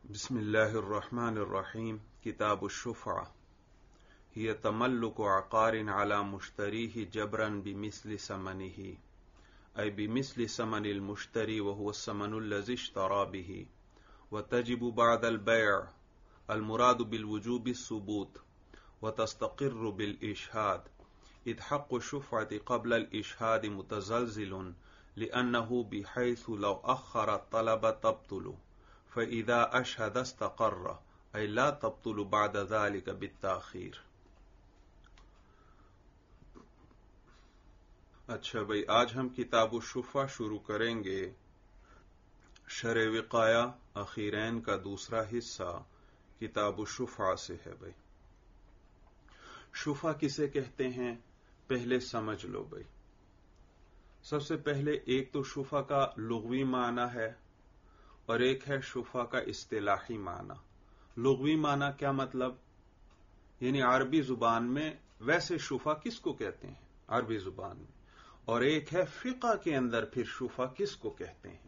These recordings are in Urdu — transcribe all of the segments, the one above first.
بسم الله الرحمن الرحيم. كتاب الشفعة هي تملك عقار على مشتريه جبرا بمثل ثمنه، أي بمثل ثمن المشتري وهو الثمن الذي اشترى به، وتجب بعد البيع. المراد بالوجوب الثبوت، وتستقر بالإشهاد، إذ حق الشفعة قبل الإشهاد متزلزل، لأنه بحيث لو أخر الطلب تبطل، فإذا أشهد استقر، أي لا تبطل بعد ذلك بالتأخير. اچھا بھائی، آج ہم کتاب الشفعہ شروع کریں گے. شرح وقایہ اخیرین کا دوسرا حصہ کتاب الشفعہ سے ہے. بھائی شفعہ کسے کہتے ہیں پہلے سمجھ لو. بھائی سب سے پہلے ایک تو شفعہ کا لغوی معنی ہے اور ایک ہے شفعہ کا اصطلاحی معنی. لغوی معنی کیا مطلب؟ یعنی عربی زبان میں ویسے شفعہ کس کو کہتے ہیں عربی زبان میں، اور ایک ہے فقہ کے اندر پھر شفعہ کس کو کہتے ہیں.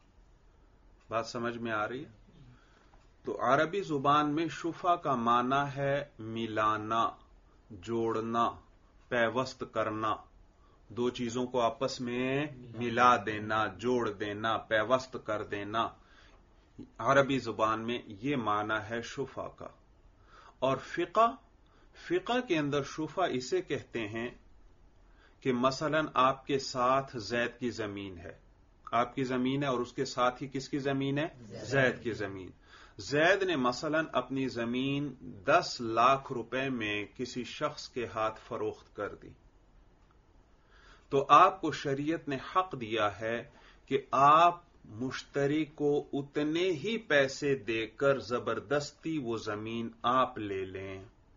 بات سمجھ میں آ رہی ہے؟ تو عربی زبان میں شفعہ کا معنی ہے ملانا، جوڑنا، پیوست کرنا، دو چیزوں کو آپس میں ملا دینا، جوڑ دینا، پیوست کر دینا. عربی زبان میں یہ معنی ہے شفعہ کا. اور فقہ کے اندر شفعہ اسے کہتے ہیں کہ مثلا آپ کے ساتھ زید کی زمین ہے، آپ کی زمین ہے اور اس کے ساتھ ہی کس کی زمین ہے؟ زید کی زمین. زید نے مثلا اپنی زمین 10 لاکھ روپے میں کسی شخص کے ہاتھ فروخت کر دی، تو آپ کو شریعت نے حق دیا ہے کہ آپ مشتری کو اتنے ہی پیسے دے کر زبردستی وہ زمین آپ لے لیں.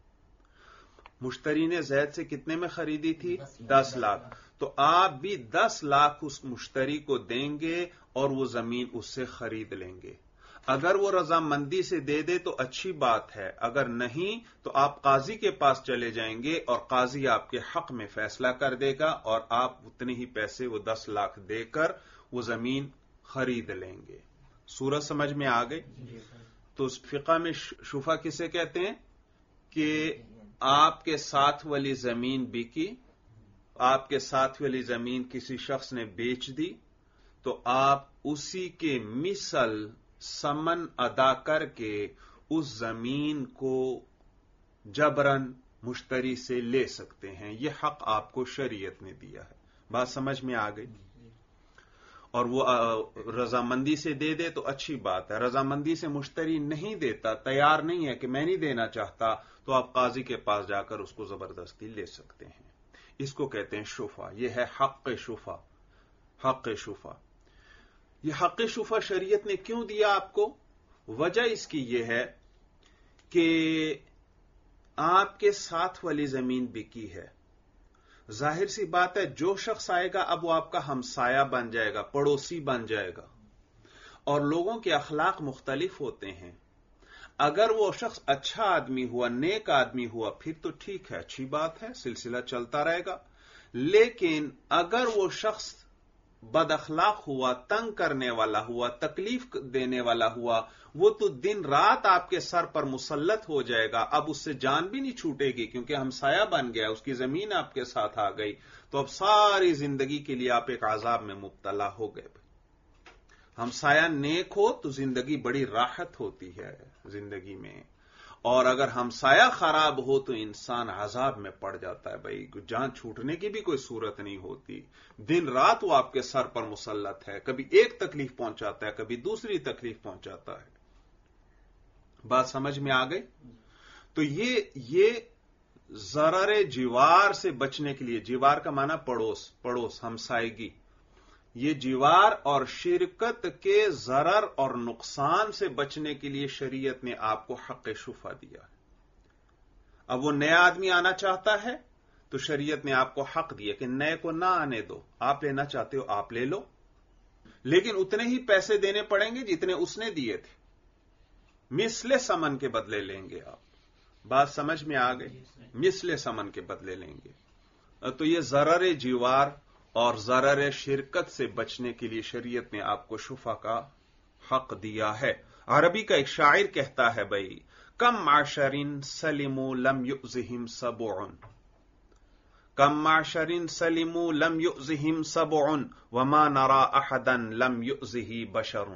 مشتری نے زید سے کتنے میں خریدی تھی؟ 10 لاکھ. تو آپ بھی 10 لاکھ اس مشتری کو دیں گے اور وہ زمین اس سے خرید لیں گے. اگر وہ رضامندی سے دے دے تو اچھی بات ہے، اگر نہیں تو آپ قاضی کے پاس چلے جائیں گے اور قاضی آپ کے حق میں فیصلہ کر دے گا اور آپ اتنے ہی پیسے وہ 10 لاکھ دے کر وہ زمین خرید لیں گے. صورت سمجھ میں آ گئی؟ تو فقہ میں شفعہ کسے کہتے ہیں کہ آپ کے ساتھ والی زمین بکی، آپ کے ساتھ والی زمین کسی شخص نے بیچ دی، تو آپ اسی کے مثل ثمن ادا کر کے اس زمین کو جبرن مشتری سے لے سکتے ہیں. یہ حق آپ کو شریعت نے دیا ہے. بات سمجھ میں آ گئی؟ اور وہ رضامندی سے دے دے تو اچھی بات ہے. رضامندی سے مشتری نہیں دیتا، تیار نہیں ہے کہ میں نہیں دینا چاہتا، تو آپ قاضی کے پاس جا کر اس کو زبردستی لے سکتے ہیں. اس کو کہتے ہیں شفعہ. یہ ہے حق شفعہ. حق شفعہ. یہ حق شفعہ شریعت نے کیوں دیا آپ کو؟ وجہ اس کی یہ ہے کہ آپ کے ساتھ والی زمین بکی ہے. ظاہر سی بات ہے جو شخص آئے گا اب وہ آپ کا ہمسایہ بن جائے گا، پڑوسی بن جائے گا، اور لوگوں کے اخلاق مختلف ہوتے ہیں. اگر وہ شخص اچھا آدمی ہوا، نیک آدمی ہوا، پھر تو ٹھیک ہے، اچھی بات ہے، سلسلہ چلتا رہے گا. لیکن اگر وہ شخص بد اخلاق ہوا، تنگ کرنے والا ہوا، تکلیف دینے والا ہوا، وہ تو دن رات آپ کے سر پر مسلط ہو جائے گا. اب اس سے جان بھی نہیں چھوٹے گی کیونکہ ہمسایہ بن گیا، اس کی زمین آپ کے ساتھ آ گئی، تو اب ساری زندگی کے لیے آپ ایک عذاب میں مبتلا ہو گئے. ہمسایہ نیک ہو تو زندگی بڑی راحت ہوتی ہے زندگی میں، اور اگر ہمسایہ خراب ہو تو انسان عذاب میں پڑ جاتا ہے. بھائی جان چھوٹنے کی بھی کوئی صورت نہیں ہوتی. دن رات وہ آپ کے سر پر مسلط ہے، کبھی ایک تکلیف پہنچاتا ہے، کبھی دوسری تکلیف پہنچاتا ہے. بات سمجھ میں آ گئی؟ تو یہ ضرر جوار سے بچنے کے لیے، جوار کا معنی پڑوس، ہمسائیگی، یہ جوار اور شرکت کے ضرر اور نقصان سے بچنے کے لیے شریعت نے آپ کو حق شفعہ دیا ہے. اب وہ نیا آدمی آنا چاہتا ہے تو شریعت نے آپ کو حق دیا کہ نئے کو نہ آنے دو، آپ لینا چاہتے ہو آپ لے لو، لیکن اتنے ہی پیسے دینے پڑیں گے جتنے اس نے دیے تھے، مثل ثمن کے بدلے لیں گے آپ. بات سمجھ میں آ گئی؟ مثل ثمن کے بدلے لیں گے. تو یہ ضرر جوار اور ضرر شرکت سے بچنے کے لیے شریعت نے آپ کو شفعہ کا حق دیا ہے. عربی کا ایک شاعر کہتا ہے بھائی کم معشرین سلموا لم یؤذہم سبع، کم معشرین سلموا لم یؤذہم سبع وما نرى احدا لم یؤذہ بشر.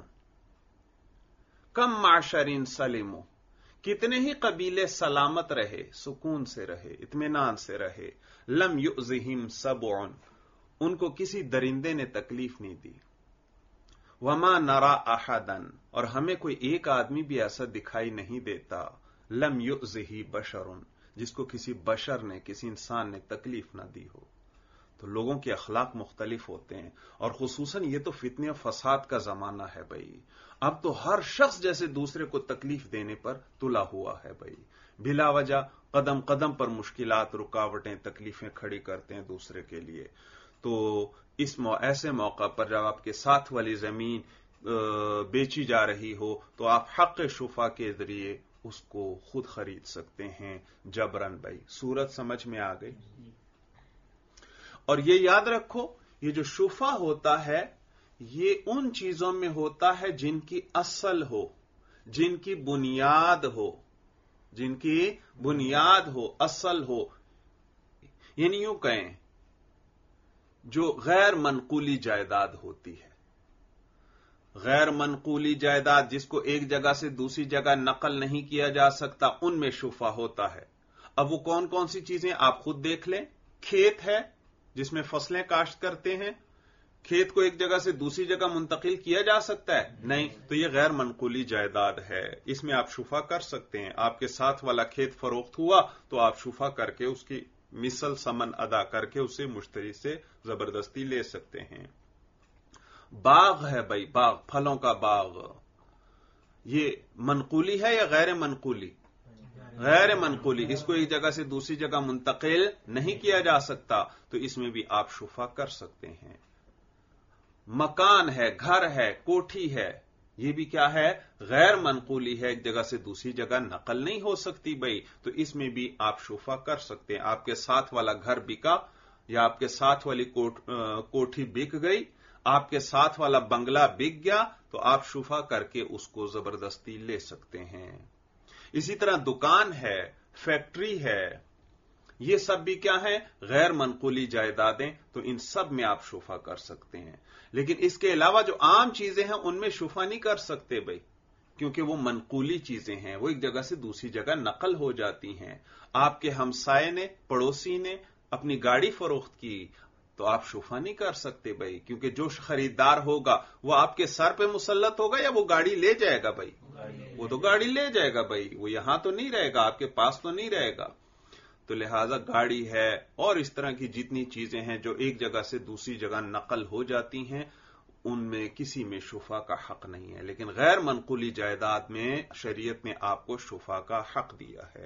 کم معشرین سلموا، کتنے ہی قبیلے سلامت رہے، سکون سے رہے، اطمینان سے رہے. لم یؤذہم سبع، ان کو کسی درندے نے تکلیف نہیں دی. وما نرى احدا، اور ہمیں کوئی ایک آدمی بھی ایسا دکھائی نہیں دیتا، لم یؤذہ بشر، جس کو کسی بشر نے، کسی انسان نے تکلیف نہ دی ہو. تو لوگوں کے اخلاق مختلف ہوتے ہیں، اور خصوصاً یہ تو فتنے و فساد کا زمانہ ہے بھائی. اب تو ہر شخص جیسے دوسرے کو تکلیف دینے پر تلا ہوا ہے بھائی. بلا وجہ قدم قدم پر مشکلات، رکاوٹیں، تکلیفیں کھڑی کرتے ہیں دوسرے کے لیے. تو ایسے موقع پر جب آپ کے ساتھ والی زمین بیچی جا رہی ہو تو آپ حق شفا کے ذریعے اس کو خود خرید سکتے ہیں جبرن بھائی. صورت سمجھ میں آ گئی؟ اور یہ یاد رکھو، یہ جو شفا ہوتا ہے یہ ان چیزوں میں ہوتا ہے جن کی اصل ہو، جن کی بنیاد ہو، جن کی بنیاد ہو، اصل ہو. یعنی یوں کہیں جو غیر منقولی جائیداد ہوتی ہے. غیر منقولی جائیداد جس کو ایک جگہ سے دوسری جگہ نقل نہیں کیا جا سکتا، ان میں شفا ہوتا ہے. اب وہ کون کون سی چیزیں آپ خود دیکھ لیں. کھیت ہے جس میں فصلیں کاشت کرتے ہیں، کھیت کو ایک جگہ سے دوسری جگہ منتقل کیا جا سکتا ہے؟ نہیں. تو یہ غیر منقولی جائیداد ہے، اس میں آپ شفا کر سکتے ہیں. آپ کے ساتھ والا کھیت فروخت ہوا تو آپ شفا کر کے اس کی مثل ثمن ادا کر کے اسے مشتری سے زبردستی لے سکتے ہیں. باغ ہے بھائی، باغ، پھلوں کا باغ، یہ منقولی ہے یا غیر منقولی؟ غیر منقولی. اس کو ایک جگہ سے دوسری جگہ منتقل نہیں کیا جا سکتا، تو اس میں بھی آپ شفا کر سکتے ہیں. مکان ہے، گھر ہے، کوٹھی ہے، یہ بھی کیا ہے؟ غیر منقولی ہے، ایک جگہ سے دوسری جگہ نقل نہیں ہو سکتی بھائی. تو اس میں بھی آپ شفا کر سکتے ہیں. آپ کے ساتھ والا گھر بکا یا آپ کے ساتھ والی کوٹھی بک گئی، آپ کے ساتھ والا بنگلہ بک گیا، تو آپ شفا کر کے اس کو زبردستی لے سکتے ہیں. اسی طرح دکان ہے، فیکٹری ہے، یہ سب بھی کیا ہے؟ غیر منقولی جائیدادیں. تو ان سب میں آپ شفا کر سکتے ہیں. لیکن اس کے علاوہ جو عام چیزیں ہیں ان میں شفا نہیں کر سکتے بھائی، کیونکہ وہ منقولی چیزیں ہیں، وہ ایک جگہ سے دوسری جگہ نقل ہو جاتی ہیں. آپ کے ہمسائے نے، پڑوسی نے اپنی گاڑی فروخت کی تو آپ شفا نہیں کر سکتے بھائی، کیونکہ جو خریدار ہوگا وہ آپ کے سر پہ مسلط ہوگا یا وہ گاڑی لے جائے گا بھائی؟ وہ تو گاڑی لے جائے گا بھائی، وہ یہاں تو نہیں رہے گا، آپ کے پاس تو نہیں رہے گا. تو لہذا گاڑی ہے اور اس طرح کی جتنی چیزیں ہیں جو ایک جگہ سے دوسری جگہ نقل ہو جاتی ہیں، ان میں کسی میں شفا کا حق نہیں ہے. لیکن غیر منقولی جائیداد میں شریعت نے آپ کو شفا کا حق دیا ہے.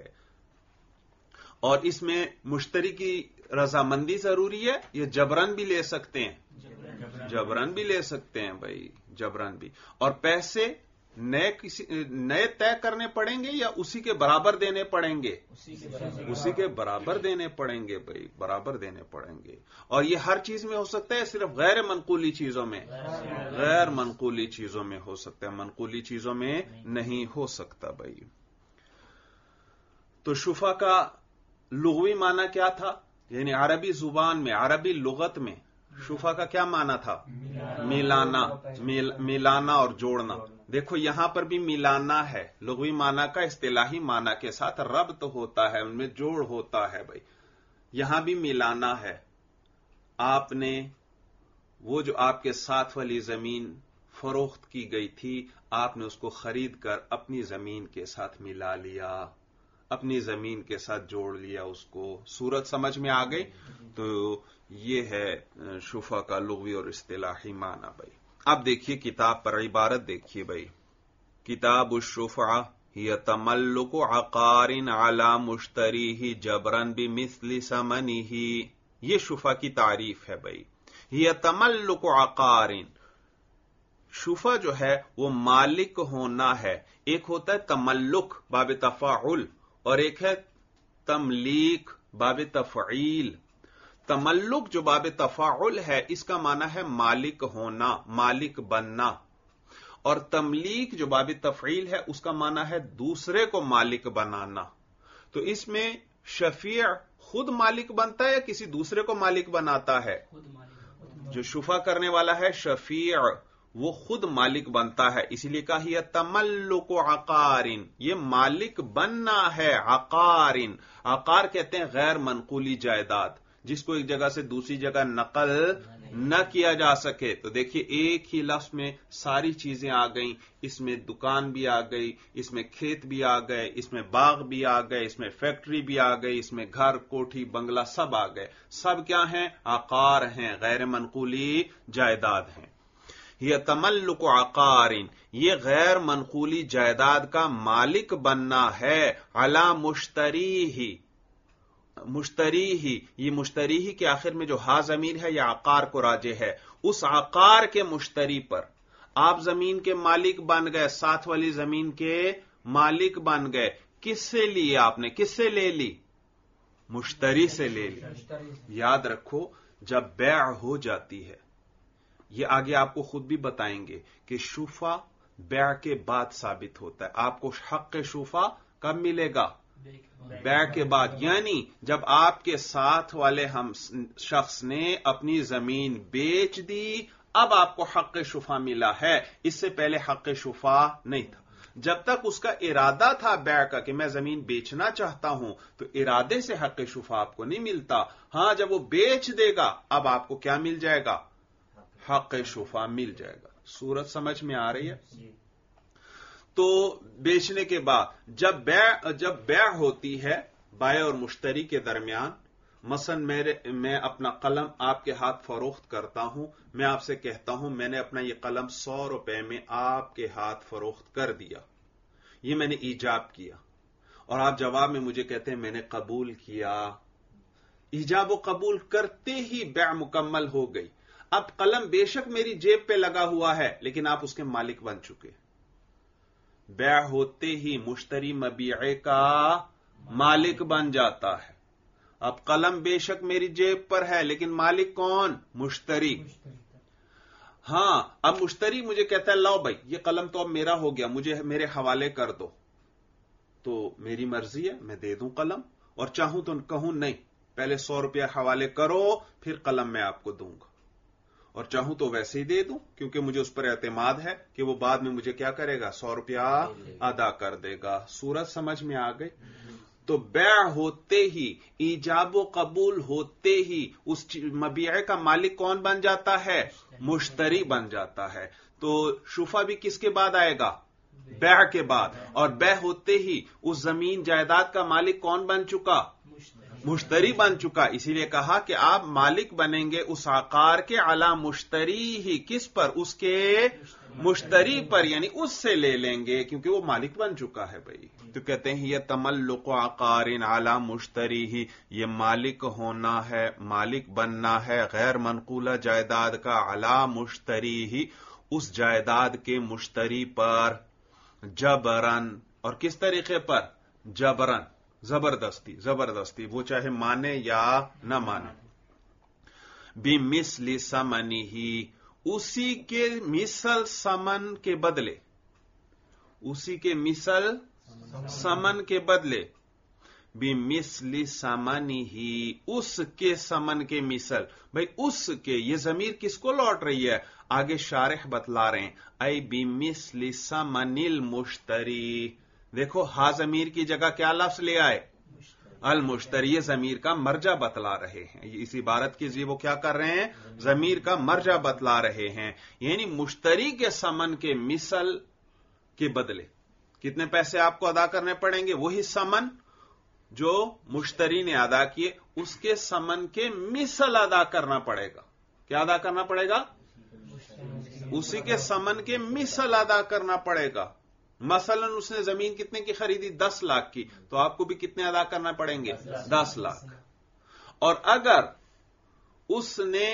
اور اس میں مشتری کی رضامندی ضروری ہے. یہ جبرن بھی لے سکتے ہیں، جبرن بھی لے سکتے ہیں بھائی، جبرن بھی. اور پیسے نئے طے کرنے پڑیں گے یا اسی کے برابر دینے پڑیں گے؟ اسی کے برابر دینے پڑیں گے بھائی، برابر دینے پڑیں گے. اور یہ ہر چیز میں ہو سکتا ہے، صرف غیر منقولی چیزوں میں؟ غیر منقولی چیزوں میں ہو سکتا ہے، منقولی چیزوں میں نہیں ہو سکتا بھائی. تو شفا کا لغوی معنی کیا تھا؟ یعنی عربی زبان میں، عربی لغت میں شفا کا کیا معنی تھا؟ ملانا، ملانا اور جوڑنا. دیکھو یہاں پر بھی ملانا ہے، لغوی معنی کا اصطلاحی معنی کے ساتھ ربط ہوتا ہے، ان میں جوڑ ہوتا ہے بھائی. یہاں بھی ملانا ہے. آپ نے وہ جو آپ کے ساتھ والی زمین فروخت کی گئی تھی، آپ نے اس کو خرید کر اپنی زمین کے ساتھ ملا لیا، اپنی زمین کے ساتھ جوڑ لیا اس کو. صورت سمجھ میں آ گئی؟ تو یہ ہے شفا کا لغوی اور اصطلاحی معنی بھائی. اب دیکھیے کتاب پر عبارت دیکھیے بھائی. کتاب الشفعہ ہی تملک عقار علی مشتریہ جبرن بمثل ثمنہ. یہ شفا کی تعریف ہے بھائی. ہی تملک عقار، شفا جو ہے وہ مالک ہونا ہے. ایک ہوتا ہے تملک باب تفاعل اور ایک ہے تملیک باب تفعیل. تملک جو باب تفاعل ہے اس کا معنی ہے مالک ہونا، مالک بننا. اور تملیک جو باب تفعیل ہے اس کا معنی ہے دوسرے کو مالک بنانا. تو اس میں شفیع خود مالک بنتا ہے یا کسی دوسرے کو مالک بناتا ہے؟ جو شفا کرنے والا ہے شفیع وہ خود مالک بنتا ہے. اسی لیے کہا یہ تملک عقارن، یہ مالک بننا ہے. عقارن، عقار کہتے ہیں غیر منقولی جائیداد جس کو ایک جگہ سے دوسری جگہ نقل نہ کیا جا سکے. تو دیکھیے ایک ہی لفظ میں ساری چیزیں آ گئیں. اس میں دکان بھی آ گئی، اس میں کھیت بھی آ گئے، اس میں باغ بھی آ گئے، اس میں فیکٹری بھی آ گئی، اس میں گھر کوٹھی بنگلہ سب آ گئے. سب کیا ہیں؟ عقار ہیں، غیر منقولی جائیداد ہیں. یہ تملک عقارن، یہ غیر منقولی جائیداد کا مالک بننا ہے. علی مشتری ہی، مشتری ہی، یہ مشتری ہی کے آخر میں جو ہا ضمیر ہے یہ عقار کو راجع ہے. اس عقار کے مشتری پر آپ زمین کے مالک بن گئے، ساتھ والی زمین کے مالک بن گئے. کس سے لی آپ نے؟ کس سے لے لی؟ مشتری سے لے لی. یاد رکھو جب بیع ہو جاتی ہے، یہ آگے آپ کو خود بھی بتائیں گے کہ شفا بیع کے بعد ثابت ہوتا ہے. آپ کو حق شفا کب ملے گا؟ بیع کے بعد. یعنی جب آپ کے ساتھ والے ہم شخص نے اپنی زمین بیچ دی، اب آپ کو حق شفا ملا ہے. اس سے پہلے حق شفا نہیں تھا. جب تک اس کا ارادہ تھا بیع کا کہ میں زمین بیچنا چاہتا ہوں تو ارادے سے حق شفا آپ کو نہیں ملتا. ہاں جب وہ بیچ دے گا اب آپ کو کیا مل جائے گا؟ حق شفا مل جائے گا. صورت سمجھ میں آ رہی ہے؟ تو بیچنے کے بعد جب بیع ہوتی ہے بائع اور مشتری کے درمیان، مثلا میں اپنا قلم آپ کے ہاتھ فروخت کرتا ہوں، میں آپ سے کہتا ہوں میں نے اپنا یہ قلم 100 روپے میں آپ کے ہاتھ فروخت کر دیا، یہ میں نے ایجاب کیا، اور آپ جواب میں مجھے کہتے ہیں میں نے قبول کیا. ایجاب و قبول کرتے ہی بیع مکمل ہو گئی. اب قلم بے شک میری جیب پہ لگا ہوا ہے لیکن آپ اس کے مالک بن چکے. بیع ہوتے ہی مشتری مبیعے کا مالک بن جاتا ہے. اب قلم بے شک میری جیب پر ہے لیکن مالک کون؟ مشتری. ہاں اب مشتری مجھے کہتا ہے لاؤ بھائی یہ قلم تو اب میرا ہو گیا، مجھے میرے حوالے کر دو. تو میری مرضی ہے میں دے دوں قلم، اور چاہوں تو کہوں نہیں پہلے 100 روپیہ حوالے کرو پھر قلم میں آپ کو دوں گا، اور چاہوں تو ویسے ہی دے دوں کیونکہ مجھے اس پر اعتماد ہے کہ وہ بعد میں مجھے کیا کرے گا؟ 100 روپیہ ادا کر دے گا. صورت سمجھ میں آ گئی؟ تو بیع ہوتے ہی، ایجاب و قبول ہوتے ہی اس مبیعے کا مالک کون بن جاتا ہے؟ مشتری بن جاتا ہے. تو شفا بھی کس کے بعد آئے گا؟ بیع کے بعد. اور بیع ہوتے ہی اس زمین جائیداد کا مالک کون بن چکا؟ مشتری بن چکا. اسی لیے کہا کہ آپ مالک بنیں گے اس عقار کے علی مشتری ہی، کس پر؟ اس کے مشتری پر، یعنی اس سے لے لیں گے کیونکہ وہ مالک بن چکا ہے بھائی. تو کہتے ہیں یہ تملک عقار علی مشتری ہی، یہ مالک ہونا ہے، مالک بننا ہے غیر منقولہ جائیداد کا علی مشتری ہی، اس جائیداد کے مشتری پر، جبرن. اور کس طریقے پر؟ جبرن، زبردستی، وہ چاہے مانے یا نہ مانے. بمثل ثمنہ، اسی کے مثل ثمن کے بدلے، اسی کے مثل ثمن کے بدلے. بمثل ثمنہ، اس کے ثمن کے مثل. بھئی اس کے، یہ ضمیر کس کو لوٹ رہی ہے؟ آگے شارح بتلا رہے ہیں. ای بمثل ثمن المشتری. دیکھو ہا ضمیر کی جگہ کیا لفظ لے آئے؟ المشتری. ضمیر کا مرجع بتلا رہے ہیں. اس عبارت کے ذریعے وہ کیا کر رہے ہیں؟ ضمیر کا مرجع بتلا رہے ہیں. یعنی مشتری کے ثمن کے مثل کے بدلے کتنے پیسے آپ کو ادا کرنے پڑیں گے؟ وہی ثمن جو مشتری نے ادا کیے اس کے ثمن کے مثل ادا کرنا پڑے گا. کیا ادا کرنا پڑے گا؟ اسی کے ثمن کے مثل ادا کرنا پڑے گا. مثلا اس نے زمین کتنے کی خریدی؟ 10 لاکھ کی، تو آپ کو بھی کتنے ادا کرنا پڑیں گے؟ 10 لاکھ. اور اگر اس نے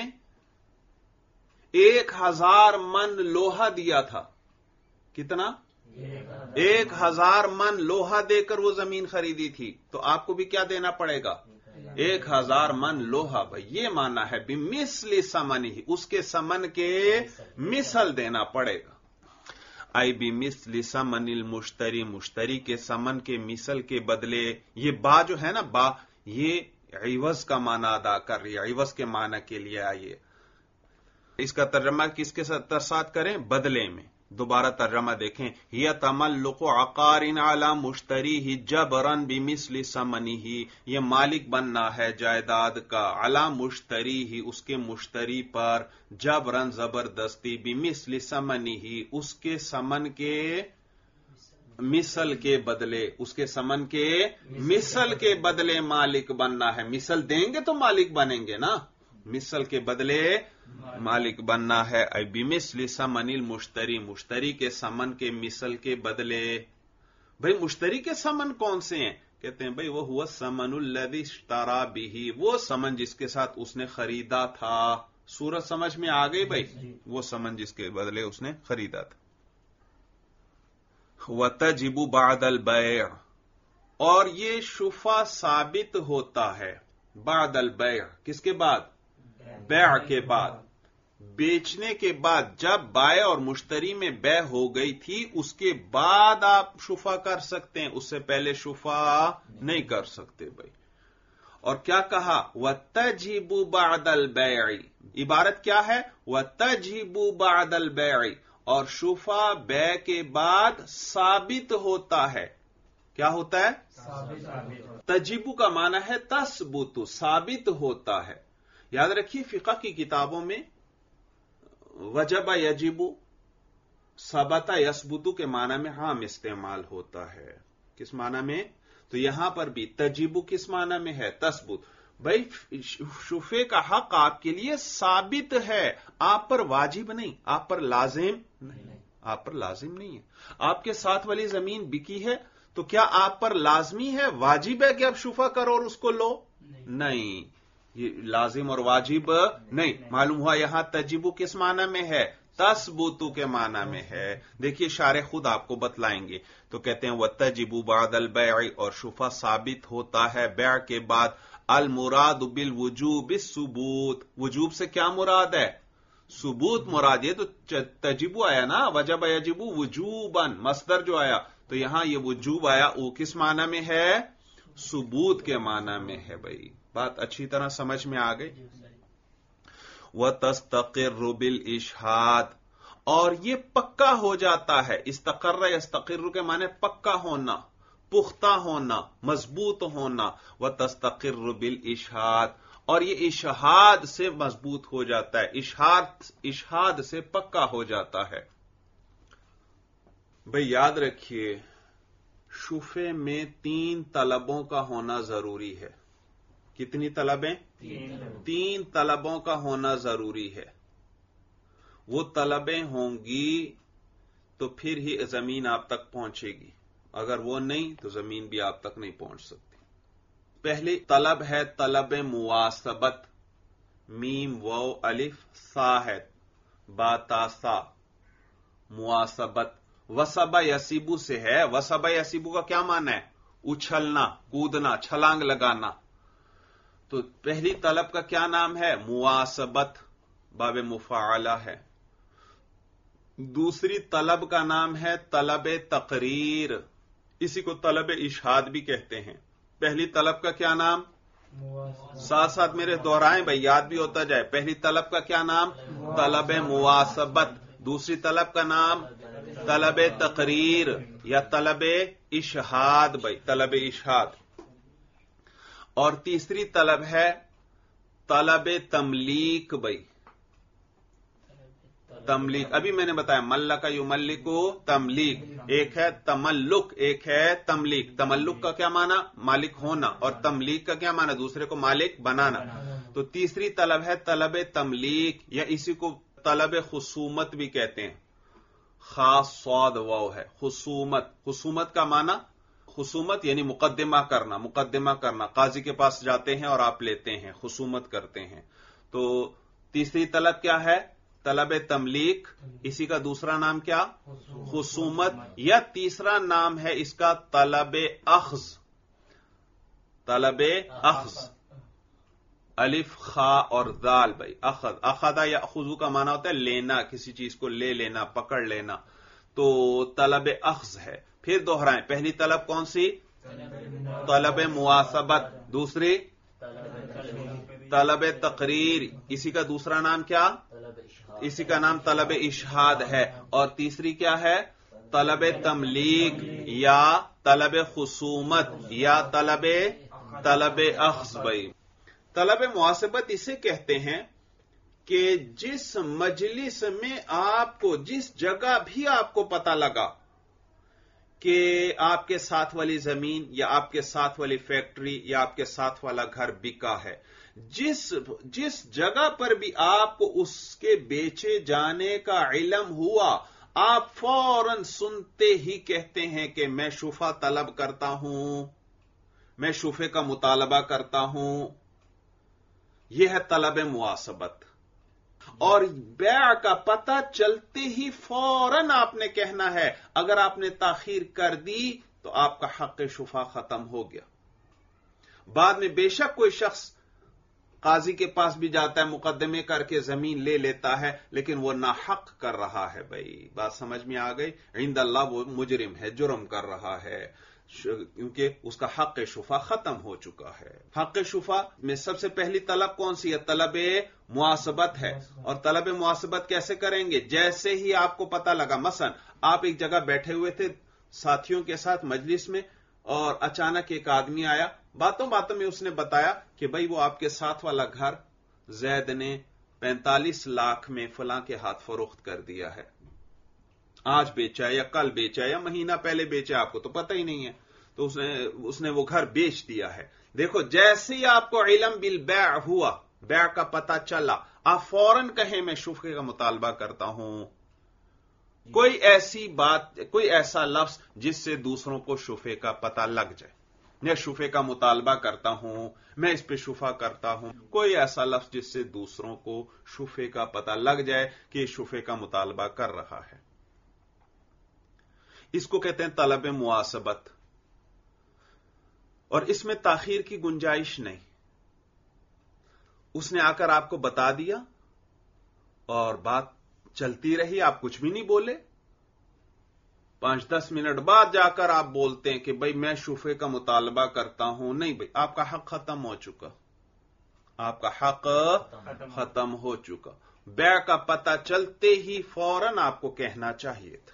1000 من لوہا دیا تھا، کتنا؟ 1000 من لوہا دے کر وہ زمین خریدی تھی، تو آپ کو بھی کیا دینا پڑے گا؟ 1000 من لوہا. بھائی یہ مانا ہے بمثل ثمنہ، اس کے ثمن کے مثل دینا پڑے گا. आई बिमिस्ल समनिल मुश्तरी, मुश्तरी के समन के मिसल के बदले। ये बा जो है ना, बा ये इवज का माना अदा कर रही है, इवज के माना के लिए आइए। इसका तर्जमा किसके साथ करें? बदले में। दोबारा तर्जमा देखें, यह तमल्लुक़ अक़ारिन अला मुश्तरी ही जबरन बिमिस्ल समनी ही, यह मालिक बनना है जायदाद का, अला मुश्तरी ही उसके मुश्तरी पर, जबरन जबरदस्ती, बिमिस्ल समनी ही उसके समन के मिसल के बदले, उसके समन के मिसल के बदले मालिक बनना है। मिसल देंगे तो मालिक बनेंगे ना, मिसल के बदले मालिक बनना है। आई बिमिस्ल समनिल मुश्तरी, मुश्तरी के समन के मिसल के बदले। भाई मुश्तरी के समन कौन से हैं? कहते हैं भाई वो हुआ समनुल्लज़ी इश्तरा बिही, वो समन जिसके साथ उसने खरीदा था। सूरत समझ में आ गई भाई? वो समन जिसके बदले उसने खरीदा था। वतजिबु बादल बैअ, और ये शुफा साबित होता है बादल बैअ, किसके बाद? बैअ के बाद, बेचने के बाद। जब बाय और मुश्तरी में बै हो गई थी उसके बाद आप शुफा कर सकते हैं, उससे पहले शुफा नहीं कर सकते भाई। और क्या कहा? वतजिबु बादल बैअ, इबारत क्या है? वतजिबु बादल बैअ, और शुफा बै के बाद साबित होता है। क्या होता है? साबित। तजीबु का माना है तस्बुतु, साबित होता है। याद रखिए फिक़ह की किताबों में वजबा यजिबु, सबता यसबुतु के माना में हाम इस्तेमाल होता है। किस माना में? तो यहां पर भी तजीबु किस माना में है? तस्बुत। भाई शुफे का हक आपके लिए साबित है, आप पर वाजिब नहीं, आप पर लाजिम नहीं, आप पर लाजिम नहीं है। आपके साथ वाली जमीन बिकी है तो क्या आप पर लाजमी है, वाजिब है कि आप शुफा करो और उसको लो? नहीं, ये लाजिम और वाजिब नहीं। मालूम हुआ यहां तजीबु किस माना में है? तस्बुतु के माना में है। देखिए शारे खुद आपको बतलाएंगे। तो कहते हैं वतजिबु बादल बैअ, और शुफा साबित होता है बैअ के बाद। अल मुराद बिल वजूब सुबूत, वजूब से क्या मुराद है? सुबूत मुराद। ये तो तजिबु आया ना, वजब यजिबु वजूबन, मसदर जो आया, तो यहां ये वजूब आया, वो किस माना में है? सुबूत के माना में है। भाई बात अच्छी तरह समझ में आ गई। व तस्तक़िर्रु बिल इशहाद, और ये पक्का हो जाता है। इस्तक़र्र यस्तक़िर्रु के माने पक्का होना, पुख्ता होना, मजबूत होना। व तस्तक़िर्रु बिल इशहाद, और ये इशहाद से मजबूत हो जाता है, इशहाद से पक्का हो जाता है। भाई याद रखिए शुफे में 3 तलबों का होना जरूरी है। कितनी तलबें? 3 तलबों का होना जरूरी है। वो तलबें होंगी तो फिर ही जमीन आप तक पहुंचेगी, अगर वो नहीं तो जमीन भी आप तक नहीं पहुंच सकती। पहली तलब है तलब मुवासबत, मीम वाव अलिफ सा है, बाता सा, मुवासबत। वसबा यसीबु से है। वसबा यसीबु का क्या माना है? उछलना, कूदना, छलांग लगाना। तो पहली तलब का क्या नाम है? मुवासबत, बाबे मुफाअला है। दूसरी तलब का नाम है तलब तकरीर, इसी को तलब इशहाद भी कहते हैं। पहली तलब का क्या नाम? साथ साथ मेरे दोहराएं भाई, याद भी होता जाए। पहली तलब का क्या नाम? तलब मुवासबत। दूसरी तलब का नाम तलब तकरीर या तलब इशहाद भाई, तलब इशहाद। और तीसरी तलब है तलब तमलीक भाई, तमलीक। अभी मैंने बताया मल्लका युमल्लिकु तमलीक, एक है तमल्लुक, एक है तमलीक। तमल्लुक का क्या माना? मालिक होना, और तमलीक का क्या माना? दूसरे को मालिक बनाना। तो तीसरी तलब है तलब तमलीक, या इसी को तलब खुसूमत भी कहते हैं। खास स्वाद वाव है खुसूमत। खुसूमत का माना, खुसूमत यानी मुकद्दमा करना, मुकद्दमा करना। काजी के पास जाते हैं और आप लेते हैं, खुसूमत करते हैं। तो तीसरी तलब क्या है? तलब तमलीक। इसी का दूसरा नाम क्या? खुसूमत। या तीसरा नाम है इसका तलब अख्ज, तलब अख्ज। अलिफ खा और दाल भाई, अखद। अखदा या खुजू का माना होता है लेना, किसी चीज को ले लेना, पकड़ लेना। تو طلب اخذ ہے. پھر دوہرائیں, پہلی طلب کون سی؟ طلب مواسبت. دوسری طلب تقریر, اسی کا دوسرا نام کیا؟ اسی کا نام طلب اشہاد ہے. اور تیسری کیا ہے؟ طلب تملیک یا طلب خصومت یا طلب اخذ. بھائی طلب مواسبت اسے کہتے ہیں کہ جس مجلس میں آپ کو, جس جگہ بھی آپ کو پتہ لگا کہ آپ کے ساتھ والی زمین یا آپ کے ساتھ والی فیکٹری یا آپ کے ساتھ والا گھر بکا ہے, جس جگہ پر بھی آپ کو اس کے بیچے جانے کا علم ہوا, آپ فوراً سنتے ہی کہتے ہیں کہ میں شفع طلب کرتا ہوں, میں شفع کا مطالبہ کرتا ہوں. یہ ہے طلب مواسبت. اور بیع کا پتہ چلتے ہی فوراً آپ نے کہنا ہے. اگر آپ نے تاخیر کر دی تو آپ کا حق شفع ختم ہو گیا. بعد میں بے شک کوئی شخص قاضی کے پاس بھی جاتا ہے, مقدمے کر کے زمین لے لیتا ہے, لیکن وہ ناحق کر رہا ہے. بھائی بات سمجھ میں آ گئی؟ عند اللہ وہ مجرم ہے, جرم کر رہا ہے, کیونکہ اس کا حق شفع ختم ہو چکا ہے. حق شفع میں سب سے پہلی طلب کون سی ہے؟ طلب مواسبت ہے. اور طلب مواسبت کیسے کریں گے؟ جیسے ہی آپ کو پتہ لگا, مثلا آپ ایک جگہ بیٹھے ہوئے تھے ساتھیوں کے ساتھ مجلس میں, اور اچانک ایک آدمی آیا, باتوں میں اس نے بتایا کہ بھائی وہ آپ کے ساتھ والا گھر زید نے 45 لاکھ میں فلاں کے ہاتھ فروخت کر دیا ہے. آج بیچا یا کل بیچا یا مہینہ پہلے بیچا, آپ کو تو پتہ ہی نہیں ہے. تو اس نے وہ گھر بیچ دیا ہے. دیکھو جیسے ہی آپ کو علم بالبیع ہوا, بیع کا پتہ چلا, آپ فوراً کہیں میں شفع کا مطالبہ کرتا ہوں. کوئی ایسی بات, کوئی ایسا لفظ جس سے دوسروں کو شفع کا پتہ لگ جائے. میں شفع کا مطالبہ کرتا ہوں, میں اس پہ شفع کرتا ہوں. کوئی ایسا لفظ جس سے دوسروں کو شفع کا پتہ لگ جائے کہ یہ شفع کا مطالبہ کر رہا ہے. اس کو کہتے ہیں طلب مواسبت. اور اس میں تاخیر کی گنجائش نہیں. اس نے آ کر آپ کو بتا دیا اور بات چلتی رہی, آپ کچھ بھی نہیں بولے. 5-10 منٹ بعد جا کر آپ بولتے ہیں کہ بھئی میں شفع کا مطالبہ کرتا ہوں. نہیں بھئی, آپ کا حق ختم ہو چکا, آپ کا حق ختم ہو چکا. بیع کا پتہ چلتے ہی فوراً آپ کو کہنا چاہیے تھا.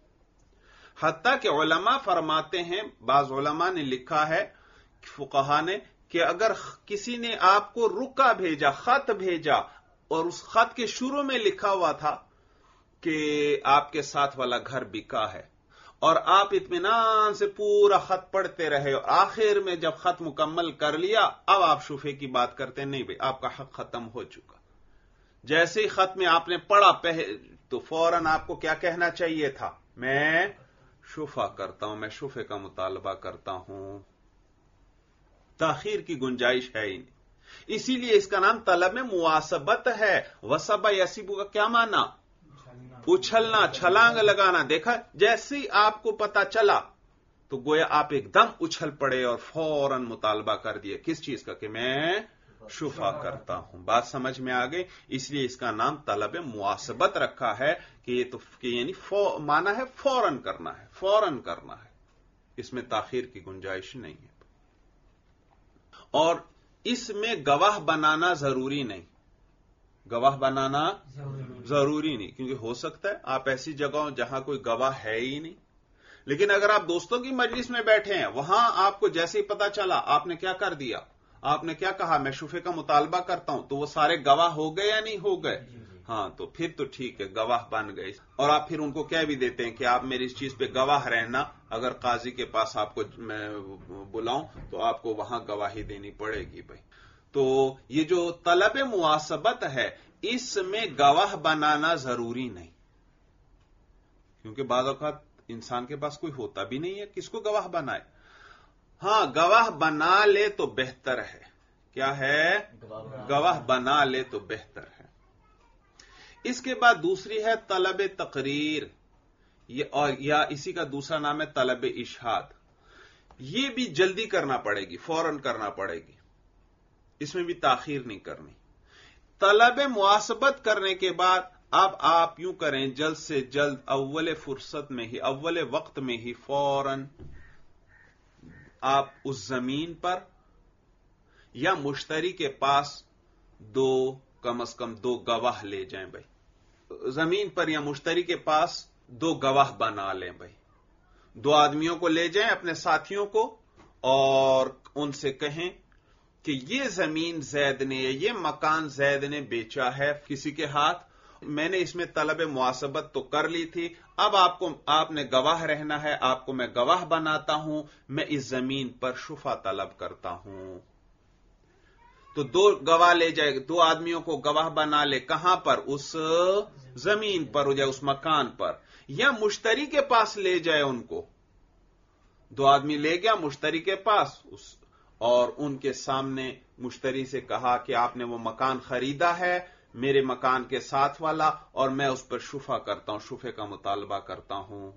حتیٰ کہ علماء فرماتے ہیں, بعض علماء نے لکھا ہے, فقہا نے, کہ اگر کسی نے آپ کو رکا بھیجا, خط بھیجا, اور اس خط کے شروع میں لکھا ہوا تھا کہ آپ کے ساتھ والا گھر بکا ہے, اور آپ اطمینان سے پورا خط پڑھتے رہے, اور آخر میں جب خط مکمل کر لیا اب آپ شفع کی بات کرتے, نہیں بھئی آپ کا حق ختم ہو چکا. جیسے ہی خط میں آپ نے پڑھا تو فوراً آپ کو کیا کہنا چاہیے تھا؟ میں شفع کرتا ہوں, میں شفع کا مطالبہ کرتا ہوں. تاخیر کی گنجائش ہے ہی نہیں. اسی لیے اس کا نام طلب مواسبت ہے. وسبا یسیبو کا کیا معنی؟ اچھلنا, چھلانگ لگانا. دیکھا, جیسے ہی آپ کو پتا چلا تو گویا آپ ایک دم اچھل پڑے اور فوراً مطالبہ کر دیے. کس چیز کا؟ کہ میں شفع کرتا ہوں. بات سمجھ میں آ گئی؟ اس لیے اس کا نام طلب مواسبت رکھا ہے کہ یہ تو یعنی معنی ہے فوراً کرنا ہے, فوراً کرنا ہے. اس میں تاخیر کی گنجائش نہیں ہے. اور اس میں گواہ بنانا ضروری نہیں. گواہ بنانا ضروری نہیں, کیونکہ ہو سکتا ہے آپ ایسی جگہوں جہاں کوئی گواہ ہے ہی نہیں. لیکن اگر آپ دوستوں کی مجلس میں بیٹھے ہیں, وہاں آپ کو جیسے ہی پتا چلا, آپ نے کیا کر دیا, آپ نے کیا کہا, میں شفع کا مطالبہ کرتا ہوں, تو وہ سارے گواہ ہو گئے یا نہیں ہو گئے؟ ہاں, تو پھر تو ٹھیک ہے, گواہ بن گئے. اور آپ پھر ان کو کہہ بھی دیتے ہیں کہ آپ میری اس چیز پہ گواہ رہنا, اگر قاضی کے پاس آپ کو میں بلاؤں تو آپ کو وہاں گواہی دینی پڑے گی. بھائی تو یہ جو طلب مواسبت ہے, اس میں گواہ بنانا ضروری نہیں, کیونکہ بعض اوقات انسان کے پاس کوئی ہوتا بھی نہیں ہے, کس کو گواہ بنائے. ہاں, گواہ بنا لے تو بہتر ہے. کیا ہے؟ گواہ بنا لے تو بہتر ہے. اس کے بعد دوسری ہے طلب تقریر, اور یا اسی کا دوسرا نام ہے طلب اشہاد. یہ بھی جلدی کرنا پڑے گی, فوراً کرنا پڑے گی, اس میں بھی تاخیر نہیں کرنی. طلب مواسبت کرنے کے بعد اب آپ یوں کریں، جلد سے جلد اول فرصت میں ہی، اول وقت میں ہی فوراً آپ اس زمین پر یا مشتری کے پاس کم از کم 2 گواہ لے جائیں بھائی، زمین پر یا مشتری کے پاس 2 گواہ بنا لیں بھائی، 2 آدمیوں کو لے جائیں اپنے ساتھیوں کو، اور ان سے کہیں کہ یہ زمین زید نے یا یہ مکان زید نے بیچا ہے کسی کے ہاتھ، میں نے اس میں طلب محاسبت تو کر لی تھی، اب آپ نے گواہ رہنا ہے، آپ کو میں گواہ بناتا ہوں، میں اس زمین پر شفع طلب کرتا ہوں۔ تو 2 گواہ لے جائے، 2 آدمیوں کو گواہ بنا لے، کہاں پر؟ اس زمین پر یا اس مکان پر، یا مشتری کے پاس لے جائے ان کو، 2 آدمی لے گیا مشتری کے پاس، اور ان کے سامنے مشتری سے کہا کہ آپ نے وہ مکان خریدا ہے میرے مکان کے ساتھ والا، اور میں اس پر شفع کرتا ہوں، شفع کا مطالبہ کرتا ہوں۔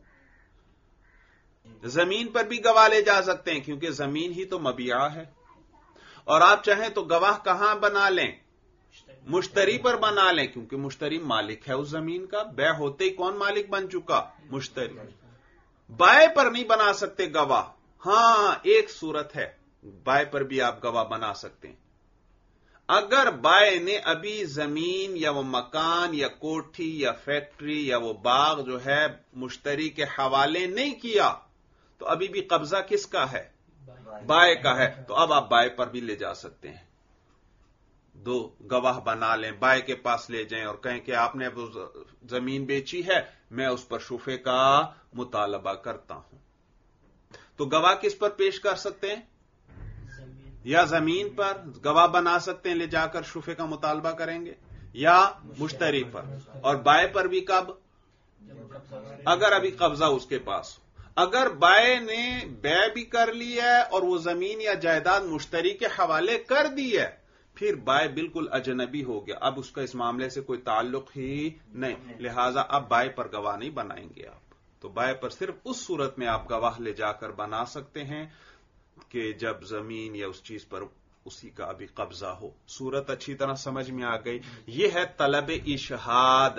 زمین پر بھی گواہ لے جا سکتے ہیں کیونکہ زمین ہی تو مبیعہ ہے، اور آپ چاہیں تو گواہ کہاں بنا لیں؟ مشتری پر بنا لیں، کیونکہ مشتری مالک ہے اس زمین کا، بیع ہوتے ہی کون مالک بن چکا؟ مشتری۔ بائے پر نہیں بنا سکتے گواہ، ہاں ایک صورت ہے، بائے پر بھی آپ گواہ بنا سکتے ہیں، اگر بائے نے ابھی زمین یا وہ مکان یا کوٹھی یا فیکٹری یا وہ باغ جو ہے مشتری کے حوالے نہیں کیا، تو ابھی بھی قبضہ کس کا ہے؟ بائے کا ہے، تو اب آپ بائے پر بھی لے جا سکتے ہیں، 2 گواہ بنا لیں، بائے کے پاس لے جائیں اور کہیں کہ آپ نے وہ زمین بیچی ہے، میں اس پر شفع کا مطالبہ کرتا ہوں۔ تو گواہ کس پر پیش کر سکتے ہیں؟ یا زمین پر گواہ بنا سکتے ہیں، لے جا کر شفع کا مطالبہ کریں گے، یا مشتری پر، اور بائے پر بھی کب؟ اگر ابھی قبضہ اس کے پاس، اگر بائے نے بیع بھی کر لی ہے اور وہ زمین یا جائیداد مشتری کے حوالے کر دی ہے، پھر بائے بالکل اجنبی ہو گیا، اب اس کا اس معاملے سے کوئی تعلق ہی نہیں، لہذا اب بائے پر گواہ نہیں بنائیں گے آپ، تو بائے پر صرف اس صورت میں آپ گواہ لے جا کر بنا سکتے ہیں کہ جب زمین یا اس چیز پر اسی کا ابھی قبضہ ہو۔ صورت اچھی طرح سمجھ میں آ گئی؟ یہ ہے طلب اشہاد۔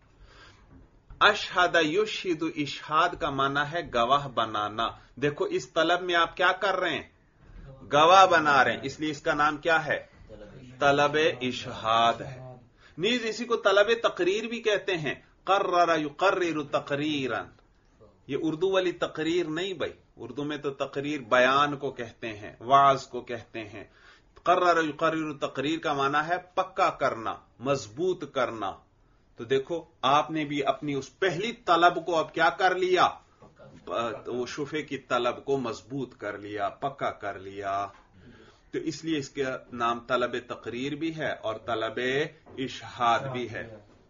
اشہد یشہد، اشہاد کا معنی ہے گواہ بنانا۔ دیکھو اس طلب میں آپ کیا کر رہے ہیں؟ گواہ بنا رہے ہیں، اس لیے اس کا نام کیا ہے؟ طلب اشہاد ہے۔ نیز اسی کو طلب تقریر بھی کہتے ہیں، قرر یقرر تقریرا، یہ اردو والی تقریر نہیں بھائی، اردو میں تو تقریر بیان کو کہتے ہیں، وعظ کو کہتے ہیں۔ قرر یقرر تقریر کا معنی ہے پکا کرنا، مضبوط کرنا۔ تو دیکھو آپ نے بھی اپنی اس پہلی طلب کو اب کیا کر لیا؟ وہ شفع کی طلب کو مضبوط کر لیا، پکا کر لیا، تو اس لیے اس کا نام طلب تقریر بھی ہے اور طلب اشہاد بھی ہے۔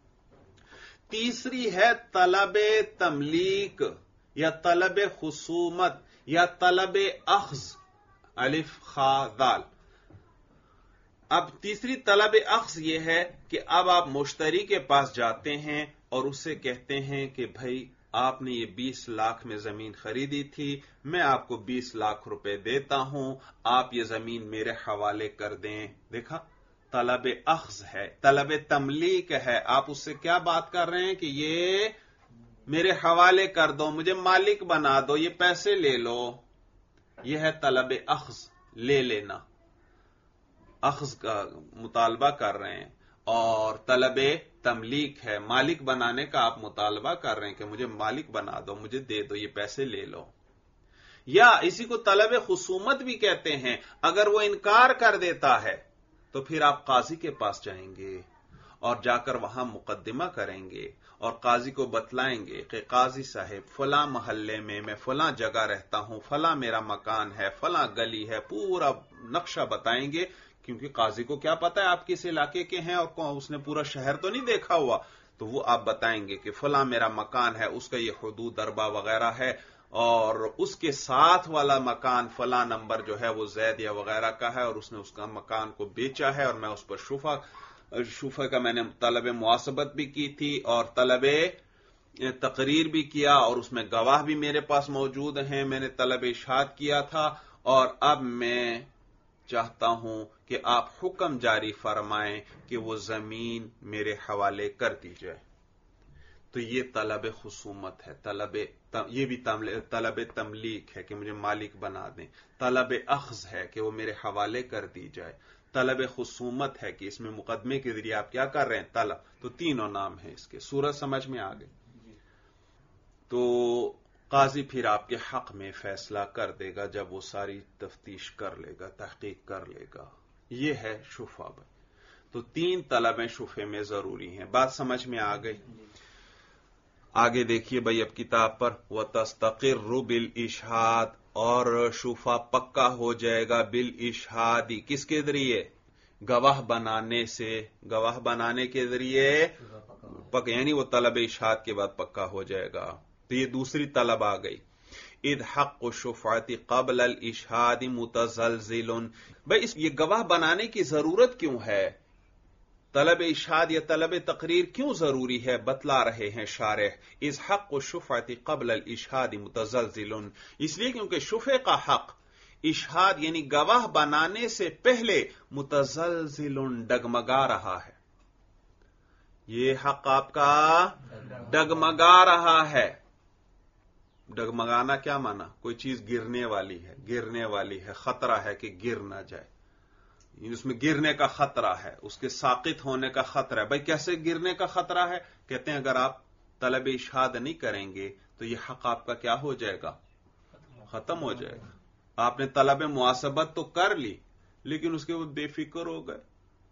تیسری ہے طلب تملیک یا طلب خصومت یا طلب اخذ، الف خا دال۔ اب تیسری طلب اخذ یہ ہے کہ اب آپ مشتری کے پاس جاتے ہیں اور اس سے کہتے ہیں کہ بھائی آپ نے یہ 20 لاکھ میں زمین خریدی تھی، میں آپ کو 20 لاکھ روپے دیتا ہوں، آپ یہ زمین میرے حوالے کر دیں۔ دیکھا، طلب اخذ ہے، طلب تملیک ہے، آپ اس سے کیا بات کر رہے ہیں کہ یہ میرے حوالے کر دو، مجھے مالک بنا دو، یہ پیسے لے لو، یہ ہے طلب اخذ، لے لینا، اخذ کا مطالبہ کر رہے ہیں، اور طلب تملیک ہے، مالک بنانے کا آپ مطالبہ کر رہے ہیں کہ مجھے مالک بنا دو، مجھے دے دو، یہ پیسے لے لو۔ یا اسی کو طلب خصومت بھی کہتے ہیں، اگر وہ انکار کر دیتا ہے تو پھر آپ قاضی کے پاس جائیں گے اور جا کر وہاں مقدمہ کریں گے اور قاضی کو بتلائیں گے کہ قاضی صاحب فلاں محلے میں میں فلاں جگہ رہتا ہوں، فلاں میرا مکان ہے، فلاں گلی ہے، پورا نقشہ بتائیں گے، کیونکہ قاضی کو کیا پتا ہے آپ کس علاقے کے ہیں، اور اس نے پورا شہر تو نہیں دیکھا ہوا، تو وہ آپ بتائیں گے کہ فلاں میرا مکان ہے، اس کا یہ حدود دربہ وغیرہ ہے، اور اس کے ساتھ والا مکان فلاں نمبر جو ہے وہ زید یا وغیرہ کا ہے، اور اس نے اس کا مکان کو بیچا ہے، اور میں اس پر شفع کا میں نے طلب محاسبت بھی کی تھی اور طلب تقریر بھی کیا، اور اس میں گواہ بھی میرے پاس موجود ہیں، میں نے طلب اشہاد کیا تھا، اور اب میں چاہتا ہوں کہ آپ حکم جاری فرمائیں کہ وہ زمین میرے حوالے کر دی جائے۔ تو یہ طلب خصومت ہے. یہ بھی طلب تملیک ہے کہ مجھے مالک بنا دیں. طلب اخذ ہے کہ وہ میرے حوالے کر دی جائے. طلب خصومت ہے کہ اس میں مقدمے کے ذریعے آپ کیا کر رہے ہیں؟ طلب. تو تینوں نام ہیں اس کے. صورت سمجھ میں آ گئی؟ تو قاضی پھر آپ کے حق میں فیصلہ کر دے گا جب وہ ساری تفتیش کر لے گا، تحقیق کر لے گا. یہ ہے شفع. تو 3 طلبیں شفع میں ضروری ہیں. بات سمجھ میں آ گئی؟ آگے دیکھیے بھائی اب کتاب پر. وَتَسْتَقِرُّ بِالْإِشْهَادِ، اور شفع پکا ہو جائے گا بالاشہادی. کس کے ذریعے؟ گواہ بنانے سے. گواہ بنانے کے ذریعے یعنی وہ طلب اشہاد کے بعد پکا ہو جائے گا. تو یہ دوسری طلب آ گئی. اذ حق الشفعۃ قبل الاشہاد متزلزل. بھائی یہ گواہ بنانے کی ضرورت کیوں ہے؟ طلب اشہاد یا طلب تقریر کیوں ضروری ہے؟ بتلا رہے ہیں شارح. اذ حق الشفعۃ قبل الاشہاد متزلزل، اس لیے کیونکہ شفع کا حق اشہاد یعنی گواہ بنانے سے پہلے متزلزل ڈگمگا رہا ہے. یہ حق آپ کا ڈگمگا رہا ہے. ڈگمگانا کیا مانا؟ کوئی چیز گرنے والی ہے، گرنے والی ہے، خطرہ ہے کہ گر نہ جائے. اس میں گرنے کا خطرہ ہے، اس کے ساقط ہونے کا خطرہ ہے. بھائی کیسے گرنے کا خطرہ ہے؟ کہتے ہیں اگر آپ طلب اشہاد نہیں کریں گے تو یہ حق آپ کا کیا ہو جائے گا؟ ختم ہو جائے گا. آپ نے طلب محاسبت تو کر لی لیکن اس کے بعد بے فکر ہو گئے،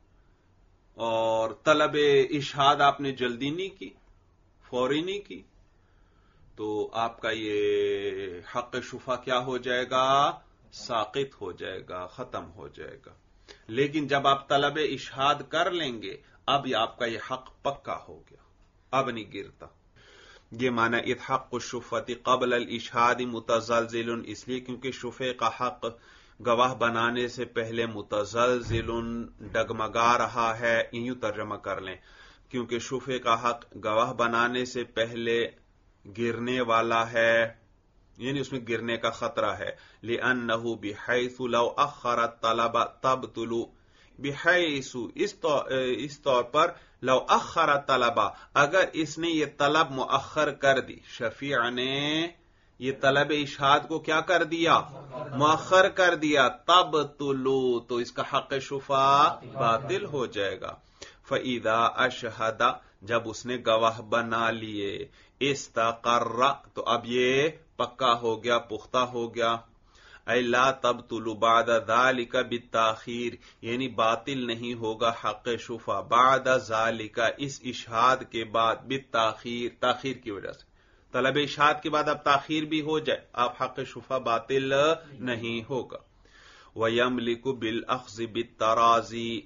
اور طلب اشہاد آپ نے جلدی نہیں کی، فوری نہیں کی، تو آپ کا یہ حق شفع کیا ہو جائے گا؟ ساقط ہو جائے گا، ختم ہو جائے گا. لیکن جب آپ طلب اشہاد کر لیں گے اب آپ کا یہ حق پکا ہو گیا، اب نہیں گرتا. یہ معنی اذ حق الشفعۃ قبل الاشہاد متزلزل، اس لیے کیونکہ شفع کا حق گواہ بنانے سے پہلے متزلزل ڈگمگا رہا ہے. یوں ترجمہ کر لیں، کیونکہ شفع کا حق گواہ بنانے سے پہلے گرنے والا ہے، یعنی اس میں گرنے کا خطرہ ہے. لِأَنَّهُ بِحَيْثُ لَوْ أَخَّرَ الطَّلَبَ تَبْطُلُ، بحیث اس طور پر لو اخر طلبہ، اگر اس نے یہ طلب مؤخر کر دی، شفیع نے یہ طلب اشہاد کو کیا کر دیا؟ مؤخر کر دیا. تبطلو، تو اس کا حق شفع باطل ہو جائے گا. فَإِذَا أَشْهَدَ، جب اس نے گواہ بنا لیے، استقر، تو اب یہ پکا ہو گیا، پختہ ہو گیا. اے لا تبطل بعد ذالک بالتاخیر، یعنی باطل نہیں ہوگا حق شفع بعد ذالک، اس اشہاد کے بعد، بالتاخیر، تاخیر کی وجہ سے. طلب اشہاد کے بعد اب تاخیر بھی ہو جائے، اب حق شفع باطل نہیں ہوگا. وَيَمْلِكُ بِالْأَخْذِ بِالتَّرَازِي،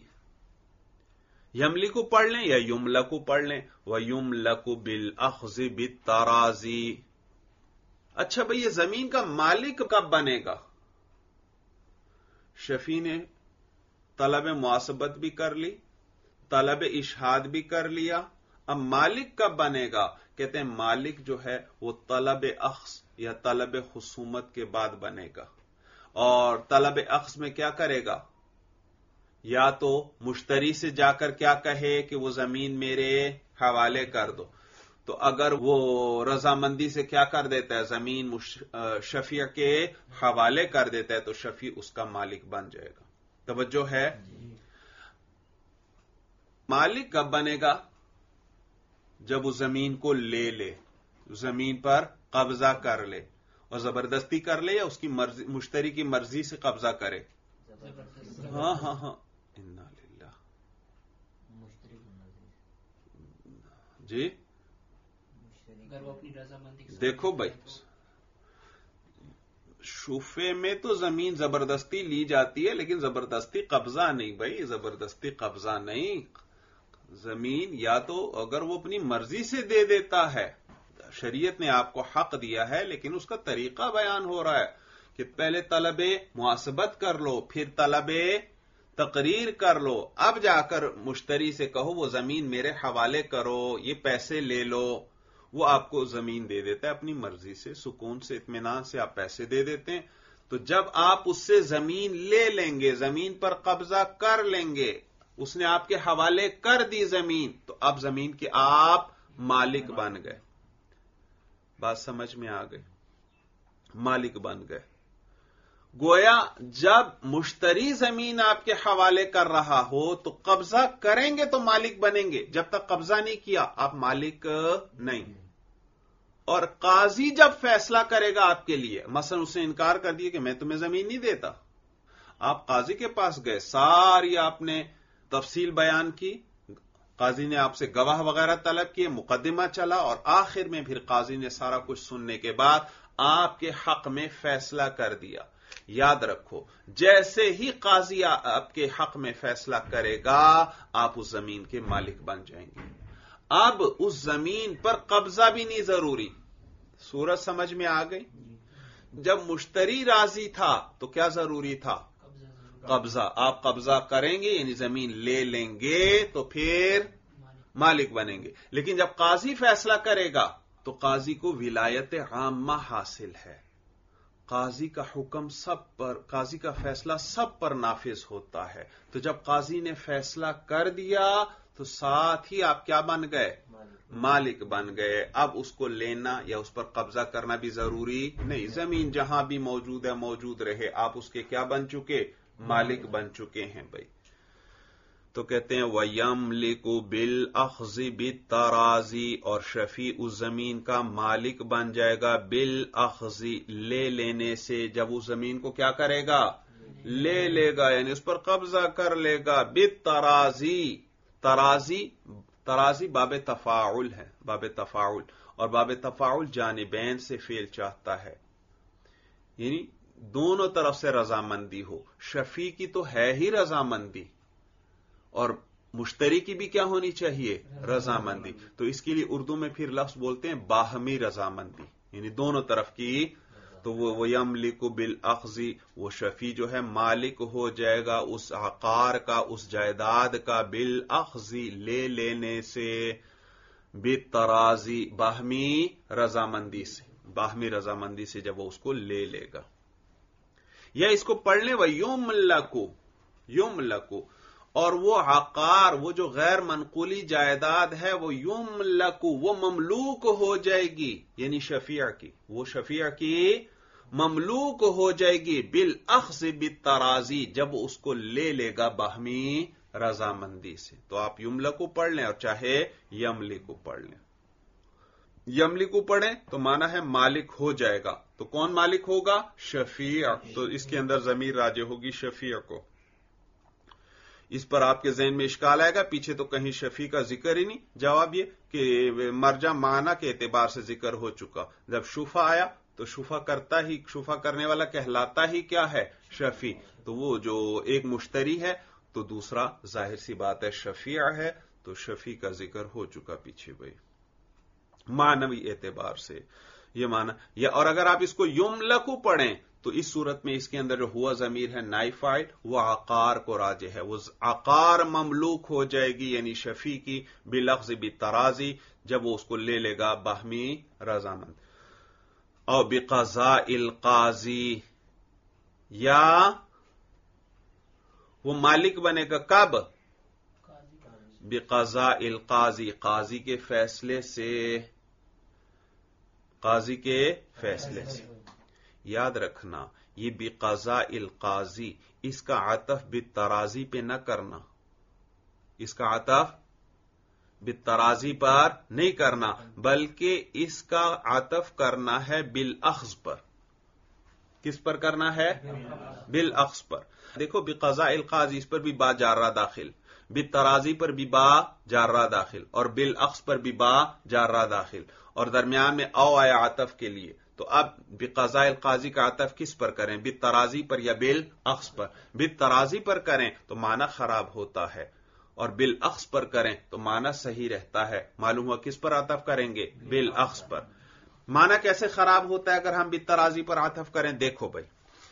یملکو پڑھ لیں یا یملکو پڑھ لیں. وَيُمْلَكُ بِالْأَخْذِ بِالتَّرَازِي. اچھا بھئی یہ زمین کا مالک کب بنے گا؟ شفیع نے طلب محاسبت بھی کر لی، طلب اشہاد بھی کر لیا، اب مالک کب بنے گا؟ کہتے ہیں مالک جو ہے وہ طلب اخذ یا طلب خصومت کے بعد بنے گا. اور طلب اخذ میں کیا کرے گا؟ یا تو مشتری سے جا کر کیا کہے کہ وہ زمین میرے حوالے کر دو، تو اگر وہ رضامندی سے کیا کر دیتا ہے، زمین شفیع کے حوالے کر دیتا ہے، تو شفیع اس کا مالک بن جائے گا. توجہ ہے؟ مالک کب بنے گا؟ جب وہ زمین کو لے لے، زمین پر قبضہ کر لے، اور زبردستی کر لے یا اس کی مرضی، مشتری کی مرضی سے قبضہ کرے. ہاں ہاں ہاں، انا للہ. جی دیکھو بھائی، شفع میں تو زمین زبردستی لی جاتی ہے لیکن زبردستی قبضہ نہیں. بھائی زبردستی قبضہ نہیں، زمین یا تو اگر وہ اپنی مرضی سے دے دیتا ہے، شریعت نے آپ کو حق دیا ہے لیکن اس کا طریقہ بیان ہو رہا ہے کہ پہلے طلب محاسبت کر لو، پھر طلب تقریر کر لو، اب جا کر مشتری سے کہو وہ زمین میرے حوالے کرو، یہ پیسے لے لو. وہ آپ کو زمین دے دیتا ہے اپنی مرضی سے، سکون سے، اطمینان سے آپ پیسے دے دیتے ہیں. تو جب آپ اس سے زمین لے لیں گے، زمین پر قبضہ کر لیں گے، اس نے آپ کے حوالے کر دی زمین، تو اب زمین کے آپ مالک بن گئے. بات سمجھ میں آ گئی؟ مالک بن گئے. گویا جب مشتری زمین آپ کے حوالے کر رہا ہو تو قبضہ کریں گے تو مالک بنیں گے. جب تک قبضہ نہیں کیا آپ مالک نہیں. اور قاضی جب فیصلہ کرے گا آپ کے لیے، مثلا اس نے انکار کر دیا کہ میں تمہیں زمین نہیں دیتا، آپ قاضی کے پاس گئے، ساری آپ نے تفصیل بیان کی، قاضی نے آپ سے گواہ وغیرہ طلب کیے، مقدمہ چلا، اور آخر میں پھر قاضی نے سارا کچھ سننے کے بعد آپ کے حق میں فیصلہ کر دیا. یاد رکھو، جیسے ہی قاضی آپ کے حق میں فیصلہ کرے گا آپ اس زمین کے مالک بن جائیں گے. اب اس زمین پر قبضہ بھی نہیں ضروری. صورت سمجھ میں آ گئی؟ جب مشتری راضی تھا تو کیا ضروری تھا؟ قبضہ. آپ قبضہ کریں گے یعنی زمین لے لیں گے تو پھر مالک بنیں گے. لیکن جب قاضی فیصلہ کرے گا تو قاضی کو ولایت عامہ حاصل ہے. قاضی کا حکم سب پر، قاضی کا فیصلہ سب پر نافذ ہوتا ہے. تو جب قاضی نے فیصلہ کر دیا تو ساتھ ہی آپ کیا بن گئے؟ مالک بن گئے. اب اس کو لینا یا اس پر قبضہ کرنا بھی ضروری نہیں. زمین جہاں بھی موجود ہے موجود رہے، آپ اس کے کیا بن چکے؟ مالک بن چکے ہیں بھائی. تو کہتے ہیں وَيَمْلِكُ بِالْأَخْذِ بِالتَّرَازِي، اور شفیع اس زمین کا مالک بن جائے گا بالأخذ، لے لینے سے. جب اس زمین کو کیا کرے گا؟ لے لے گا، یعنی اس پر قبضہ کر لے گا. بالترازی، ترازی باب تفاعل ہے، باب تفاعل، اور باب تفاعل جانبین سے فعل چاہتا ہے، یعنی دونوں طرف سے رضامندی ہو. شفیع کی تو ہے ہی رضامندی، اور مشتری کی بھی کیا ہونی چاہیے؟ رضامندی. تو اس کے لیے اردو میں پھر لفظ بولتے ہیں باہمی رضامندی، یعنی دونوں طرف کی. تو وہ یملک بالاخذ، وہ شفیع جو ہے مالک ہو جائے گا اس عقار کا، اس جائیداد کا، بالاخذ لے لینے سے، بالترازی باہمی رضامندی سے. باہمی رضامندی سے جب وہ اس کو لے لے گا. یا اس کو پڑھ لیں یملک، اور وہ عقار، وہ جو غیر منقولی جائیداد ہے، وہ یملک، وہ مملوک ہو جائے گی، یعنی شفیع کی، وہ شفیع کی مملوک ہو جائے گی بالاخذ بالترازی، جب اس کو لے لے گا باہمی رضامندی سے. تو آپ یملک پڑھ لیں اور چاہے یملک پڑھ لیں. یملک پڑھیں تو مانا ہے مالک ہو جائے گا. تو کون مالک ہوگا؟ شفیع. تو اس کے اندر ضمیر راجع ہوگی شفیع کو. اس پر آپ کے ذہن میں اشکال آئے گا، پیچھے تو کہیں شفیع کا ذکر ہی نہیں. جواب یہ کہ مرجع معنی کے اعتبار سے ذکر ہو چکا. جب شفع آیا تو شفع کرنے والا کہلاتا ہی کیا ہے؟ شفیع. تو وہ جو ایک مشتری ہے تو دوسرا ظاہر سی بات ہے شفیع ہے، تو شفیع کا ذکر ہو چکا پیچھے بھائی معنوی اعتبار سے. یہ معنی یا، اور اگر آپ اس کو یملک پڑھیں تو اس صورت میں اس کے اندر جو ہوا ضمیر ہے نائب فاعل، وہ عقار کو راجع ہے. وہ عقار مملوک ہو جائے گی یعنی شفیع کی باللفظ بالترازی، جب وہ اس کو لے لے گا باہمی رضامند. اور بقضاء القاضی، یا وہ مالک بنے گا کب؟ بقضاء القاضی، قاضی کے فیصلے سے، قاضی کے فیصلے سے. یاد رکھنا یہ بقضاء القاضی، اس کا عطف بالترازی پہ نہ کرنا، اس کا عطف بالترازی پر نہیں کرنا، بلکہ اس کا عطف کرنا ہے بالاخذ پر. کس پر کرنا ہے؟ بالاخذ پر. دیکھو بقضاء القاضی، اس پر بھی با جارہ داخل، بالترازی پر بھی با جارہ داخل، اور بالاخذ پر بھی با جارہ داخل، اور درمیان میں او آیا عطف کے لیے. تو اب بقضاء القاضی کا عطف کس پر کریں؟ بالترازی پر یا بالاخذ پر؟ بالترازی پر کریں تو معنی خراب ہوتا ہے، اور بالاخذ پر کریں تو معنی صحیح رہتا ہے. معلوم ہوا کس پر عطف کریں گے؟ بالاخذ پر. معنی کیسے خراب ہوتا ہے اگر ہم بالترازی پر عطف کریں؟ دیکھو بھائی،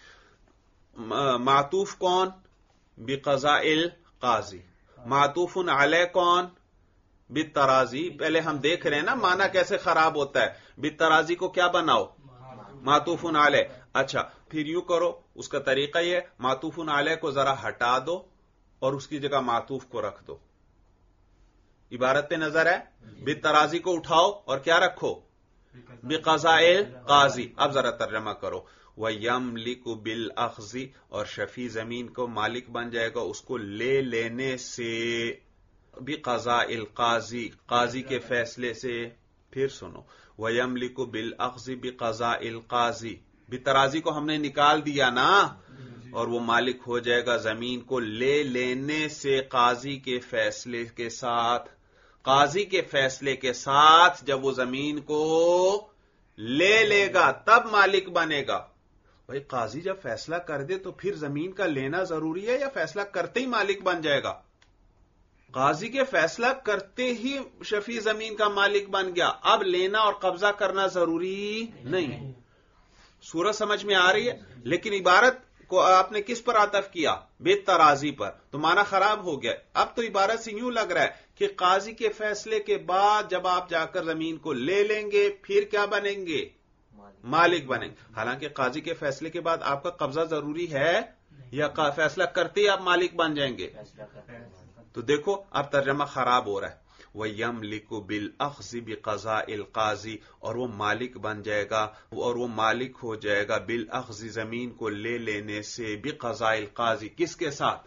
معطوف کون؟ بقضاء القاضی. معطوف علیہ کون؟ بالترازی. پہلے ہم دیکھ رہے ہیں نا معنی کیسے خراب ہوتا ہے. بالترازی کو کیا بناؤ؟ معطوف علیہ. اچھا پھر یوں کرو، اس کا طریقہ یہ، معطوف علیہ کو ذرا ہٹا دو اور اس کی جگہ معطوف کو رکھ دو. عبارت پہ نظر ہے؟ بالترازی کو اٹھاؤ اور کیا رکھو؟ بقضاء قاضی. اب ذرا ترجمہ کرو. وَيَمْلِكُ بِالْأَخْذِ اور شفیع زمین کو مالک بن جائے گا اس کو لے لینے سے. بقضاء القاضی قاضی کے فیصلے سے. پھر سنو. وَيَمْلِكُ بِالْأَخْذِ بِقَضَاءِ الْقَاضِ بالترازی کو ہم نے نکال دیا نا، اور وہ مالک ہو جائے گا زمین کو لے لینے سے قاضی کے فیصلے کے ساتھ. قاضی کے فیصلے کے ساتھ جب وہ زمین کو لے لے گا تب مالک بنے گا. بھائی قاضی جب فیصلہ کر دے تو پھر زمین کا لینا ضروری ہے یا فیصلہ کرتے ہی مالک بن جائے گا؟ قاضی کے فیصلہ کرتے ہی شفیع زمین کا مالک بن گیا. اب لینا اور قبضہ کرنا ضروری نہیں. سورج سمجھ میں آ رہی ہے؟ لیکن عبارت کو آپ نے کس پر عطف کیا؟ بالترازی پر. تو معنی خراب ہو گیا. اب تو عبارت سے یوں لگ رہا ہے کہ قاضی کے فیصلے کے بعد جب آپ جا کر زمین کو لے لیں گے پھر کیا بنیں گے؟ مالک بنیں گے. حالانکہ قاضی کے فیصلے کے بعد آپ کا قبضہ ضروری ہے یا فیصلہ کرتے ہی آپ مالک بن جائیں گے؟ تو دیکھو اب ترجمہ خراب ہو رہا ہے. وَيَمْلِكُ بِالْأَخْذِ بِقَضَاءِ الْقَاضِ اور وہ مالک بن جائے گا اور وہ مالک ہو جائے گا بالأخذ زمین کو لے لینے سے. بِقَضَاءِ الْقَاضِ کس کے ساتھ؟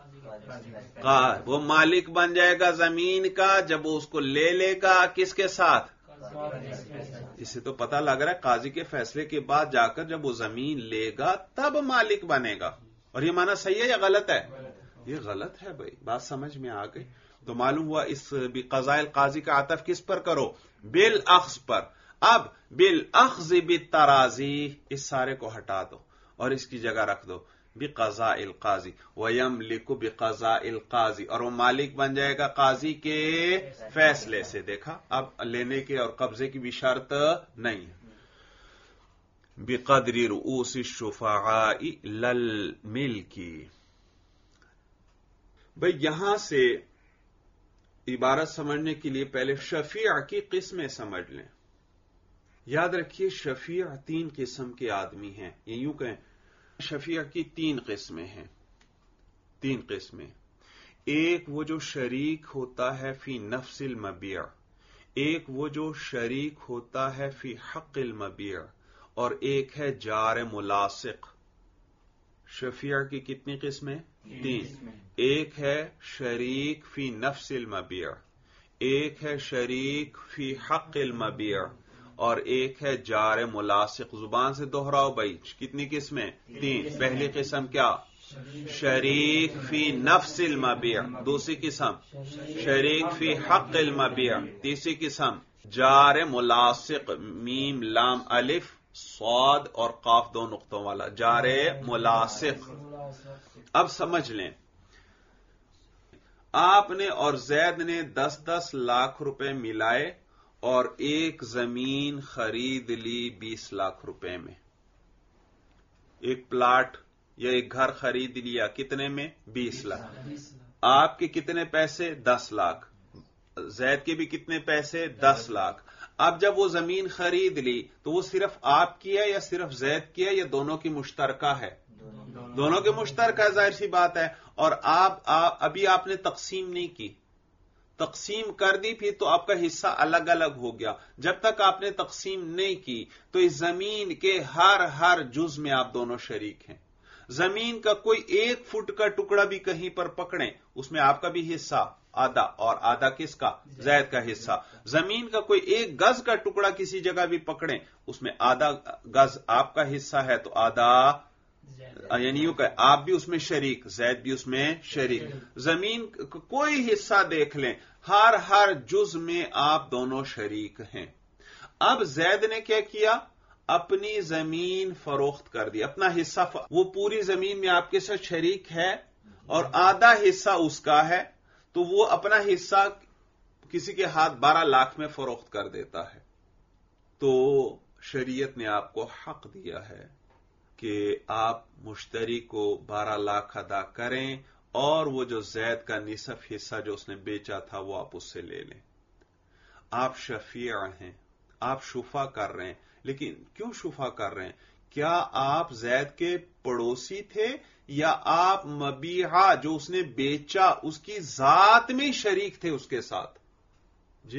وہ مالک بن جائے گا زمین کا جب وہ اس کو لے لے گا. کس کے ساتھ؟ اس سے تو پتہ لگ رہا ہے قاضی کے فیصلے کے بعد جا کر جب وہ زمین لے گا تب مالک بنے گا. اور یہ معنی صحیح ہے یا غلط ہے؟ یہ غلط ہے بھائی. بات سمجھ میں آ گئی؟ تو معلوم ہوا اس بقضاء القاضی کا عطف کس پر کرو؟ بالاخذ پر. اب بالاخذ بالترازی اس سارے کو ہٹا دو اور اس کی جگہ رکھ دو بقضاء القاضی. وَيَمْلِكُ بِقَضَاءِ الْقَاضِ اور وہ مالک بن جائے گا قاضی کے فیصلے سے. دیکھا اب لینے کے اور قبضے کی بھی شرط نہیں ہے. بِقَدْرِ رُؤُوسِ الشُّفَعَاءِ لَلْمِلْكِ. بھئی یہاں سے عبارت سمجھنے کے لیے پہلے شفیع کی قسمیں سمجھ لیں. یاد رکھیے شفیع 3 قسم کے آدمی ہیں. یہ یوں کہیں شفیع کی 3 قسمیں ہیں. 3 قسمیں. ایک وہ جو شریک ہوتا ہے فی نفس المبیع، ایک وہ جو شریک ہوتا ہے فی حق المبیع، اور ایک ہے جار ملاصق. شفیع کی کتنی قسمیں؟ 3. ایک ہے شریک فی نفس المبیع، ایک ہے شریک فی حق المبیع، اور ایک ہے جار ملاصق. زبان سے دوہراؤ بھائی. کتنی قسمیں؟ 3. پہلی قسم کیا؟ شریک فی نفس المبیع. دوسری قسم شریک فی حق المبیع. تیسری قسم جار ملاصق. میم لام الف صاد اور قاف 2 نقطوں والا جار ملاصق. اب سمجھ لیں آپ نے اور زید نے 10-10 لاکھ روپے ملائے اور ایک زمین خرید لی 20 لاکھ روپے میں. ایک پلاٹ یا ایک گھر خرید لیا کتنے میں؟ 20 لاکھ. آپ کے کتنے پیسے؟ 10 لاکھ. زید کے بھی کتنے پیسے؟ 10 لاکھ. اب جب وہ زمین خرید لی تو وہ صرف آپ کی ہے یا صرف زید کی ہے یا دونوں کی مشترکہ ہے؟ دونوں کے مشترکہ. ظاہر سی بات ہے. اور ابھی آپ نے تقسیم نہیں کی. تقسیم کر دی پھر تو آپ کا حصہ الگ الگ ہو گیا. جب تک آپ نے تقسیم نہیں کی تو اس زمین کے ہر جز میں آپ دونوں شریک ہیں. زمین کا کوئی 1 فٹ کا ٹکڑا بھی کہیں پر پکڑیں اس میں آپ کا بھی حصہ آدھا، اور آدھا کس کا؟ زید کا حصہ. زمین کا کوئی 1 گز کا ٹکڑا کسی جگہ بھی پکڑیں اس میں آدھا گز آپ کا حصہ ہے تو آدھا، یعنی یوں کہ آپ بھی اس میں شریک، زید بھی اس میں شریک. زمین کوئی حصہ دیکھ لیں ہر جز میں آپ دونوں شریک ہیں. اب زید نے کیا کیا؟ اپنی زمین فروخت کر دی، اپنا حصہ وہ پوری زمین میں آپ کے ساتھ شریک ہے اور آدھا حصہ اس کا ہے تو وہ اپنا حصہ کسی کے ہاتھ 12 لاکھ میں فروخت کر دیتا ہے. تو شریعت نے آپ کو حق دیا ہے کہ آپ مشتری کو 12 لاکھ ادا کریں اور وہ جو زید کا نصف حصہ جو اس نے بیچا تھا وہ آپ اس سے لے لیں. آپ شفیع ہیں، آپ شفا کر رہے ہیں. لیکن کیوں شفا کر رہے ہیں؟ کیا آپ زید کے پڑوسی تھے یا آپ مبیعہ جو اس نے بیچا اس کی ذات میں شریک تھے اس کے ساتھ؟ جی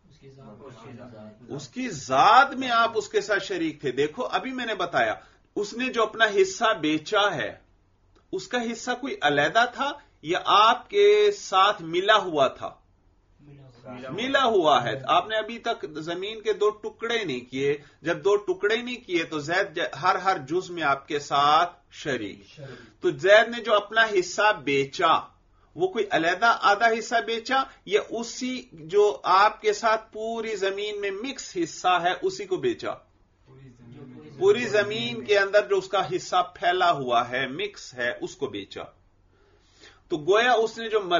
اس کی ذات میں آپ اس کے ساتھ شریک تھے. دیکھو ابھی میں نے بتایا اس نے جو اپنا حصہ بیچا ہے اس کا حصہ کوئی علیحدہ تھا یا آپ کے ساتھ ملا ہوا تھا؟ ملا ہوا ہے. آپ نے ابھی تک زمین کے 2 ٹکڑے نہیں کیے. جب 2 ٹکڑے نہیں کیے تو زید ہر جز میں آپ کے ساتھ شریک. تو زید نے جو اپنا حصہ بیچا وہ کوئی علیحدہ آدھا حصہ بیچا یا اسی جو آپ کے ساتھ پوری زمین میں مکس حصہ ہے اسی کو بیچا؟ پوری زمین کے اندر جو اس کا حصہ پھیلا ہوا ہے مکس ہے اس کو بیچا. تو گویا اس نے جو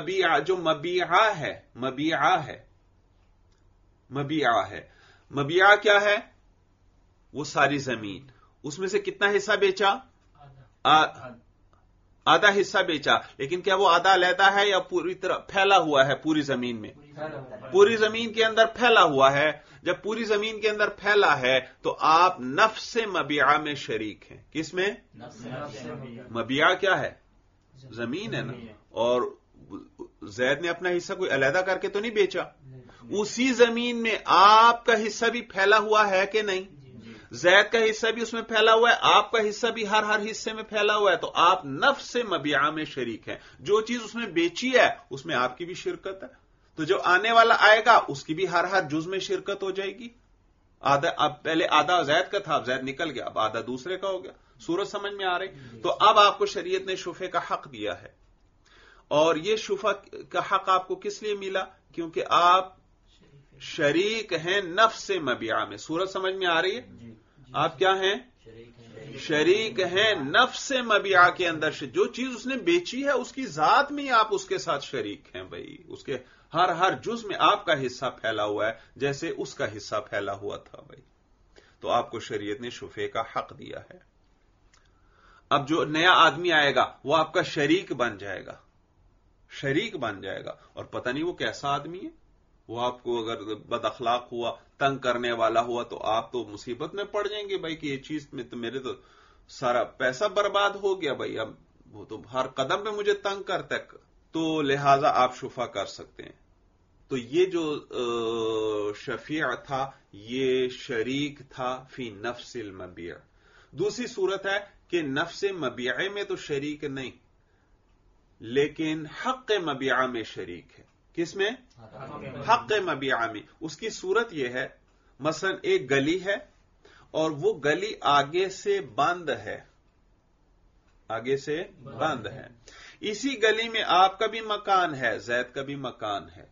مبیعہ کیا ہے؟ وہ ساری زمین. اس میں سے کتنا حصہ بیچا؟ آدھا حصہ بیچا. لیکن کیا وہ آدھا علیحدہ ہے یا پوری طرح پھیلا ہوا ہے پوری زمین میں؟ پوری زمین کے اندر پھیلا ہوا ہے. جب پوری زمین کے اندر پھیلا ہے تو آپ نفس مبیعہ میں شریک ہیں. کس میں؟ مبیعہ کیا ہے؟ زمین ہے نا. اور زید نے اپنا حصہ کوئی علیحدہ کر کے تو نہیں بیچا. اسی زمین میں آپ کا حصہ بھی پھیلا ہوا ہے کہ نہیں؟ زید کا حصہ بھی اس میں پھیلا ہوا ہے, آپ کا حصہ بھی ہر حصے میں پھیلا ہوا ہے. تو آپ نفس مبیعہ میں شریک ہیں. جو چیز اس میں بیچی ہے اس میں آپ کی بھی شرکت ہے. تو جو آنے والا آئے گا اس کی بھی ہر جز میں شرکت ہو جائے گی. اب پہلے آدھا زید کا تھا, اب زید نکل گیا, اب آدھا دوسرے کا ہو گیا. صورت سمجھ میں آ رہی؟ تو اب آپ کو شریعت نے شفعے کا حق دیا ہے. اور یہ شفعہ کا حق آپ کو کس لیے ملا؟ کیونکہ آپ شریک ہیں نفس مبیعہ میں. صورت سمجھ میں آ رہی ہے؟ آپ کیا ہیں؟ شریک ہیں نفس مبیعہ کے اندر. جو چیز اس نے بیچی ہے اس کی ذات میں ہی آپ اس کے ساتھ شریک ہیں بھائی. اس کے ہر جز میں آپ کا حصہ پھیلا ہوا ہے جیسے اس کا حصہ پھیلا ہوا تھا بھائی. تو آپ کو شریعت نے شفعے کا حق دیا ہے. اب جو نیا آدمی آئے گا وہ آپ کا شریک بن جائے گا. شریک بن جائے گا. اور پتہ نہیں وہ کیسا آدمی ہے. وہ آپ کو اگر بد اخلاق ہوا, تنگ کرنے والا ہوا تو آپ تو مصیبت میں پڑ جائیں گے بھائی کہ یہ چیز میں تو میرے تو سارا پیسہ برباد ہو گیا بھائی. اب وہ تو ہر قدم پہ مجھے تنگ کرتا ہے. تو لہذا آپ شفا کر سکتے ہیں. تو یہ جو شفیع تھا یہ شریک تھا فی نفس المبیع. دوسری صورت ہے کہ نفس مبیع میں تو شریک نہیں لیکن حق مبیع میں شریک ہے. کس میں؟ حق مبیع میں. اس کی صورت یہ ہے مثلا ایک گلی ہے اور وہ گلی آگے سے بند ہے. آگے سے بند ہے. اسی گلی میں آپ کا بھی مکان ہے, زید کا بھی مکان ہے.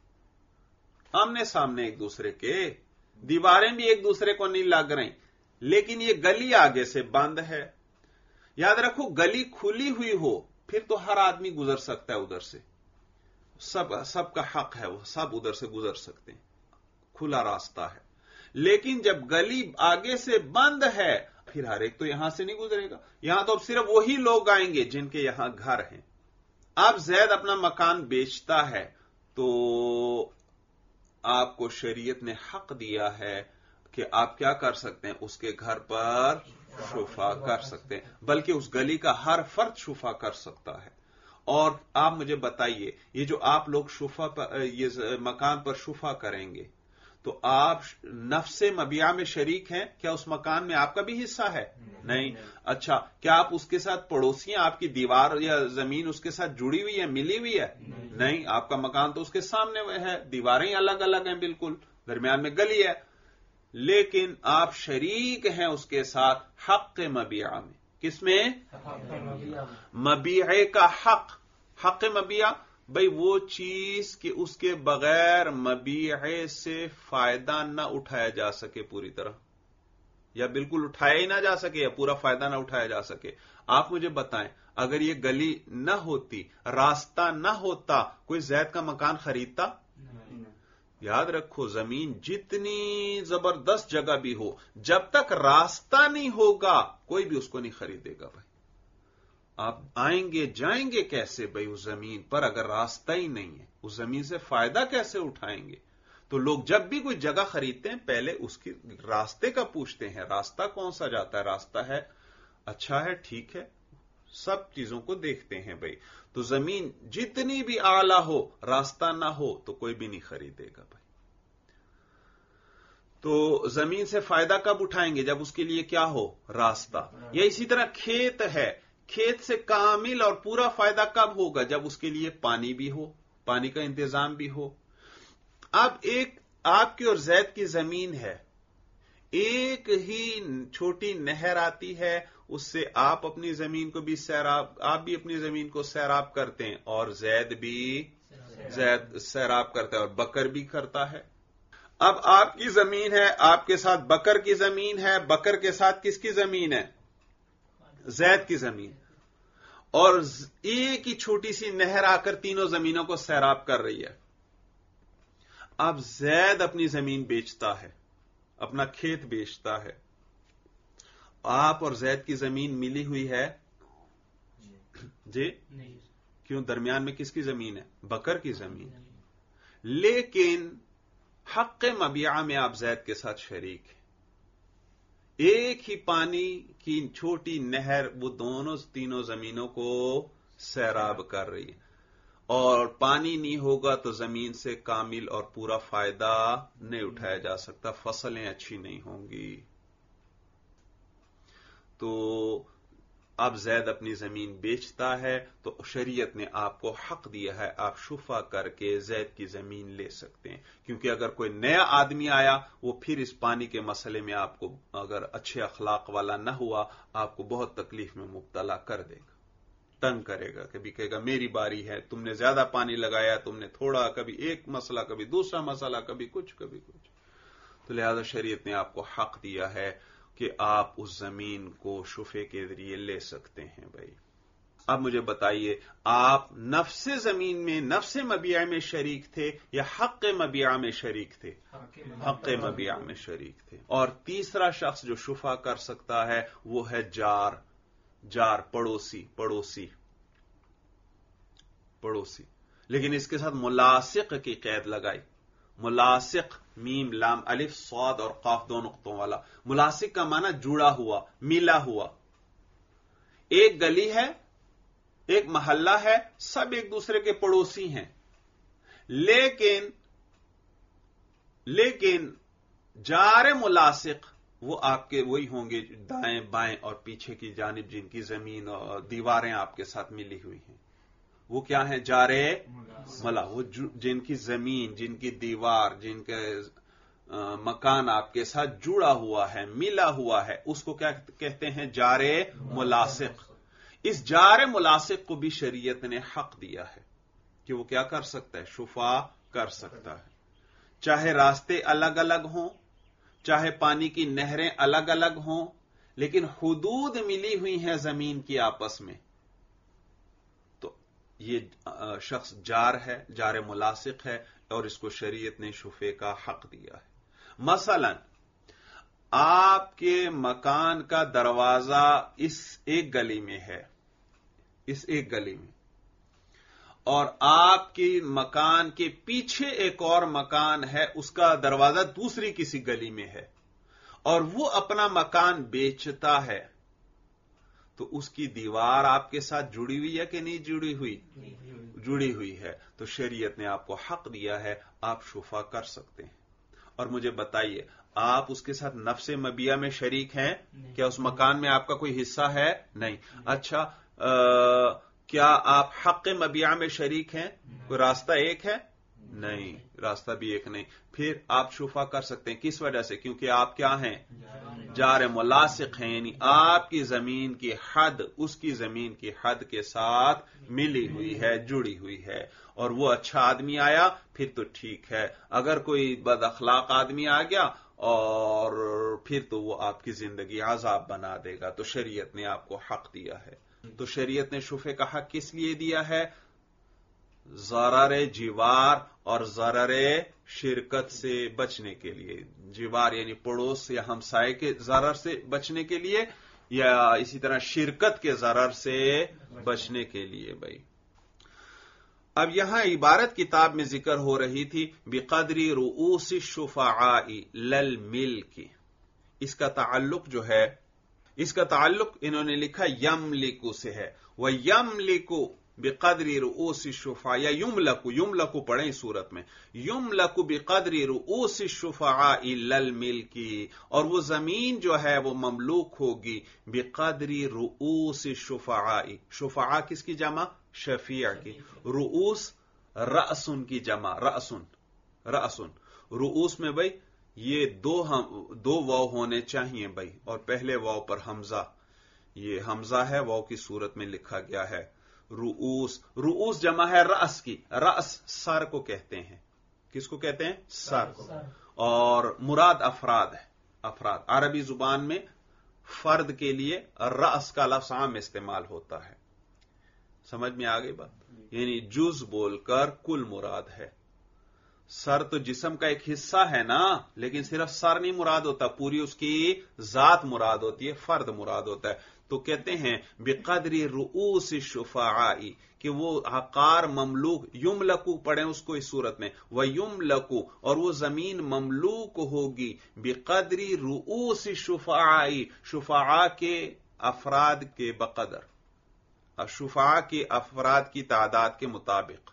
آمنے سامنے ایک دوسرے کے, دیواریں بھی ایک دوسرے کو نہیں لگ رہی, لیکن یہ گلی آگے سے بند ہے. یاد رکھو گلی کھلی ہوئی ہو پھر تو ہر آدمی گزر سکتا ہے ادھر سے. سب کا حق ہے, وہ سب ادھر سے گزر سکتے ہیں, کھلا راستہ ہے. لیکن جب گلی آگے سے بند ہے پھر ہر ایک تو یہاں سے نہیں گزرے گا. یہاں تو اب صرف وہی لوگ آئیں گے جن کے یہاں گھر ہیں. اب زید اپنا مکان بیچتا ہے تو آپ کو شریعت نے حق دیا ہے کہ آپ کیا کر سکتے ہیں, اس کے گھر پر شفا کر سکتے ہیں. بلکہ اس گلی کا ہر فرد شفا کر سکتا ہے. اور آپ مجھے بتائیے یہ جو آپ لوگ یہ مکان پر شفا کریں گے تو آپ نفس مبیعہ میں شریک ہیں؟ کیا اس مکان میں آپ کا بھی حصہ ہے؟ نہیں. اچھا, کیا آپ اس کے ساتھ پڑوسی ہیں؟ آپ کی دیوار یا زمین اس کے ساتھ جڑی ہوئی ہے, ملی ہوئی ہے؟ نہیں. آپ کا مکان تو اس کے سامنے ہے, دیواریں ہی الگ ہیں بالکل, درمیان میں گلی ہے. لیکن آپ شریک ہیں اس کے ساتھ حق مبیعہ میں. کس میں؟ مبیعے کا حق. حق مبیعہ بھئی وہ چیز کہ اس کے بغیر مبیعے سے فائدہ نہ اٹھایا جا سکے پوری طرح, یا بالکل اٹھایا ہی نہ جا سکے یا پورا فائدہ نہ اٹھایا جا سکے. آپ مجھے بتائیں اگر یہ گلی نہ ہوتی, راستہ نہ ہوتا, کوئی زید کا مکان خریدتا؟ یاد رکھو زمین جتنی زبردست جگہ بھی ہو جب تک راستہ نہیں ہوگا کوئی بھی اس کو نہیں خریدے گا. بھائی آپ آئیں گے جائیں گے کیسے بھائی اس زمین پر اگر راستہ ہی نہیں ہے؟ اس زمین سے فائدہ کیسے اٹھائیں گے؟ تو لوگ جب بھی کوئی جگہ خریدتے ہیں پہلے اس کی راستے کا پوچھتے ہیں, راستہ کون سا جاتا ہے, راستہ ہے اچھا ہے, ٹھیک ہے, سب چیزوں کو دیکھتے ہیں بھائی. تو زمین جتنی بھی اعلیٰ ہو راستہ نہ ہو تو کوئی بھی نہیں خریدے گا بھائی. تو زمین سے فائدہ کب اٹھائیں گے؟ جب اس کے لیے کیا ہو؟ راستہ. یا اسی طرح کھیت ہے، کھیت سے کامل اور پورا فائدہ کب ہوگا؟ جب اس کے لیے پانی بھی ہو، پانی کا انتظام بھی ہو. اب ایک آپ کی اور زید کی زمین ہے، ایک ہی چھوٹی نہر آتی ہے، اس سے آپ اپنی زمین کو بھی آپ بھی اپنی زمین کو سیراب کرتے ہیں اور زید بھی سیراب کرتا ہے اور بکر بھی کرتا ہے. اب آپ کی زمین ہے، آپ کے ساتھ بکر کی زمین ہے، بکر کے ساتھ کس کی زمین ہے؟ زید کی زمین. اور ایک ہی چھوٹی سی نہر آ کر تینوں زمینوں کو سیراب کر رہی ہے. اب زید اپنی زمین بیچتا ہے، اپنا کھیت بیچتا ہے. آپ اور زید کی زمین ملی ہوئی ہے جی؟ کیوں؟ درمیان میں کس کی زمین ہے؟ بکر کی زمین. لیکن حق مبیعہ میں آپ زید کے ساتھ شریک ہیں. ایک ہی پانی کی چھوٹی نہر وہ تینوں زمینوں کو سیراب کر رہی ہے، اور پانی نہیں ہوگا تو زمین سے کامل اور پورا فائدہ نہیں اٹھایا جا سکتا، فصلیں اچھی نہیں ہوں گی. تو اب زید اپنی زمین بیچتا ہے تو شریعت نے آپ کو حق دیا ہے، آپ شفا کر کے زید کی زمین لے سکتے ہیں. کیونکہ اگر کوئی نیا آدمی آیا وہ پھر اس پانی کے مسئلے میں آپ کو اگر اچھے اخلاق والا نہ ہوا آپ کو بہت تکلیف میں مبتلا کر دے گا، تنگ کرے گا. کبھی کہے گا میری باری ہے، تم نے زیادہ پانی لگایا، تم نے تھوڑا، کبھی ایک مسئلہ کبھی دوسرا مسئلہ، کبھی کچھ کبھی کچھ. تو لہذا شریعت نے آپ کو حق دیا ہے کہ آپ اس زمین کو شفے کے ذریعے لے سکتے ہیں. بھائی اب مجھے بتائیے، آپ نفس زمین میں، نفس مبیعہ میں شریک تھے یا حق مبیعہ میں شریک تھے؟ حق مبیعہ میں شریک تھے. اور تیسرا شخص جو شفا کر سکتا ہے وہ ہے جار، پڑوسی. لیکن اس کے ساتھ ملاصق کی قید لگائی. ملاصق، میم لام الف صاد اور قاف دو نقطوں والا. ملاصق کا معنی جڑا ہوا، ملا ہوا. ایک گلی ہے، ایک محلہ ہے، سب ایک دوسرے کے پڑوسی ہیں، لیکن جار ملاصق وہ آپ کے وہی ہوں گے دائیں بائیں اور پیچھے کی جانب جن کی زمین اور دیواریں آپ کے ساتھ ملی ہوئی ہیں. وہ کیا ہیں؟ جار ملا. وہ جن کی زمین، جن کی دیوار، جن کے مکان آپ کے ساتھ جڑا ہوا ہے، ملا ہوا ہے، اس کو کیا کہتے ہیں؟ جار ملاصق. اس جار ملاصق کو بھی شریعت نے حق دیا ہے کہ وہ کیا کر سکتا ہے؟ شفا کر سکتا ہے. چاہے راستے الگ الگ ہوں، چاہے پانی کی نہریں الگ الگ ہوں، لیکن حدود ملی ہوئی ہیں زمین کی آپس میں. تو یہ شخص جار ہے، جار ملاصق ہے، اور اس کو شریعت نے شفے کا حق دیا ہے. مثلا آپ کے مکان کا دروازہ اس ایک گلی میں ہے، اور آپ کے مکان کے پیچھے ایک اور مکان ہے، اس کا دروازہ دوسری کسی گلی میں ہے، اور وہ اپنا مکان بیچتا ہے. تو اس کی دیوار آپ کے ساتھ جڑی ہوئی ہے کہ نہیں جڑی ہوئی؟ جڑی ہوئی ہے. تو شریعت نے آپ کو حق دیا ہے، آپ شفا کر سکتے ہیں. اور مجھے بتائیے، آپ اس کے ساتھ نفس مبیعہ میں شریک ہیں؟ کیا اس مکان میں آپ کا کوئی حصہ ہے؟ نہیں. اچھا، کیا آپ حق مبیعہ میں شریک ہیں؟ کوئی راستہ ایک ہے؟ نہیں، راستہ بھی ایک نہیں. پھر آپ شفا کر سکتے ہیں. کس وجہ سے؟ کیونکہ آپ کیا ہیں؟ جار ملاصق ہیں. یعنی آپ کی زمین کی حد اس کی زمین کی حد کے ساتھ ملی ہوئی ہے، جڑی ہوئی ہے. اور وہ اچھا آدمی آیا پھر تو ٹھیک ہے. اگر کوئی بد اخلاق آدمی آ گیا اور پھر تو وہ آپ کی زندگی عذاب بنا دے گا. تو شریعت نے آپ کو حق دیا ہے. تو شریعت نے شفے کا حق کس لیے دیا ہے؟ ضرر جوار اور ضرر شرکت سے بچنے کے لیے. جوار یعنی پڑوس یا ہمسائے کے ضرر سے بچنے کے لیے، یا اسی طرح شرکت کے ضرر سے بچنے کے لیے. بھائی اب یہاں عبارت کتاب میں ذکر ہو رہی تھی بقدر رؤوس الشفعاء للملک. اس کا تعلق جو ہے، اس کا تعلق انہوں نے لکھا یملک سے ہے. وَيَمْلِكُ बिक़द्रि रुऊसि शुफ़ा, या युमलकु पढ़ें इस सूरत में, युमलकु बिक़द्रि रुऊसि शुफ़ा इल्लल मिल्की, और वो जमीन जो है वो ममलूक होगी बिक़द्रि रुऊसि शुफ़ा, शुफ़ा किसकी जमा? शफीअ की। रुऊस रअसुन की जमा, रअसुन। रुऊस में भाई ये दो वाव होने चाहिए भाई, और पहले वाव पर हमजा, ये हमजा है, वाव की सूरत में लिखा गया है। रुऊस जमा है रअस की, रअस सर को कहते हैं। किसको कहते हैं? सर को। और मुराद अफराद है, अफराद। अरबी जुबान में फर्द के लिए रअस का लफ्ज़ आम इस्तेमाल होता है। समझ में आ गई बात? यानी जुज बोलकर कुल मुराद है। सर तो जिस्म का एक हिस्सा है ना, लेकिन सिर्फ सर नहीं मुराद होता, पूरी उसकी जात मुराद होती है, फर्द मुराद होता है। तो कहते हैं बिक़द्रि रुऊसि शुफ़ाई, कि वो आकार ममलूक, युमलकु पढ़ें उसको इस सूरत में, व युमलकु, और वो जमीन ममलूक होगी बिक़द्रि रुऊसि शुफ़ाई, शुफ़ा के अफराद के बकदर, शुफ़ा के अफराद की तादाद के मुताबिक,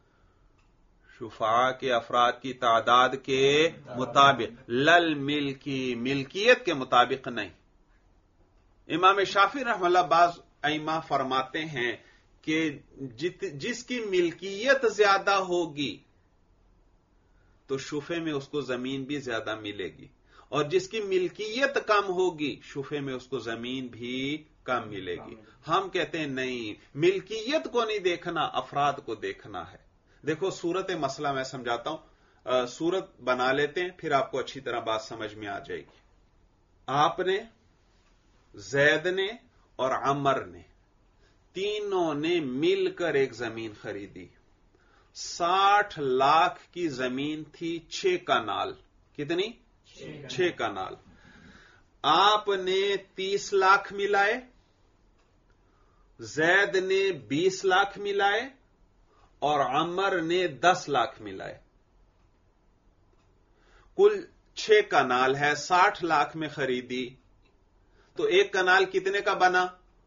शुफ़ा के अफराद की तादाद के मुताबिक, लल मिल्की, मिल्कियत के मुताबिक नहीं। इमाम शाफी रहमतुल्लाह बाज़ अइमा फरमाते हैं कि जिसकी मिल्कियत ज्यादा होगी तो शुफे में उसको जमीन भी ज्यादा मिलेगी, और जिसकी मिल्कियत कम होगी शुफे में उसको जमीन भी कम मिलेगी। हम कहते हैं नहीं, मिल्कियत को नहीं देखना, अफराद को देखना है। देखो सूरत मसला मैं समझाता हूं, सूरत बना लेते हैं, फिर आपको अच्छी तरह बात समझ में आ जाएगी। आपने, जैद ने और अमर ने, तीनों ने मिलकर एक जमीन खरीदी। 60 लाख की जमीन थी, 6 कनाल। कितनी? 6 कनाल। आपने 30 लाख मिलाए, जैद ने 20 लाख मिलाए, और अमर ने 10 लाख मिलाए। कुल 6 कनाल है, 60 लाख में खरीदी, तो एक कनाल कितने का बना?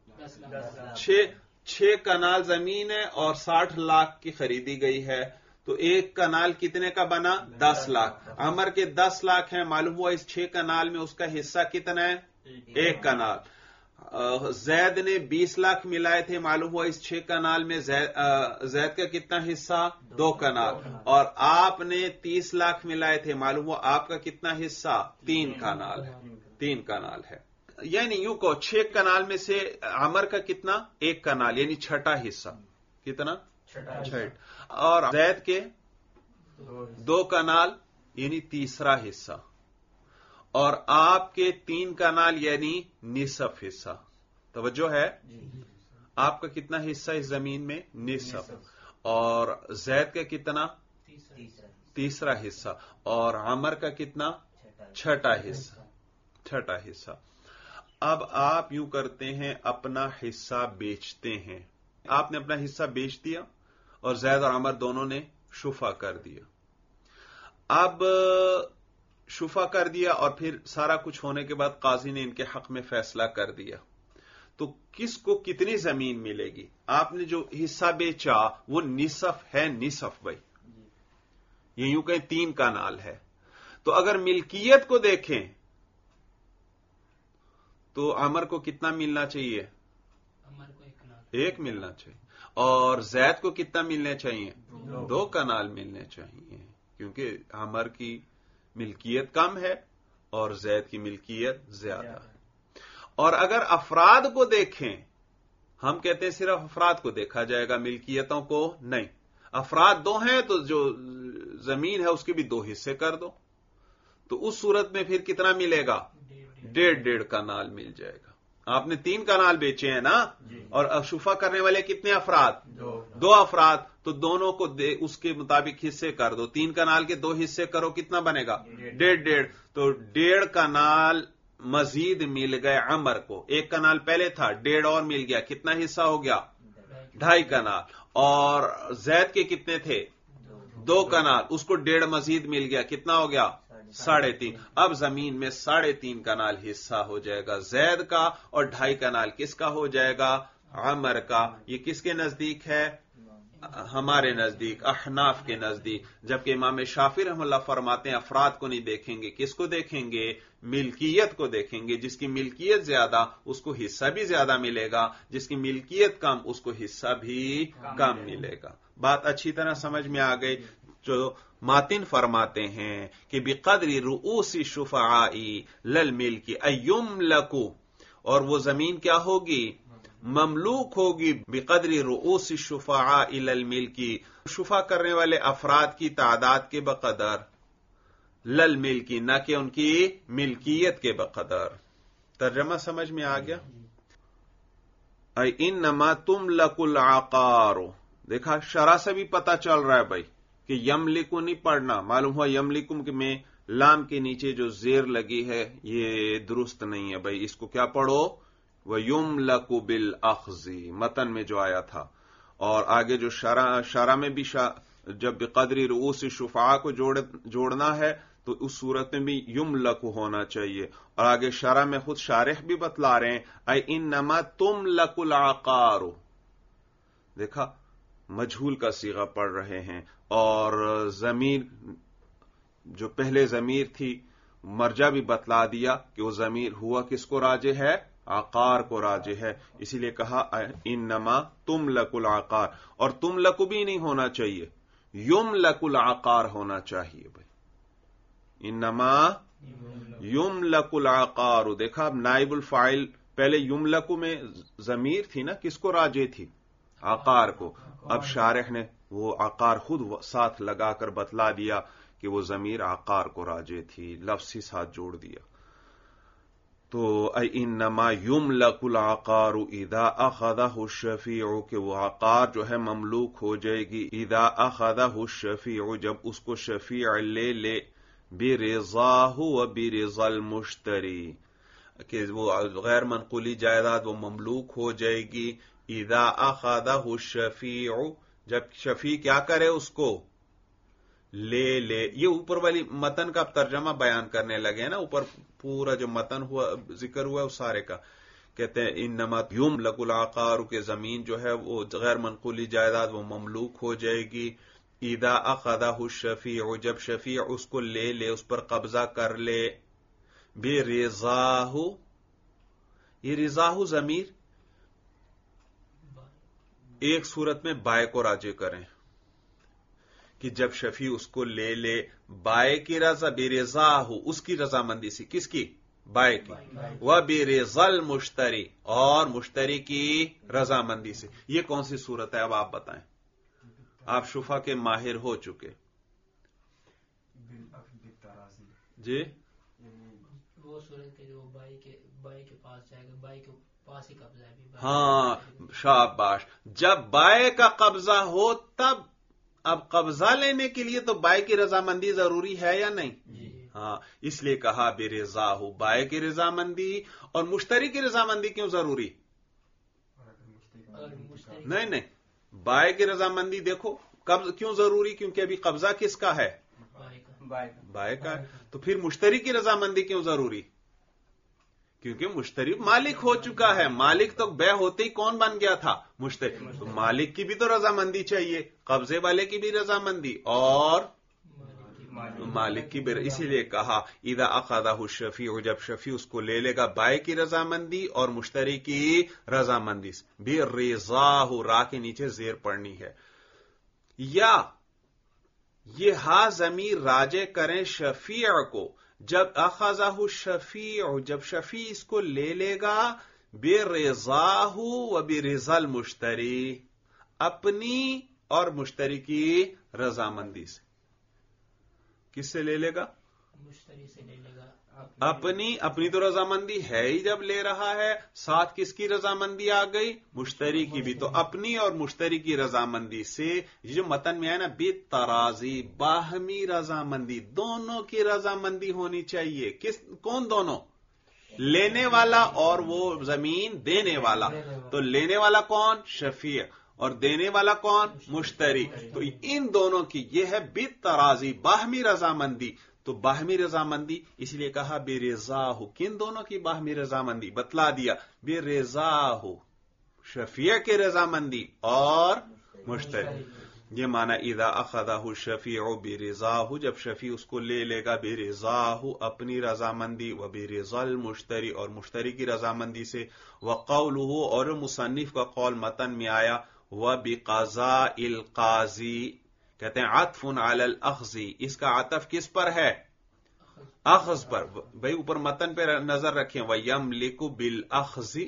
6 कनाल जमीन है और 60 लाख की खरीदी गई है, तो एक कनाल कितने का बना? 10 लाख। अमर के 10 लाख हैं, मालूम हुआ इस 6 कनाल में उसका हिस्सा कितना है? एक कनाल। जैद ने 20 लाख मिलाए थे, मालूम हुआ इस 6 कनाल में जैद का कितना हिस्सा? 2 कनाल। और आपने 30 लाख मिलाए थे, मालूम हुआ आपका कितना हिस्सा? 3 कनाल है। 3 कनाल है, यानी यूं को 6 कनाल में से अमर का कितना? 1 कनाल, यानी छठा हिस्सा। कितना? छठ। और जैद के 2 कनाल, यानी तीसरा हिस्सा। और आपके 3 कनाल, यानी निसफ हिस्सा। तवज्जो है? आपका कितना हिस्सा इस जमीन में? निसफ। और जैद का कितना? तीसरा हिस्सा। और अमर का कितना? छठा हिस्सा। छठा हिस्सा। अब आप यूं करते हैं, अपना हिस्सा बेचते हैं। आपने अपना हिस्सा बेच दिया और जैद और अमर दोनों ने शुफा कर दिया। अब शुफा कर दिया और फिर सारा कुछ होने के बाद काजी ने इनके हक में फैसला कर दिया, तो किसको कितनी जमीन मिलेगी? आपने जो हिस्सा बेचा वो निसफ है, निसफ भाई, ये यूं कहें 3 कनाल है। तो अगर मिल्कियत को देखें तो अमर को कितना मिलना चाहिए? अमर को 1 मिलना चाहिए। और जैद को कितना मिलने चाहिए? 2 कनाल मिलने चाहिए, क्योंकि अमर की मिल्कियत कम है और जैद की मिल्कियत ज्यादा है। और अगर अफराद को देखें, हम कहते हैं सिर्फ अफराद को देखा जाएगा, मिल्कियतों को नहीं। अफराद 2 हैं तो जो जमीन है उसके भी 2 हिस्से कर दो, तो उस सूरत में फिर कितना मिलेगा? 1.5 कनाल मिल जाएगा। आपने 3 कनाल बेचे हैं ना, और शुफा करने वाले कितने अफराद? 2 अफराद, तो दोनों को उसके मुताबिक हिस्से कर दो। 3 कनाल के 2 हिस्से करो, कितना बनेगा? 1.5। तो 1.5 कनाल मजीद मिल गए अमर को। 1 कनाल पहले था, 1.5 और मिल गया, कितना हिस्सा हो गया? 2.5 कनाल। और जैद के कितने थे? 2 कनाल, उसको 1.5 मजीद मिल गया, कितना हो गया? 3.5। अब जमीन में 3.5 कनाल हिस्सा हो जाएगा जैद का, और 2.5 कनाल किसका हो जाएगा? عمر کا، یہ کس کے نزدیک ہے؟ ہمارے نزدیک احناف کے نزدیک، جبکہ امام شافعی رحمہ اللہ فرماتے ہیں افراد کو نہیں دیکھیں گے، کس کو دیکھیں گے؟ ملکیت کو دیکھیں گے، جس کی ملکیت زیادہ اس کو حصہ بھی زیادہ ملے گا، جس کی ملکیت کم اس کو حصہ بھی کم ملے گا۔ بات اچھی طرح سمجھ میں آ گئی؟ جو ماتن فرماتے ہیں کہ بقدر رؤوس الشفعاء للملک ایملکو، اور وہ زمین کیا ہوگی؟ مملوک ہوگی بقدر رؤوس الشفعاء للملک، شفع کرنے والے افراد کی تعداد کے بقدر، للملک نہ کہ ان کی ملکیت کے بقدر۔ ترجمہ سمجھ میں آ گیا؟ اے انما تملک العقار، دیکھا شرح سے بھی پتا چل رہا ہے بھائی کہ یملکو نہیں پڑھنا، معلوم ہوا یملکم میں لام کے نیچے جو زیر لگی ہے یہ درست نہیں ہے بھائی، اس کو کیا پڑھو؟ وَيُمْلَكُ بِالْأَخْذِ، متن میں جو آیا تھا، اور آگے جو شرح میں بھی جب بقدر رؤوس الشفعاء کو جوڑنا ہے تو اس صورت میں بھی یملک ہونا چاہیے، اور آگے شرح میں خود شارح بھی بتلا رہے ہیں اے انما تملک العقار، دیکھا مجہول کا صیغہ پڑھ رہے ہیں، اور ضمیر جو پہلے ضمیر تھی مرجع بھی بتلا دیا کہ وہ ضمیر ہوا کس کو راجع ہے؟ عقار کو راجع ہے، اسی لیے کہا انما تملک العقار، اور تملک بھی نہیں ہونا چاہیے، یملک العقار ہونا چاہیے بھائی، انما یملک العقار۔ دیکھا اب نائب الفاعل پہلے یملک میں ضمیر تھی نا، کس کو راجع تھی؟ عقار کو، اب شارح نے وہ عقار خود ساتھ لگا کر بتلا دیا کہ وہ ضمیر عقار کو راجع تھی، لفظ ہی ساتھ جوڑ دیا۔ تو اے انما یملک العقار اذا اخذہ الشفیع، کہ وہ عقار جو ہے مملوک ہو جائے گی اذا اخذہ الشفیع، جب اس کو شفیع لے برضاہ و برضا المشتری، کہ وہ غیر منقولی جائیداد وہ مملوک ہو جائے گی اذا اخذہ الشفیع، جب شفیع کیا کرے اس کو؟ لے۔ یہ اوپر والی متن کا ترجمہ بیان کرنے لگے نا، اوپر پورا جو متن ہوا ذکر ہوا ہے اس سارے کا، کہتے ہیں انما یملک العقار، کہ زمین جو ہے وہ غیر منقولی جائیداد وہ مملوک ہو جائے گی اذا اخذہ الشفیع، جب شفیع اس کو لے اس پر قبضہ کر لے، برضاہ، یہ رضاہ ضمیر ایک صورت میں بائے کو راجع کریں کہ جب شفیع اس کو لے بائے کی رضا، برضاہ اس کی رضامندی سے، کس کی؟ بائے کی، و برضا المشتری، اور مشتری کی رضامندی سے۔ یہ کون سی صورت ہے اب آپ بتائیں، آپ شفا کے ماہر ہو چکے جی؟ وہ صورت کے جو بائی کے پاس جائے گا، بائی کے پاس ہی قبضہ ہے، ہاں شاباش، جب بائے کا قبضہ ہو تب، اب قبضہ لینے کے لیے تو بائے کی رضامندی ضروری ہے یا نہیں؟ ہاں، اس لیے کہا برضاہ، بائے کی رضامندی، اور مشتری کی رضامندی کیوں ضروری؟ نہیں، بائے کی رضامندی دیکھو کیوں ضروری؟ کیونکہ ابھی قبضہ کس کا ہے؟ بائے کا ہے۔ تو پھر مشتری کی رضامندی کیوں ضروری؟ کیونکہ مشتری مالک ہو چکا ہے، مالک تو بے ہوتے ہی کون بن گیا تھا؟ مشتری، تو مالک کی بھی تو رضامندی چاہیے، قبضے والے کی بھی رضامندی اور مالک کی بھی، اسی لیے کہا اذا اخذہ الشفیع، جب شفیع اس کو لے گا بائے کی رضامندی اور مشتری کی رضامندی، برضاہ، را کے نیچے زیر پڑنی ہے، یا یہ ہا ضمیر راجع کریں شفیع کو، جب اخذہ الشفیع، جب شفیع اس کو لے گا برضاہ و برضا المشتری، اپنی اور مشتری کی رضامندی سے۔ کس سے لے گا؟ مشتری سے لے گا، اپنی تو رضامندی ہے ہی جب لے رہا ہے، ساتھ کس کی رضامندی آ گئی؟ مشتری کی بھی، تو اپنی اور مشتری کی رضامندی سے، یہ جو متن میں ہے نا بالتراضی، باہمی رضامندی، دونوں کی رضامندی ہونی چاہیے۔ کون دونوں؟ لینے والا اور وہ زمین دینے والا۔ تو لینے والا کون؟ شفیع، اور دینے والا کون؟ مشتری۔ تو ان دونوں کی یہ ہے بالتراضی، باہمی رضامندی۔ تو باہمی رضامندی اس لیے کہا برضاہ، کن دونوں کی باہمی رضامندی؟ بتلا دیا، برضاہ، शफिया की रजामंदी और मुश्तरी। ये माना इदा अखदाहु शफीउ बिरिजाहु, जब शफी उसको ले लेगा बिरिजाहु अपनी रजामंदी, व बिरिजाल मुश्तरी और मुश्तरी की रजामंदी से, व कौलुहु और मुसन्निफ का कौल मतन में आया व बिक़ज़ाइल क़ाज़ी, कहते हैं अत्फ़ुन अलल अख़ज़ी, इसका अतफ किस पर है? अख़ज़ पर। भाई ऊपर मतन पे नजर रखें, व यमलिकु बिल अख़ज़ी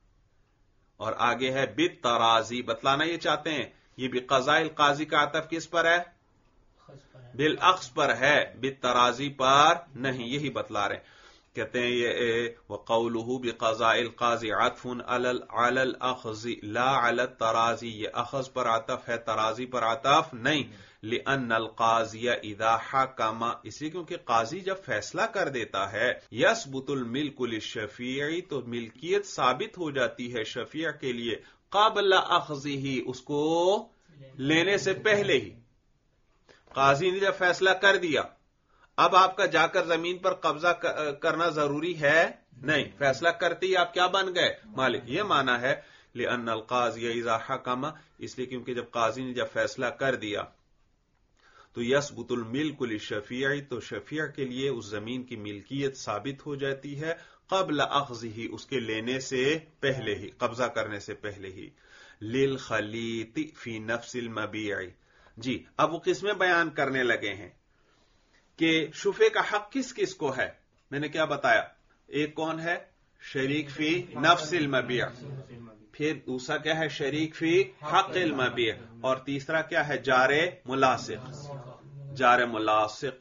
और आगे है बित तराजी, बतलाना ये चाहते हैं ये भी क़ज़ाइल क़ाज़ी का अतफ किस पर है? बिल अख्स पर है, बित तराजी पर नहीं, यही बतला रहे। कहते हैं ये व क़ौलुहु बिक़ज़ाइल क़ाज़ी अत्फ़ुन अलल अख़ज़ी ला अलत तराजी, ये अख़ज़ पर अतफ है, तराजी पर अतफ नहीं। लिअन्नल क़ाज़िया इज़ा हकमा, इसलिए क्योंकि काजी जब फैसला कर देता है, यसबुतुल मिल्कु लिश्शफ़ीई, तो मिल्कियत साबित हो जाती है शफीअ के लिए, क़ब्ल अख़ज़िही, उसको लेने से पहले ही। काजी ने जब फैसला कर दिया, अब आपका जाकर जमीन पर कब्जा करना जरूरी है? नहीं, फैसला करते ही आप क्या बन गए? मालिक। यह माना है लिअन्नल क़ाज़िया इज़ा हकमा, इसलिए क्योंकि जब काजी ने जब फैसला कर दिया तो यसबुतुल मिल्कु लिश्शफ़ीई, तो शफीअ के लिए उस जमीन की मिल्कियत साबित हो जाती है, क़ब्ल अख़ज़िही, उसके लेने से पहले ही, कब्जा करने से पहले ही। लिल खलीति फी नफ्सिल मबीई, जी अब वो किस्में बयान करने लगे हैं कि शुफे का हक किस किस को है। मैंने क्या बताया? एक कौन है? शरीक फी नफ्सिल मबीई, फिर दूसरा क्या है? शरीक फी हक़िल मबीई, और तीसरा क्या है? जारे मुलासिक, जारे मुलासिक।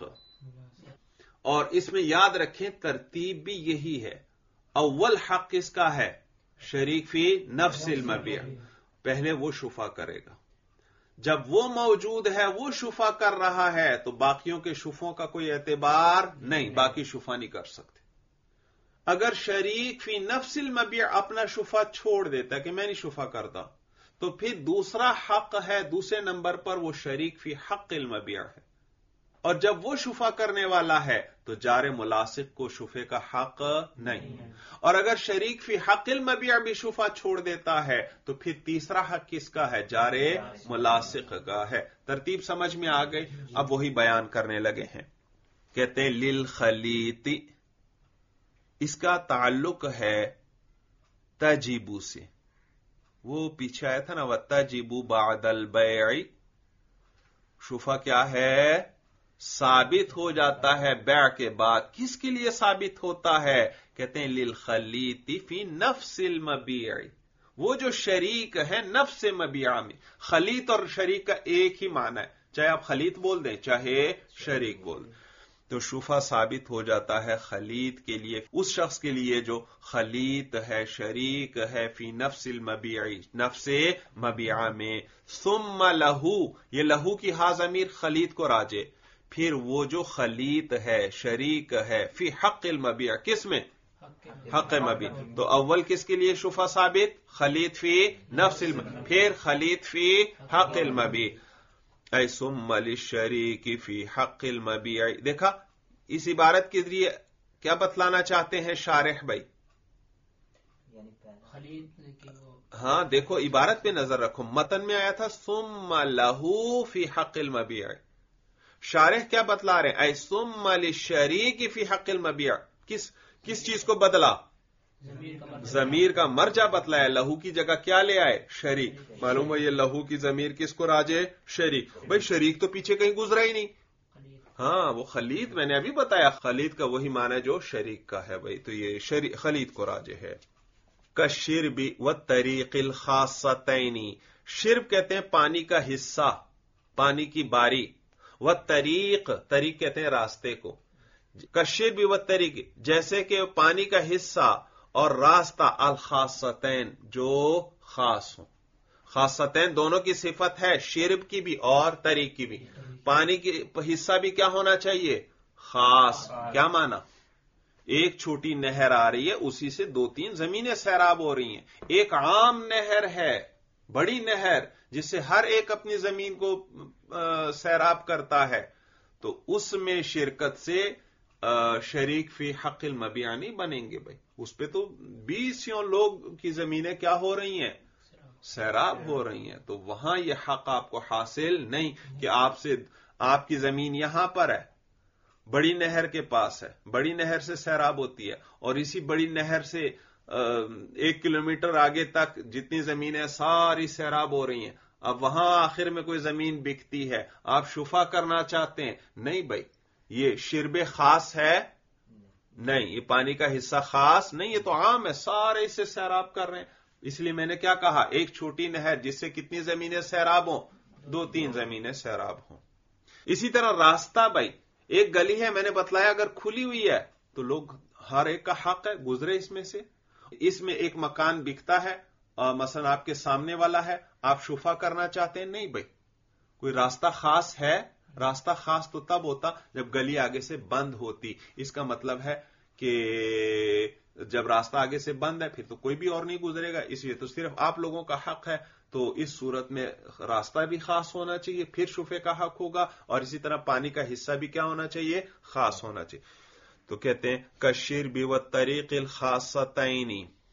और इसमें याद रखें तरतीब भी यही है। अव्वल हक किसका है? शरीक फी नफ्सिल मबीई, पहले वो शुफा करेगा। जब वो मौजूद है, वो शुफा कर रहा है, तो बाकियों के शुफों का कोई एतबार नहीं, बाकी शुफा नहीं कर सकते। अगर शरीक फी नफ्सिल मबीई अपना शुफा छोड़ देता कि मैं नहीं शुफा करता, तो फिर दूसरा हक है, दूसरे नंबर पर वो शरीक फी हक़िल मबीई है। और जब वो शुफा करने वाला है तो जारे मुलासिक को शुफे का हक नहीं। और अगर शरीक फी हक़िल मबीई भी शुफा छोड़ देता है तो फिर तीसरा हक किसका है? जारे मुलासिक का है। तरतीब समझ में आ गई? अब वही बयान करने लगे हैं। कहते हैं लिल खलीति, इसका ताल्लुक है तजीबू से। वो पीछे आया था ना, व तजीबू बादल बैई, शुफा क्या है? साबित हो जाता है बैअ के बाद। किसके लिए साबित होता है? कहते हैं लिल खलीति फी नफ्सिल मबीई, वो जो शरीक है नफ्स मबीआ में। खलीत और शरीक का एक ही माना है, चाहे आप खलीत बोल दें चाहे शरीक बोल दें, तो शुफा साबित हो जाता है खलीत के लिए, उस शख्स के लिए जो खलीत है, शरीक है, फी नफ्सिल मबीई, नफ्से मबीआ में। सुम्मा लहू, ये लहू की हा ज़मीर खलीत को राजे, फिर वो जो खलीत है, शरीक है, फी हक़िल मबीई, किस में? हक़ मबी। तो अव्वल किसके लिए शुफा साबित? खलीत फी नफ्सिल, फिर खलीत फी हक़िल मबी। ऐ सुम्मा लिश्शरीकी फी हक़िल मबीई। देखा, इस इबारत के जरिए क्या बतलाना चाहते हैं शारिह भाई? हाँ देखो, इबारत पे नजर रखो। मतन में आया था सुम्मा लहू फी हक़िल मबीई, शारिह क्या बतला रहे हैं? ऐ सुम्मा लिश्शरीकी फी हक़िल मबीई, किस चीज को बदला? जमीर का मर्जा बतलाया, लहू की जगह क्या ले आए? शरीक। मालूम है ये लहू की जमीर किसको राजे? शरीक। भाई शरीक तो पीछे कहीं गुजरा ही नहीं। हाँ वो खलीत, मैंने अभी बताया, खलीत का वही माना जो शरीक का है भाई, तो ये खलीत को राजे है। कशिरबी व तरीक़िल खासतैनी, शिर्ब कहते हैं पानी का हिस्सा, पानी की बारी। व तरीक़, तरीक़ कहते हैं रास्ते को। कशिरबी व तरीक़, जैसे कि पानी का हिस्सा और रास्ता, अल खासतैन, जो खास हो। खासतैन दोनों की सिफत है, शिर्ब की भी और तरीक़ की भी। पानी की हिस्सा भी क्या होना चाहिए? खास। क्या माना? एक छोटी नहर आ रही है, उसी से 2-3 जमीनें सैराब हो रही हैं। एक आम नहर है, बड़ी नहर, जिससे हर एक अपनी जमीन को सैराब करता है, तो उसमें शिरकत से शरीक फी हक़िल मबीआ नहीं बनेंगे भाई। उस पे तो 20 लोग की जमीनें क्या हो रही हैं? سیراب ہو رہی ہیں، تو وہاں یہ حق آپ کو حاصل نہیں کہ آپ کی زمین یہاں پر ہے، بڑی نہر کے پاس ہے، بڑی نہر سے سیراب ہوتی ہے، اور اسی بڑی نہر سے 1 کلومیٹر آگے تک جتنی زمینیں ساری سیراب ہو رہی ہیں، اب وہاں آخر میں کوئی زمین بکتی ہے، آپ شفا کرنا چاہتے ہیں، نہیں بھائی، یہ شرب خاص ہے نہیں، یہ پانی کا حصہ خاص نہیں، یہ تو عام ہے، سارے اس سے سیراب کر رہے ہیں. اس لیے میں نے کیا کہا، ایک چھوٹی نہر جس سے کتنی زمینیں سیراب ہوں، 2-3 زمینیں سیراب ہوں. اسی طرح راستہ، بھائی ایک گلی ہے، میں نے بتلایا اگر کھلی ہوئی ہے تو لوگ ہر ایک کا حق ہے گزرے اس میں سے. اس میں ایک مکان بکتا ہے، مثلا آپ کے سامنے والا ہے، آپ شفا کرنا چاہتے ہیں، نہیں بھائی، کوئی راستہ خاص ہے. راستہ خاص تو تب ہوتا جب گلی آگے سے بند ہوتی. اس کا مطلب ہے کہ جب راستہ آگے سے بند ہے پھر تو کوئی بھی اور نہیں گزرے گا، اس لیے تو صرف آپ لوگوں کا حق ہے. تو اس صورت میں راستہ بھی خاص ہونا چاہیے، پھر شفے کا حق ہوگا، اور اسی طرح پانی کا حصہ بھی کیا ہونا چاہیے، خاص ہونا چاہیے. تو کہتے ہیں کشرب والطریق الخاصتین.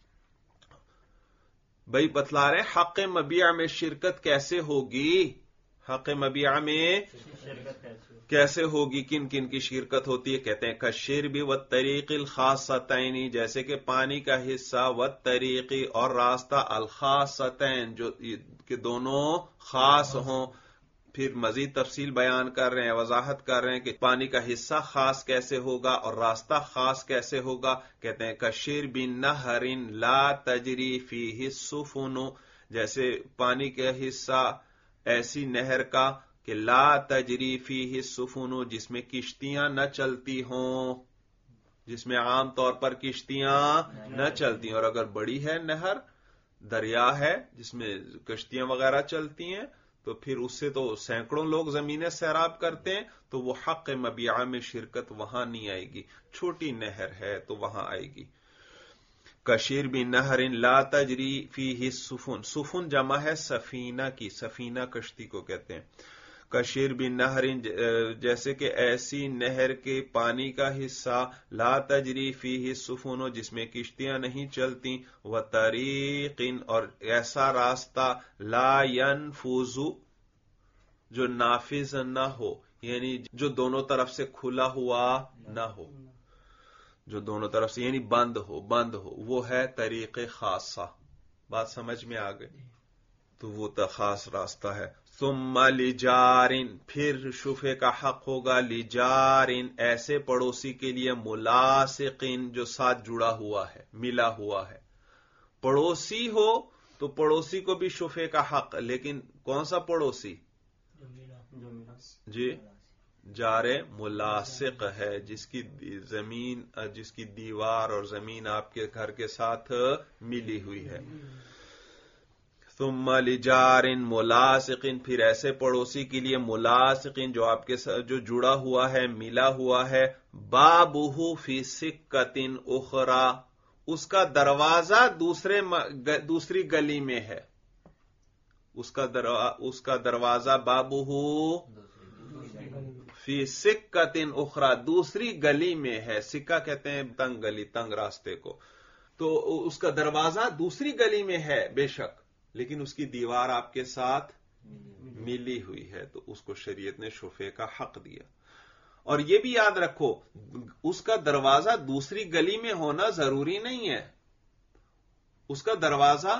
بھائی بتلا رہے حق مبیع میں شرکت کیسے ہوگی، حق مبیع میں کیسے ہوگی، کن کن کی شرکت ہوتی ہے. کہتے ہیں کشرب والطریق الخاصتین، جیسے کہ پانی کا حصہ، والطریق اور راستہ، الخاصتین جو کہ دونوں خاص ہوں. پھر مزید تفصیل بیان کر رہے ہیں، وضاحت کر رہے ہیں کہ پانی کا حصہ خاص کیسے ہوگا اور راستہ خاص کیسے ہوگا. کہتے ہیں کشرب نہر لا تجری فیہ السفن، جیسے پانی کا حصہ ایسی نہر کا کہ لا تجری فیہ السفن، جس میں کشتیاں نہ چلتی ہوں، جس میں عام طور پر کشتیاں نہ چلتی ہیں. اور اگر بڑی ہے نہر، دریا ہے جس میں کشتیاں وغیرہ چلتی ہیں، تو پھر اس سے تو سینکڑوں لوگ زمینیں سیراب کرتے ہیں، تو وہ حق مبیع میں شرکت وہاں نہیں آئے گی. چھوٹی نہر ہے تو وہاں آئے گی. کشرب نہر لا تجری فیہ السفن، سفن جمع ہے سفینہ کی، سفینہ کشتی کو کہتے ہیں. کشرب نہر جیسے کہ ایسی نہر کے پانی کا حصہ، لا تجری فیہ السفن جس میں کشتیاں نہیں چلتی، وطریق اور ایسا راستہ، لا ينفذ جو نافذ نہ ہو، یعنی جو دونوں طرف سے کھلا ہوا نہ ہو، جو دونوں طرف سے یعنی بند ہو، وہ ہے طریق خاصہ. بات سمجھ میں آ گئی؟ تو وہ خاص راستہ ہے. ثم لجارن، پھر شفے کا حق ہوگا لجارن ایسے پڑوسی کے لیے، ملاصقن جو ساتھ جڑا ہوا ہے، ملا ہوا ہے. پڑوسی ہو تو پڑوسی کو بھی شفے کا حق، لیکن کون سا پڑوسی؟ جی جار ملاصق ہے، جس کی زمین، جس کی دیوار اور زمین آپ کے گھر کے ساتھ ملی ہوئی ہے. ثم لجارن ملاصقن، پھر ایسے پڑوسی کے لیے ملاصقن جو آپ کے ساتھ جو جڑا ہوا ہے، ملا ہوا ہے. بابہ فی سکۃ اخری، اس کا دروازہ دوسری گلی میں ہے. اس کا دروازہ بابہ فی سکۃ اخری، دوسری گلی میں ہے. سکہ کہتے ہیں تنگ گلی، تنگ راستے کو. تو اس کا دروازہ دوسری گلی میں ہے بے شک، لیکن اس کی دیوار آپ کے ساتھ ملی ہوئی ہے، تو اس کو شریعت نے شفے کا حق دیا. اور یہ بھی یاد رکھو، اس کا دروازہ دوسری گلی میں ہونا ضروری نہیں ہے. اس کا دروازہ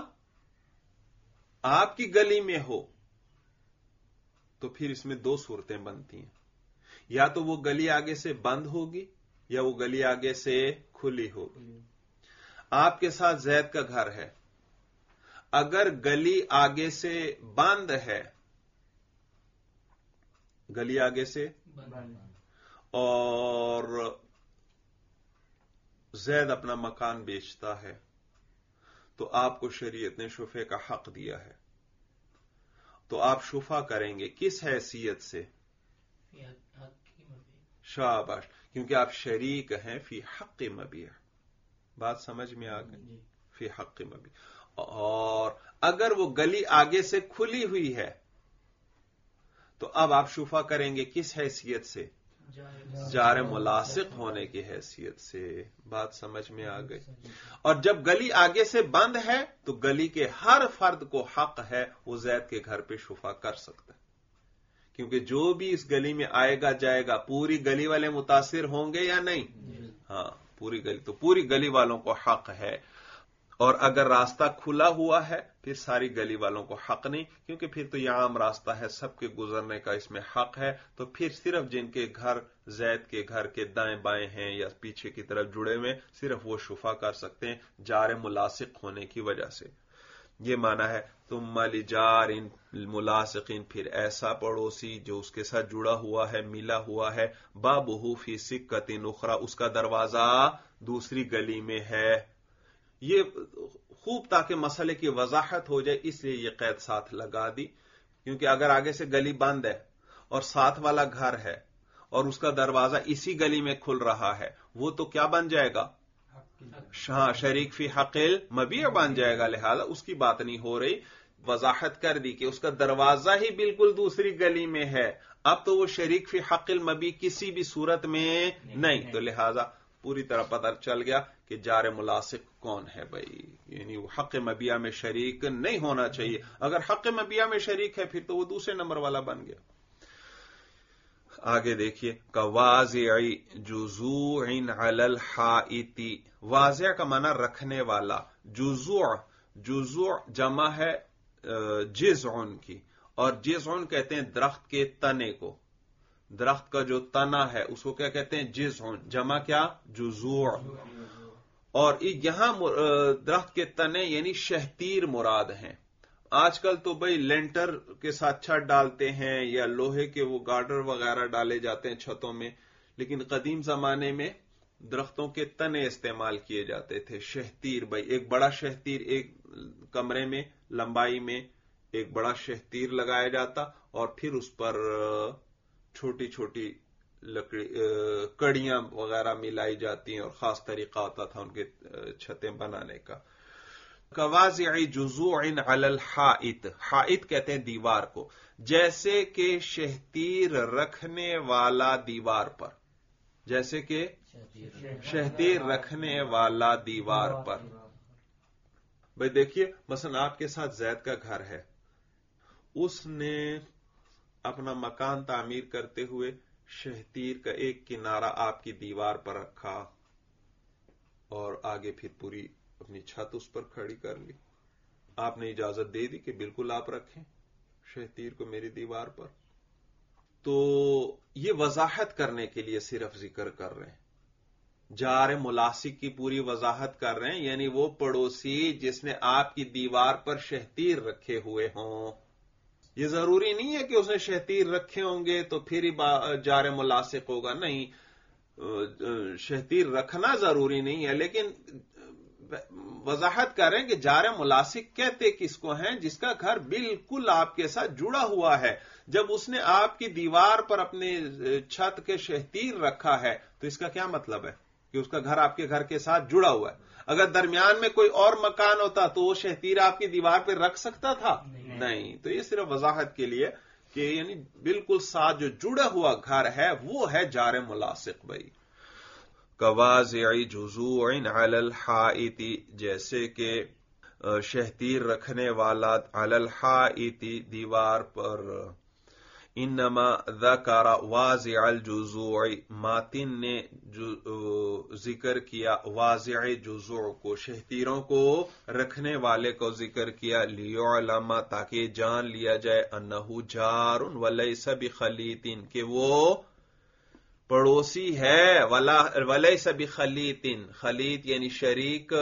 آپ کی گلی میں ہو تو پھر اس میں 2 صورتیں بنتی ہیں، یا تو وہ گلی آگے سے بند ہوگی یا وہ گلی آگے سے کھلی ہوگی. آپ کے ساتھ زید کا گھر ہے، اگر گلی آگے سے بند ہے، گلی آگے سے اور زید اپنا مکان بیچتا ہے، تو آپ کو شریعت نے شفے کا حق دیا ہے. تو آپ شفا کریں گے کس حیثیت سے؟ شاباش، کیونکہ آپ شریک ہیں فی حق مبیع. بات سمجھ میں آ گئی؟ فی حق مبیع. اور اگر وہ گلی آگے سے کھلی ہوئی ہے تو اب آپ شفا کریں گے کس حیثیت سے؟ جار ملاصق ہونے کی حیثیت سے. بات سمجھ میں آ گئی. اور جب گلی آگے سے بند ہے تو گلی کے ہر فرد کو حق ہے وہ زید کے گھر پہ شفا کر سکتا ہے، کیونکہ جو بھی اس گلی میں آئے گا جائے گا پوری گلی والے متاثر ہوں گے یا نہیں؟ ہاں پوری گلی، تو پوری گلی والوں کو حق ہے. اور اگر راستہ کھلا ہوا ہے پھر ساری گلی والوں کو حق نہیں، کیونکہ پھر تو یہ عام راستہ ہے، سب کے گزرنے کا اس میں حق ہے. تو پھر صرف جن کے گھر زید کے گھر کے دائیں بائیں ہیں یا پیچھے کی طرف جڑے ہوئے صرف وہ شفا کر سکتے ہیں جار ملاصق ہونے کی وجہ سے. یہ معنی ہے ثم لجار ملاصقین، پھر ایسا پڑوسی جو اس کے ساتھ جڑا ہوا ہے، ملا ہوا ہے، بابہ فی سکۃ اخری، اس کا دروازہ دوسری گلی میں ہے. یہ خوب تاکہ مسئلے کی وضاحت ہو جائے اس لیے یہ قید ساتھ لگا دی، کیونکہ اگر آگے سے گلی بند ہے اور ساتھ والا گھر ہے اور اس کا دروازہ اسی گلی میں کھل رہا ہے، وہ تو کیا بن جائے گا؟ شریک فی حق المبیع بن جائے گا. لہذا اس کی بات نہیں ہو رہی، وضاحت کر دی کہ اس کا دروازہ ہی بالکل دوسری گلی میں ہے، اب تو وہ شریک فی حق المبیع کسی بھی صورت میں نہیں. تو لہذا پوری طرح پتہ چل گیا کہ جار ملاصق کون ہے بھائی، یعنی وہ حق مبیع میں شریک نہیں ہونا چاہیے. اگر حق مبیع میں شریک ہے پھر تو وہ دوسرے نمبر والا بن گیا. آگے دیکھیے کواضع جذوع علی الحائط. واضع کا معنی رکھنے والا، جذوع جمع ہے جذع کی، اور جذع کہتے ہیں درخت کے تنے کو. درخت کا جو تنا ہے اس کو کیا کہتے ہیں؟ جذع. جمع کیا؟ جذوع. اور یہاں درخت کے تنے یعنی شہتیر مراد ہیں. آج کل تو بھئی لینٹر کے ساتھ چھت ڈالتے ہیں یا لوہے کے وہ گارڈر وغیرہ ڈالے جاتے ہیں چھتوں میں، لیکن قدیم زمانے میں درختوں کے تنے استعمال کیے جاتے تھے. شہتیر بھئی، ایک بڑا شہتیر، ایک کمرے میں لمبائی میں ایک بڑا شہتیر لگایا جاتا اور پھر اس پر چھوٹی چھوٹی لکڑی کڑیاں وغیرہ ملائی جاتی ہیں اور خاص طریقہ ہوتا تھا ان کے چھتیں بنانے کا. کواضع جذوع علی الحائط، حائط کہتے ہیں دیوار کو، جیسے کہ شہتیر رکھنے والا دیوار پر، جیسے کہ شہتیر رکھنے والا دیوار پر. بھئی دیکھیے مثلا آپ کے ساتھ زید کا گھر ہے، اس نے اپنا مکان تعمیر کرتے ہوئے شہتیر کا ایک کنارہ آپ کی دیوار پر رکھا اور آگے پھر پوری اپنی چھت اس پر کھڑی کر لی. آپ نے اجازت دے دی کہ بالکل آپ رکھیں شہتیر کو میری دیوار پر. تو یہ وضاحت کرنے کے لیے صرف ذکر کر رہے ہیں، جار ملاصق کی پوری وضاحت کر رہے ہیں، یعنی وہ پڑوسی جس نے آپ کی دیوار پر شہتیر رکھے ہوئے ہوں. یہ ضروری نہیں ہے کہ اس نے شہتیر رکھے ہوں گے تو پھر ہی جار ملاصق ہوگا، نہیں، شہتیر رکھنا ضروری نہیں ہے، لیکن وضاحت کر رہے ہیں کہ جار ملاصق کہتے کس کو ہیں؟ جس کا گھر بالکل آپ کے ساتھ جڑا ہوا ہے. جب اس نے آپ کی دیوار پر اپنے چھت کے شہتیر رکھا ہے تو اس کا کیا مطلب ہے؟ کہ اس کا گھر آپ کے گھر کے ساتھ جڑا ہوا ہے. اگر درمیان میں کوئی اور مکان ہوتا تو وہ شہتیر آپ کی دیوار پہ رکھ سکتا تھا؟ نہیں. تو یہ صرف وضاحت کے لیے کہ یعنی بالکل ساتھ جو جڑا ہوا گھر ہے وہ ہے جار ملاصق. بھائی کواضع جذوع علی الحائط، جیسے کہ شہتیر رکھنے والا علی الحائط دیوار پر. انما ذکر واضع الجذوع، ماتن نے ذکر کیا واضع جذوع کو، شہتیروں کو رکھنے والے کو ذکر کیا، لیعلم تاکہ جان لیا جائے انہ جار ولیس بخلیط، کہ وہ پڑوسی ہے، ولیس بخلیط، خلیط یعنی شریک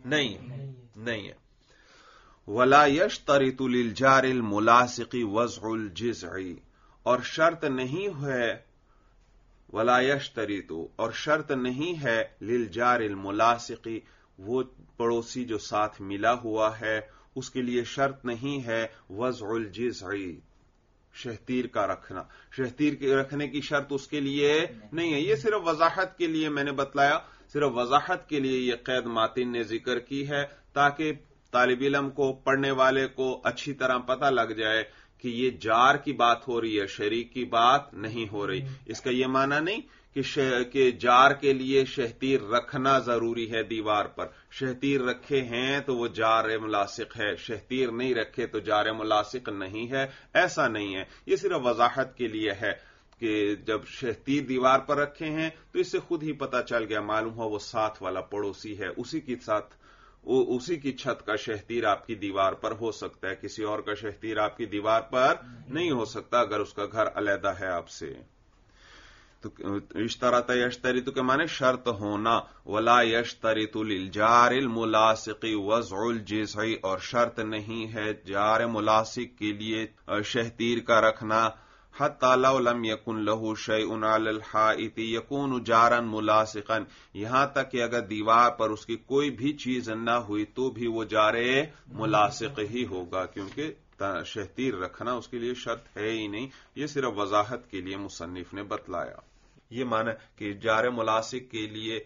نہیں ہے. ولا یشترط للجار الملاصق وضع الجذع، اور شرط نہیں ہے، ولا یشترط، اور شرط نہیں ہے للجار الملاصق، وہ پڑوسی جو ساتھ ملا ہوا ہے اس کے لیے شرط نہیں ہے وضع الجذع، شہتیر کا رکھنا. شہتیر کے رکھنے کی شرط اس کے لیے نہیں ہے. یہ صرف وضاحت کے لیے میں نے بتلایا، صرف وضاحت کے لیے یہ قید ماتن نے ذکر کی ہے تاکہ طالب علم کو، پڑھنے والے کو اچھی طرح پتہ لگ جائے کہ یہ جار کی بات ہو رہی ہے، شریک کی بات نہیں ہو رہی. اس کا یہ معنی نہیں کہ جار کے لیے شہتیر رکھنا ضروری ہے دیوار پر. شہتیر رکھے ہیں تو وہ جار ملاصق ہے، شہتیر نہیں رکھے تو جار ملاصق نہیں ہے، ایسا نہیں ہے. یہ صرف وضاحت کے لیے ہے کہ جب شہتیر دیوار پر رکھے ہیں تو اس سے خود ہی پتہ چل گیا، معلوم ہوا وہ ساتھ والا پڑوسی ہے، اسی کی چھت کا شہتیر آپ کی دیوار پر ہو سکتا ہے، کسی اور کا شہتیر آپ کی دیوار پر نہیں ہو سکتا اگر اس کا گھر علیحدہ ہے آپ سے. تو اشترط یشترط کے معنی شرط ہونا، ولا یشترط للجار الملاصق وضع الجزع، اور شرط نہیں ہے جار ملاصق کے لیے شہتیر کا رکھنا. حتی لو لم یکن له شیء علی الحائط یکون جارا ملاصقا، یہاں تک کہ اگر دیوار پر اس کی کوئی بھی چیز نہ ہوئی تو بھی وہ جار ملاصق ہی ہوگا، کیونکہ شہتیر رکھنا اس کے لیے شرط ہے ہی نہیں. یہ صرف وضاحت کے لیے مصنف نے بتلایا. یہ معنی کہ جار ملاصق کے لیے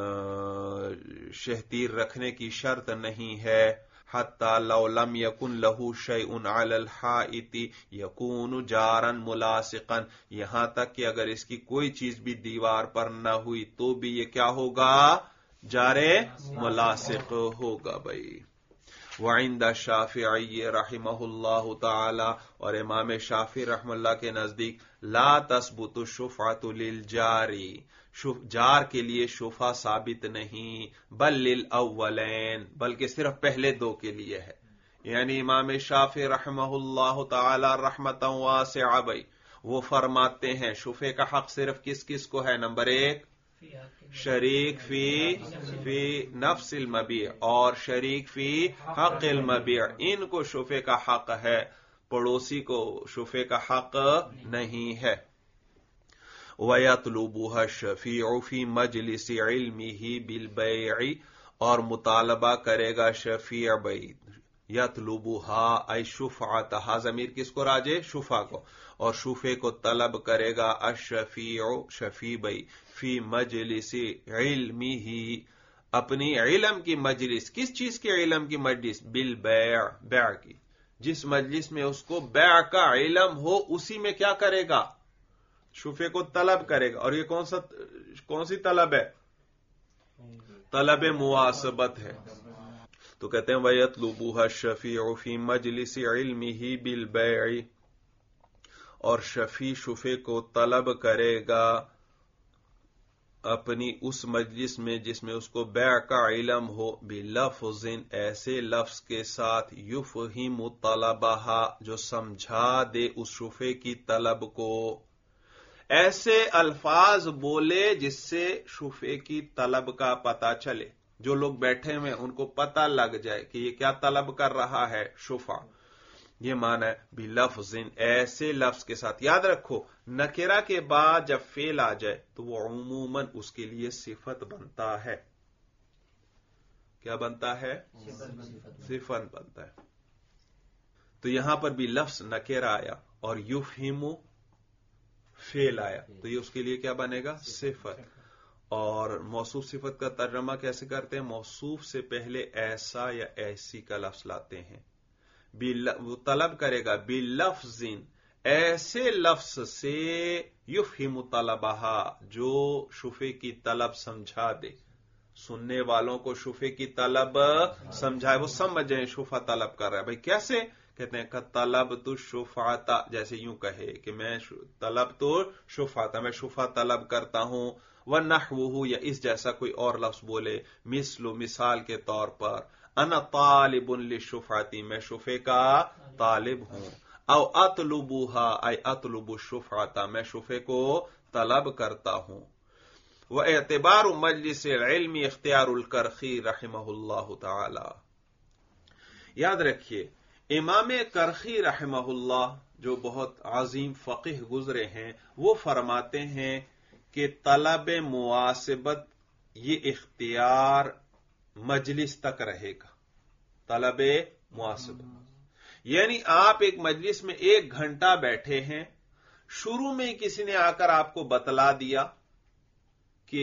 شہتیر رکھنے کی شرط نہیں ہے. حتی لو لم یکن له شیء علی الحائط یکون جارا ملاصقا، یہاں تک کہ اگر اس کی کوئی چیز بھی دیوار پر نہ ہوئی تو بھی یہ کیا ہوگا؟ جار ملاصق ہوگا بھائی. وعند الشافعی رحمہ اللہ تعالی، اور امام شافعی رحمہ اللہ کے نزدیک، لا تثبت الشفعۃ للجاری، جار کے لیے شفعہ ثابت نہیں، بل للاولین، بلکہ صرف پہلے دو کے لیے ہے. یعنی امام شافعی رحمہ اللہ تعالی رحمتا واسعہ بھائی، وہ فرماتے ہیں شفعے کا حق صرف کس کس کو ہے؟ نمبر 1 شریک فی نفس المبیع اور شریک فی حق المبیع، ان کو شفعے کا حق ہے، پڑوسی کو شفعے کا حق نہیں ہے. وَيَطْلُبُهَا الشَّفِيعُ فِي مَجْلِسِ عِلْمِهِ بِالْبَيْعِ، اور مطالبہ کرے گا شفیع بھائی. یطلبها ای شفعتها، ضمیر کس کو راجے؟ شفع کو. اور شفعے کو طلب کرے گا الشفیع، شفیع بھائی، فی مجلس علمہ، اپنی علم کی مجلس. کس چیز کے علم کی مجلس؟ بالبیع، بیع کی. جس مجلس میں اس کو بیع کا علم ہو اسی میں کیا کرے گا؟ شفعے کو طلب کرے گا. اور یہ کون سی طلب ہے؟ طلب مواسبت ہے. تو کہتے ہیں وَيَطْلُبُهَا الشَّفِيعُ فِي مَجْلِسِ عِلْمِهِ بِالْبَيْعِ، اور شفیع شفعے کو طلب کرے گا اپنی اس مجلس میں جس میں اس کو بیع کا علم ہو، بِلَفْظٍ، ایسے لفظ کے ساتھ، يُفْهِمُ طَلَبَهَا، جو سمجھا دے اس شفعے کی طلب کو. ایسے الفاظ بولے جس سے شفعے کی طلب کا پتہ چلے، جو لوگ بیٹھے ہوئے ان کو پتہ لگ جائے کہ یہ کیا طلب کر رہا ہے؟ شفع. یہ معنی ہے بلفظ، ایسے لفظ کے ساتھ. یاد رکھو نکرہ کے بعد جب فعل آ جائے تو وہ عموماً اس کے لیے صفت بنتا ہے. کیا بنتا ہے؟ صفت بنتا ہے. تو یہاں پر بھی لفظ نکرہ آیا اور یفہم فعل آیا تو یہ اس کے لیے کیا بنے گا؟ صفت. اور موصوف صفت کا ترجمہ کیسے کرتے ہیں؟ موصوف سے پہلے ایسا یا ایسی کا لفظ لاتے ہیں. وہ طلب کرے گا بلفظ، ایسے لفظ سے، یفہم طلبہا، جو شفعے کی طلب سمجھا دے. سننے والوں کو شفعے کی طلب سمجھائے، وہ سمجھیں شفعہ طلب کر رہا ہے. بھائی کیسے؟ کہتے ہیں کہ طلب تو شفعتا، جیسے یوں کہے کہ میں طلب تو شفعتا، میں شفعہ طلب کرتا ہوں. وَنَحْوُهُ، یا اس جیسا کوئی اور لفظ بولے، مثال کے طور پر، انا طالب للشفعتی، میں شفعے کا طالب ہوں. او اطلبها، ای اطلب الشفعتا، میں شفعے کو طلب کرتا ہوں. واعتبار مجلس العلم اختیار الکرخی رحمہ اللہ تعالی. یاد رکھیے امام کرخی رحمہ اللہ جو بہت عظیم فقیہ گزرے ہیں، وہ فرماتے ہیں کہ طلب مواسبت یہ اختیار مجلس تک رہے گا. طلب مواسبت یعنی آپ ایک مجلس میں 1 گھنٹہ بیٹھے ہیں، شروع میں کسی نے آ کر آپ کو بتلا دیا کہ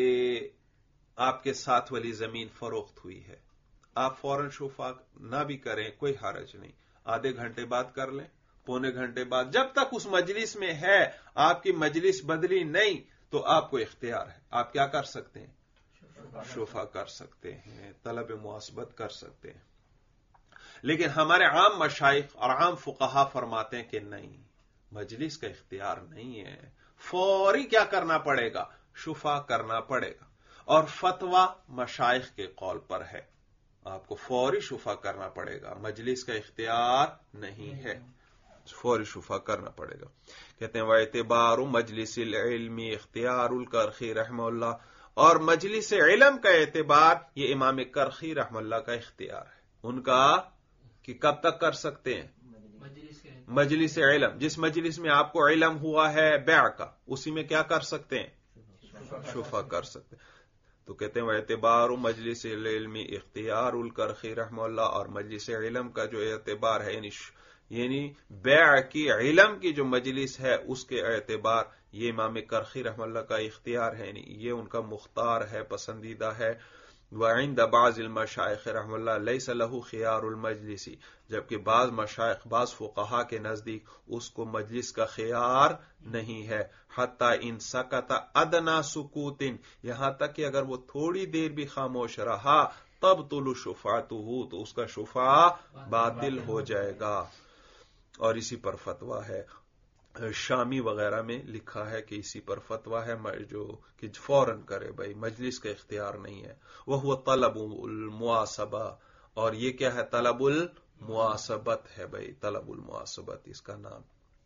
آپ کے ساتھ والی زمین فروخت ہوئی ہے. آپ فوراً شفعہ نہ بھی کریں، کوئی حرج نہیں، آدھے گھنٹے بعد کر لیں. पौने घंटे बाद, जब तक उस मजलिस में है, आपकी मजलिस बदली नहीं, तो आपको इख्तियार है, आप क्या कर सकते हैं? शुफा कर सकते हैं, तलब मुआसबत कर सकते हैं। लेकिन हमारे आम मशाइख और आम फुकहा फरमाते हैं कि नहीं, मजलिस का इख्तियार नहीं है, फौरी क्या करना पड़ेगा? शुफा करना पड़ेगा। और फतवा मशाइख के कौल पर है, आपको फौरी शुफा करना पड़ेगा, मजलिस का इख्तियार नहीं है, फौरी शुफा करना पड़ेगा। कहते हैं वएतिबारु मजलिसिल इल्मी इख्तियारुल करखी रहमहुल्लाह, और मजलिस इल्म का एतबार ये इमाम करखी रहमहुल्लाह का इख्तियार है उनका, कि कब तक कर सकते हैं? मजलिस इल्म, जिस मजलिस में आपको इल्म हुआ है बैअ का, उसी में क्या कर सकते हैं? शुफा कर सकते हैं। तो कहते हैं एतबार मजलिस इल्मी इख्तियारुल करखी रहमहुल्लाह, और मजलिस इल्म का जो एतबार है यानी बैअ की इल्म की जो मजलिस है उसके एतबार, ये इमाम करखी रहमहुल्लाह का इख्तियार है, यानी ये उनका मुख्तार है, पसंदीदा है। वइंद बाज़िल मशाइख रहमहुल्लाह लैस लहू खियारुल मजलिसी, जबकि बाज़ मशाइख, बाज़ फुक़हा के नजदीक उसको मजलिस का खियार नहीं है। हत्ता इन सकता अदना सुकूतिन, यहां तक कि अगर वो थोड़ी देर भी खामोश रहा तब तुलु शुफातुहु, तो उसका शुफा बातिल हो जाएगा। और इसी पर फतवा है, शामी वगैरह में लिखा है कि इसी पर फतवा है जो कि फौरन करे, भाई मजलिस का इख्तियार नहीं है। वह हुआ तलबुल मुआसबा, और ये क्या है? तलबुल मुआसबत है भाई, तलबुल मुआसबत इसका नाम।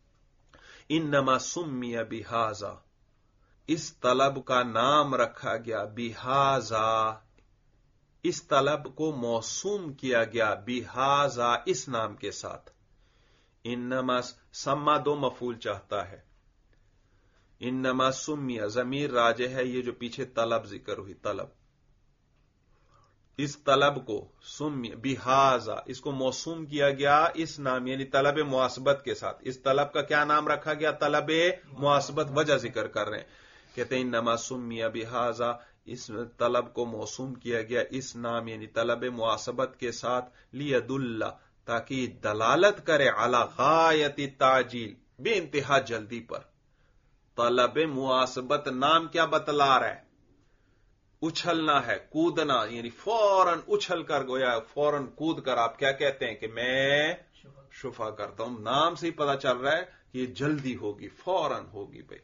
इन्नमा सुम्मिया बिहाजा, इस तलब का नाम रखा गया, बिहाजा, इस तलब को मौसूम किया गया, बिहाजा, इस नाम के साथ। इन्नमा सम्मा दो मफूल चाहता है, इन्नमा सुम्मिया जमीर राजे है, ये जो पीछे तलब जिक्र हुई, तलब, इस तलब को सुम्मिया बिहाजा, इसको मौसूम किया गया इस नाम यानी तलब मुआसबत के साथ। इस तलब का क्या नाम रखा गया? तलब मुआसबत। वजह जिक्र कर रहे हैं, कहते हैं इन्नमा सुम्मिया बिहाजा, इस तलब को मौसूम किया गया इस नाम यानी तलब मुआसबत के साथ, लियदुल्ला, ताकि दलालत करे, अला गायति ताजील, बे इंतहा जल्दी पर। तलब मुआसबत नाम क्या बतला रहा है? उछलना है, कूदना, यानी फौरन उछल कर गोया, फौरन कूद कर आप क्या कहते हैं कि मैं शुफा करता हूं। नाम से ही पता चल रहा है कि ये जल्दी होगी, फौरन होगी भाई।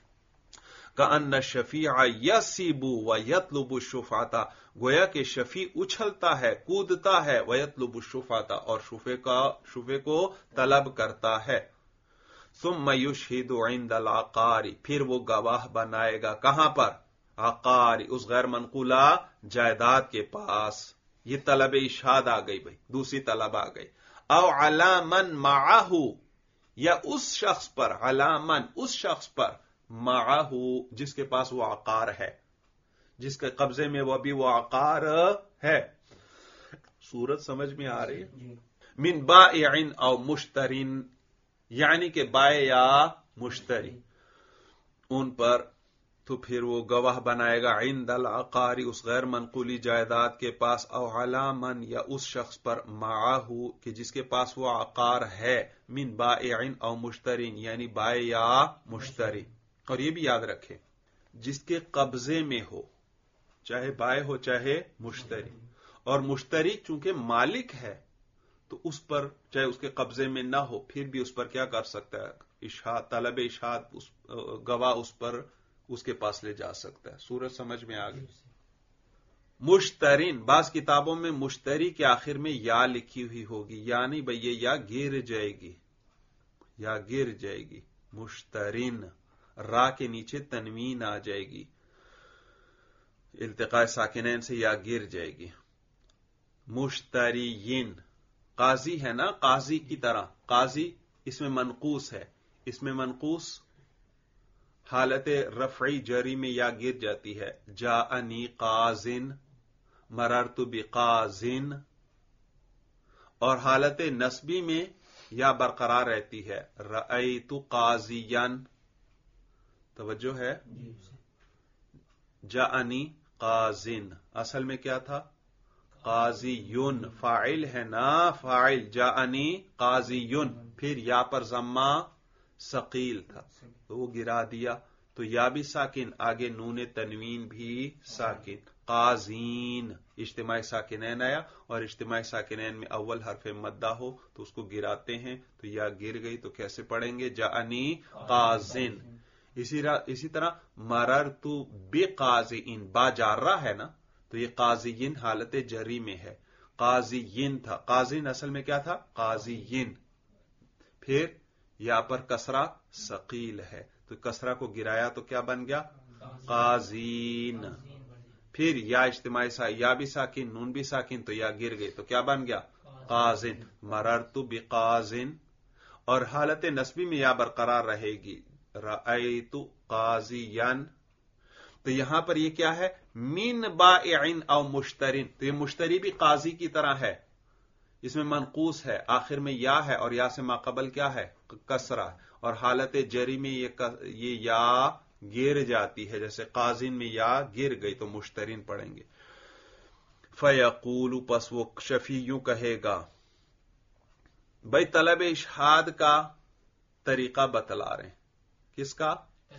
का अन्ना शफीआ यसीबु व यतलुबु शुफाता, गोया के शफी उछलता है, कूदता है, व यतलुबु शुफाता, और शुफे को तलब करता है। सुम्मा युशहिदु इंदल आकारी, फिर वो गवाह बनाएगा, कहां पर? आकारी, उस गैर मनकूला जायदाद के पास। ये तलब इशाद आ गई भाई, दूसरी तलब आ गई। औ अलामन माहू, या उस शख्स पर, अलामन उस शख्स पर, माहू जिसके पास वो आकार है, जिसके कब्जे में वो अभी वो आकार है। सूरत समझ में आ रही है? मिन बाइइन औ मुश्तरिन, यानी कि बाय या मुश्तरी, उन पर, तो फिर वो गवाह बनाएगा इंदल आकारी, उस गैर मनकूली जायदाद के पास, औ अलामन या उस शख्स पर, माहू कि जिसके पास वो आकार है, मिन बाइइन औ मुश्तरिन, यानी बाय या मुश्तरी। और ये भी याद रखें, जिसके कब्जे में हो, चाहे बाय हो चाहे मुश्तरी, और मुश्तरी चूंकि मालिक है तो उस पर चाहे उसके कब्जे में ना हो फिर भी उस पर क्या कर सकता है? इशाद, तलब इशाद, उस गवाह उस पर उसके पास ले जा सकता है। सूरत समझ में आ गई? मुश्तरिन, बास किताबों में मुश्तरी के आखिर में या लिखी हुई होगी, यानी भाई ये या गिर जाएगी, या गिर जाएगी। मुश्तरिन, रा के नीचे तनवीन आ जाएगी, इल्तिकाए साकिनैन से या गिर जाएगी। मुश्तरियिन, काजी है ना, काजी की तरह, काजी इसमें मनकूस है, इसमें मनकूस हालत रफ़ई जरी में या गिर जाती है। जाअनी काजिन, मररतु बिकाजिन, और हालत नस्बी में या बरकरार रहती है, रअयतु काजियन। तवज्जो है? जाअनी काजिन, असल में क्या था? قاضیون فاعل ہے نا، فاعل جاءنی قاضیون، پھر یا پر ضمہ ثقیل تھا تو وہ گرا دیا، تو یا بھی ساکن، آگے نون تنوین بھی ساکن، قاضین اجتماعی ساکنین آیا، اور اجتماعی ساکنین میں اول حرف مدہ ہو تو اس کو گراتے ہیں، تو یا گر گئی تو کیسے پڑھیں گے؟ جاءنی قاضن۔ اسی طرح مررت بقاضین، با جارہ ہے نا، تو یہ قاضین حالت جری میں ہے، قاضین تھا، قاضین اصل میں کیا تھا؟ قاضین، پھر یا پر کسرہ ثقیل ہے تو کسرہ کو گرایا تو کیا بن گیا؟ قاضین، پھر یا اجتماعی یا بھی ساکن، نون بھی ساکن، تو یا گر گئی تو کیا بن گیا؟ قاضن، مررت بقاضن، اور حالت نسبی میں یا برقرار رہے گی، رأیت قاضیان، تو یہاں پر یہ کیا ہے؟ من بائع او مشترین، تو یہ مشتری بھی قاضی کی طرح ہے، اس میں منقوص ہے، آخر میں یا ہے اور یا سے ماقبل کیا ہے؟ کسرہ، اور حالت جری میں یہ یا گر جاتی ہے، جیسے قاضین میں یا گر گئی تو مشترین پڑھیں گے۔ فیقول، پس وہ شفیع یوں کہے گا، بھائی طلب اشہاد کا طریقہ بتلا رہے ہیں، کس کا؟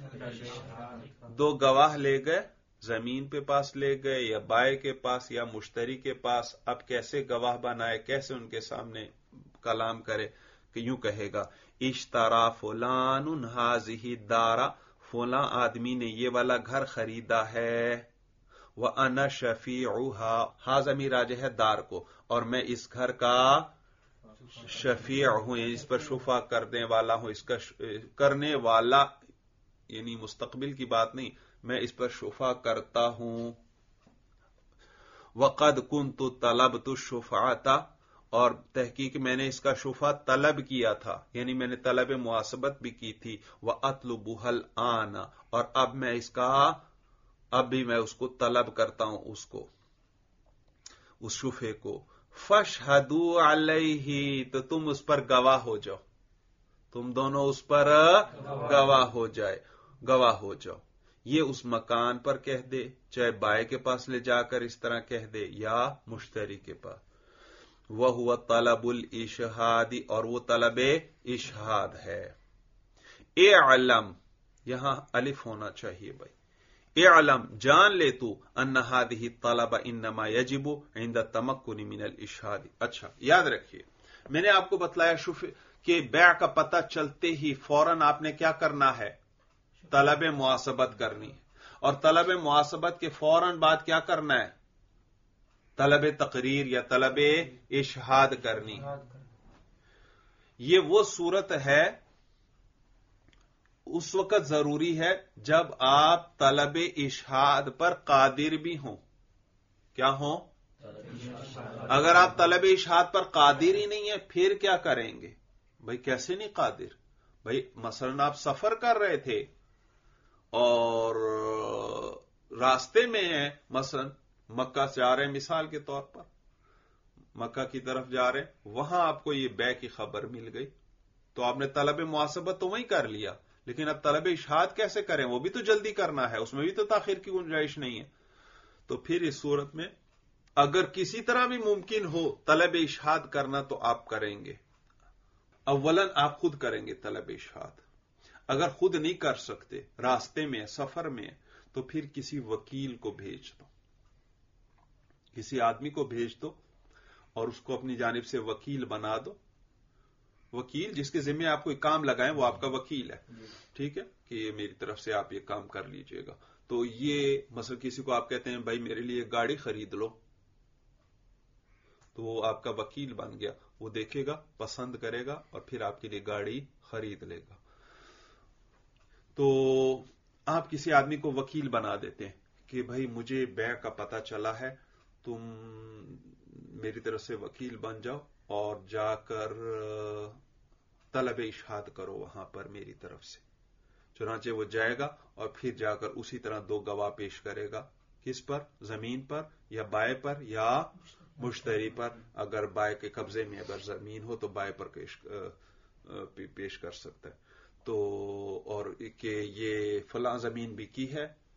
دو گواہ لے گئے، زمین پہ پاس لے گئے یا بائے کے پاس یا مشتری کے پاس، اب کیسے گواہ بنائے، کیسے ان کے سامنے کلام کرے، کہ یوں کہے گا، اشترا فلان ہذہ الدار، فلاں آدمی نے یہ والا گھر خریدا ہے، وانا شفیعھا، ہا ضمیر راجع ہے دار کو، اور میں اس گھر کا شفیع ہوں، اس پر شفا کرنے والا ہوں، اس کا کرنے والا یعنی مستقبل کی بات نہیں، میں اس پر شفا کرتا ہوں۔ وقد كنت طلبت الشفاعۃ، اور تحقیق میں نے اس کا شفا طلب کیا تھا، یعنی میں نے طلب محاسبت بھی کی تھی، وَأَطْلُبُهَا الْآنَ، اور اب میں اس کا اب بھی میں اس کو طلب کرتا ہوں، اس شفے کو۔ فَاشْهَدُوا عَلَيْهِ، تو تم اس پر گواہ ہو جاؤ، تم دونوں اس پر گواہ ہو جاؤ، یہ اس مکان پر کہہ دے، چاہے بائے کے پاس لے جا کر اس طرح کہہ دے یا مشتری کے پاس۔ وَهُوَ طَلَبُ الْإِشْهَادِ، اور وہ طلب اشہاد ہے۔ اعلم، یہاں الف ہونا چاہیے بھائی، اعلم جان لے تو، ان هذه الطلب انما يجب عند التمكن من الاشهاد۔ اچھا یاد رکھیے، میں نے آپ کو بتلایا کہ بیع کا پتہ چلتے ہی فوراً آپ نے کیا کرنا ہے؟ طلب محاسبت کرنی، اور طلب محاسبت کے فوراً بعد کیا کرنا ہے؟ طلب تقریر یا طلب اشہاد کرنی۔ یہ وہ صورت ہے، اس وقت ضروری ہے جب آپ طلب اشہاد پر قادر بھی ہوں۔ کیا ہوں؟ اگر آپ طلب اشہاد پر قادر ہی نہیں ہے پھر کیا کریں گے؟ بھائی کیسے نہیں قادر؟ بھائی مثلا آپ سفر کر رہے تھے اور راستے میں ہیں، مثلا مکہ سے جا رہے ہیں، مثال کے طور پر مکہ کی طرف جا رہے ہیں، وہاں آپ کو یہ بیع کی خبر مل گئی، تو آپ نے طلب محاسبت تو وہیں کر لیا، لیکن اب طلب اشہاد کیسے کریں؟ وہ بھی تو جلدی کرنا ہے، اس میں بھی تو تاخیر کی گنجائش نہیں ہے۔ تو پھر اس صورت میں اگر کسی طرح بھی ممکن ہو طلب اشہاد کرنا تو آپ کریں گے۔ اولاً آپ خود کریں گے طلب اشہاد، اگر خود نہیں کر سکتے، راستے میں سفر میں، تو پھر کسی وکیل کو بھیج دو، کسی آدمی کو بھیج دو اور اس کو اپنی جانب سے وکیل بنا دو۔ وکیل جس کے ذمہ آپ کوئی کام لگائیں وہ آپ کا وکیل ہے، ٹھیک ہے، کہ یہ میری طرف سے آپ یہ کام کر لیجئے گا۔ تو یہ مثلا کسی کو آپ کہتے ہیں بھائی میرے لیے گاڑی خرید لو، تو وہ آپ کا وکیل بن گیا، وہ دیکھے گا، پسند کرے گا اور پھر آپ کے لیے گاڑی خرید لے گا۔ تو آپ کسی آدمی کو وکیل بنا دیتے ہیں کہ بھائی مجھے بیع کا پتہ چلا ہے، تم میری طرف سے وکیل بن جاؤ اور جا کر طلب اشہاد کرو وہاں پر میری طرف سے۔ چنانچہ وہ جائے گا اور پھر جا کر اسی طرح دو گواہ پیش کرے گا، کس پر؟ زمین پر یا بائے پر یا مشتری پر۔ اگر بائے کے قبضے میں اگر زمین ہو تو بائے پر پیش کر سکتا ہے، تو اور کہ یہ فلاں زمین بکی ہے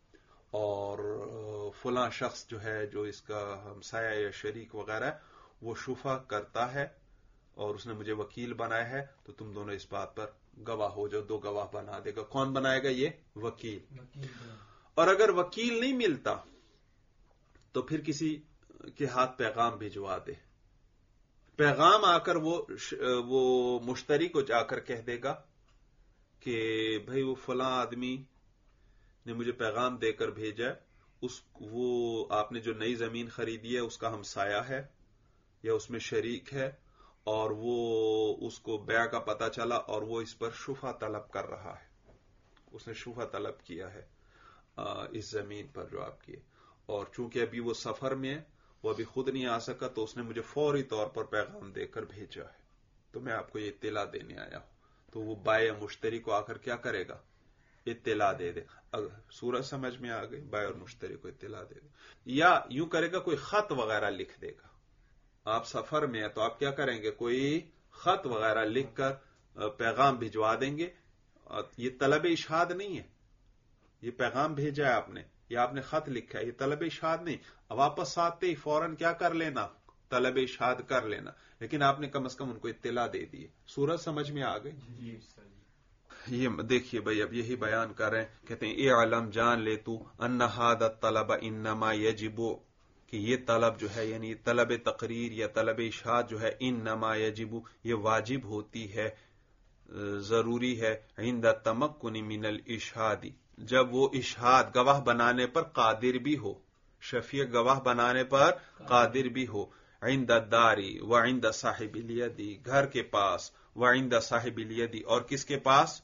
اور فلاں شخص جو ہے جو اس کا ہمسایہ یا شریک وغیرہ وہ شفا کرتا ہے اور اس نے مجھے وکیل بنایا ہے، تو تم دونوں اس بات پر گواہ ہو جاؤ، 2 گواہ بنا دے گا۔ کون بنائے گا؟ یہ وکیل۔ اور اگر وکیل نہیں ملتا تو پھر کسی کے ہاتھ پیغام بھجوا دے، پیغام آ کر وہ مشتری کو جا کر کہہ دے گا کہ بھئی وہ فلاں آدمی نے مجھے پیغام دے کر بھیجا، وہ آپ نے جو نئی زمین خریدی ہے اس کا ہمسایہ ہے یا اس میں شریک ہے، اور وہ اس کو بیع کا پتہ چلا اور وہ اس پر شفا طلب کر رہا ہے، اس نے شفا طلب کیا ہے اس زمین پر جو آپ کی ہے، اور چونکہ ابھی وہ سفر میں ہے، وہ ابھی خود نہیں آ سکا، تو اس نے مجھے فوری طور پر پیغام دے کر بھیجا ہے، تو میں آپ کو یہ اطلاع دینے آیا ہوں۔ تو وہ بائع مشتری کو آ کر کیا کرے گا؟ اطلاع دے دے۔ صورت سمجھ میں آ گئی؟ بائع اور مشتری کو اطلاع دے دے، یا یوں کرے گا کوئی خط وغیرہ لکھ دے گا۔ آپ سفر میں ہیں تو آپ کیا کریں گے؟ کوئی خط وغیرہ لکھ کر پیغام بھجوا دیں گے۔ یہ طلب اشہاد نہیں ہے، یہ پیغام بھیجا ہے آپ نے، یا آپ نے خط لکھا ہے، یہ طلب اشہاد نہیں۔ واپس آتے ہی فوراً کیا کر لینا؟ طلب اشہاد کر لینا، لیکن آپ نے کم از کم ان کو اطلاع دے دی۔ صورت سمجھ میں آ گئی؟ جی سر۔ یہ دیکھیے بھائی، اب یہی بیان کر رہے ہیں، کہتے ہیں اعلم جان لے تو ان ھذا الطلب انما یجب، کہ یہ طلب جو ہے یعنی طلب تقریر یا طلب اشہاد جو ہے انما یجب، یہ واجب ہوتی ہے، ضروری ہے، عند التمکن من الاشہاد، جب وہ اشہاد گواہ بنانے پر قادر بھی ہو، شفیع گواہ بنانے پر قادر بھی ہو، عند الداری وعند صاحب الید، گھر کے پاس، وعند صاحب الید، اور کس کے پاس؟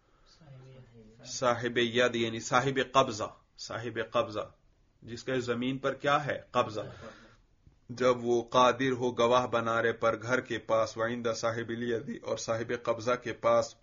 صاحب ید یعنی صاحب قبضہ، صاحب قبضہ جس کا زمین پر کیا ہے؟ قبضہ، جب وہ قادر ہو گواہ بنانے پر گھر کے پاس، وعند صاحب الید، اور صاحب قبضہ کے پاس۔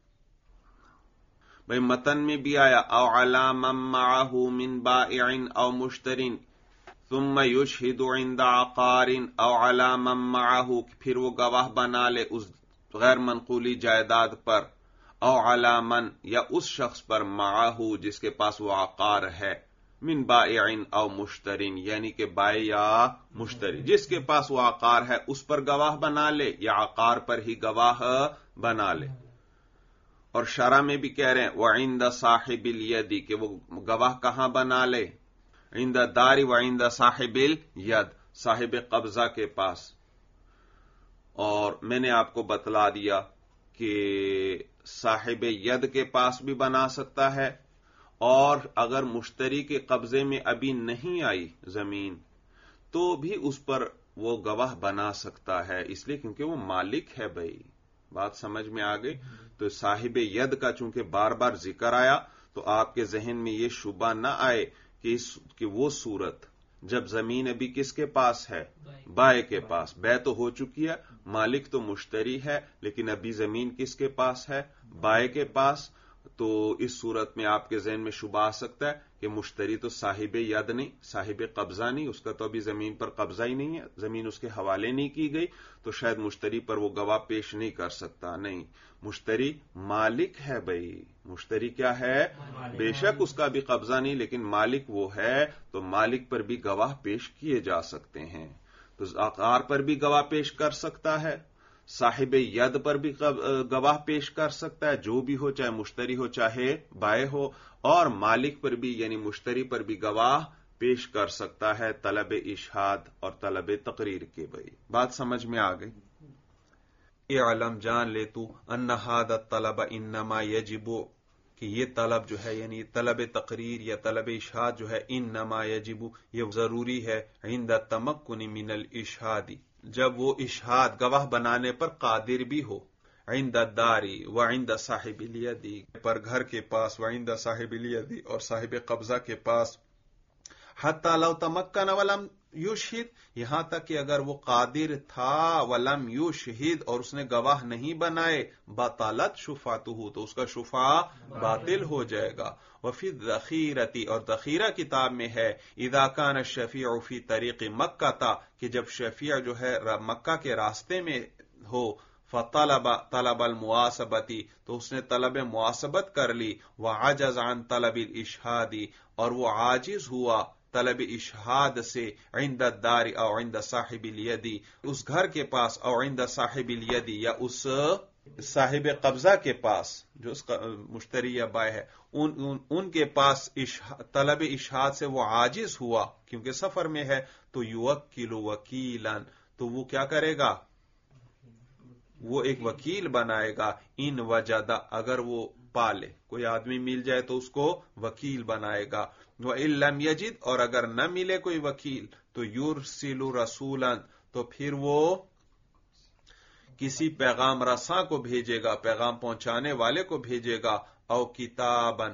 بھئی متن میں بھی آیا او علی من معہ من بائع او مشترین ثم یشہد عند عقار او علی من معہ، پھر وہ گواہ بنا لے اس غیر منقولی جائیداد پر، او علی من یا اس شخص پر، معہ جس کے پاس وہ عقار ہے، من بائع او مشترین یعنی کہ بائع یا مشتری، جس کے پاس وہ عقار ہے اس پر گواہ بنا لے یا عقار پر ہی گواہ بنا لے۔ اور شرع میں بھی کہہ رہے ہیں وعند صاحب الید، کہ وہ گواہ کہاں بنا لے؟ عند الدار وعند صاحب الید، صاحب قبضہ کے پاس۔ اور میں نے آپ کو بتلا دیا کہ صاحب ید کے پاس بھی بنا سکتا ہے، اور اگر مشتری کے قبضے میں ابھی نہیں آئی زمین تو بھی اس پر وہ گواہ بنا سکتا ہے، اس لیے کیونکہ وہ مالک ہے۔ بھائی بات سمجھ میں آ گئی؟ تو صاحب ید کا چونکہ بار بار ذکر آیا تو آپ کے ذہن میں یہ شبہ نہ آئے کہ وہ صورت جب زمین ابھی کس کے پاس ہے؟ بائع کے پاس، بیع تو ہو چکی ہے، مالک تو مشتری ہے، لیکن ابھی زمین کس کے پاس ہے؟ بائع کے پاس۔ تو اس صورت میں آپ کے ذہن میں شبہ آ سکتا ہے کہ مشتری تو صاحب ید نہیں، صاحب قبضہ نہیں، اس کا تو ابھی زمین پر قبضہ ہی نہیں ہے، زمین اس کے حوالے نہیں کی گئی، تو شاید مشتری پر وہ گواہ پیش نہیں کر سکتا۔ نہیں، مشتری مالک ہے۔ بھائی مشتری کیا ہے؟ بے شک اس کا بھی قبضہ نہیں، لیکن مالک وہ ہے، تو مالک پر بھی گواہ پیش کیے جا سکتے ہیں۔ تو عقار پر بھی گواہ پیش کر سکتا ہے، صاحب ید پر بھی گواہ پیش کر سکتا ہے، جو بھی ہو، چاہے مشتری ہو چاہے بائع ہو، اور مالک پر بھی یعنی مشتری پر بھی گواہ پیش کر سکتا ہے طلب اشہاد اور طلب تقریر کے۔ بھائی بات سمجھ میں آ گئی؟ اعلم جان لے تو ان ھذا الطلب انما یجب، کہ یہ طلب جو ہے یعنی طلب تقریر یا طلب اشہاد جو ہے، انما یجب یہ ضروری ہے، عند التمکن من الاشہاد، جب وہ اشہاد گواہ بنانے پر قادر بھی ہو، عند الداری وعند صاحب الید، پر گھر کے پاس، وعند صاحب الید اور صاحب قبضہ کے پاس، حتی لو تمکن ولم یشہد، یہاں تک کہ اگر وہ قادر تھا ولم یشہد اور اس نے گواہ نہیں بنائے، بطلت شفاعتہ تو اس کا شفاع باطل ہو جائے گا۔ وفی الذخیرۃ اور ذخیرہ کتاب میں ہے، اذا کان الشفیع فی طریق مکہ، کہ جب شفیع جو ہے مکہ کے راستے میں ہو، طلب المواصبتی، تو اس نے طلب مواصبت کر لی، وعجز عن طلب الاشہادی، اور وہ عاجز ہوا طلب اشہاد سے، عند الدار او عند صاحب الید، اس گھر کے پاس، او عند صاحب الید، یا اس صاحب قبضہ کے پاس جو اس کا مشتری یا بائع ہے، ان کے پاس طلب اشہاد سے وہ عاجز ہوا کیونکہ سفر میں ہے، تو یوکل وکیلا، تو وہ کیا کرے گا؟ وہ ایک وکیل بنائے گا، ان وجدہ، اگر وہ پالے، کوئی آدمی مل جائے تو اس کو وکیل بنائے گا، وَإِن لَمْ يَجِدْ، اور اگر نہ ملے کوئی وکیل تو يُرْسِلُ رَسُولًا، تو پھر وہ کسی پیغام رساں کو بھیجے گا، پیغام پہنچانے والے کو بھیجے گا، او کتابن،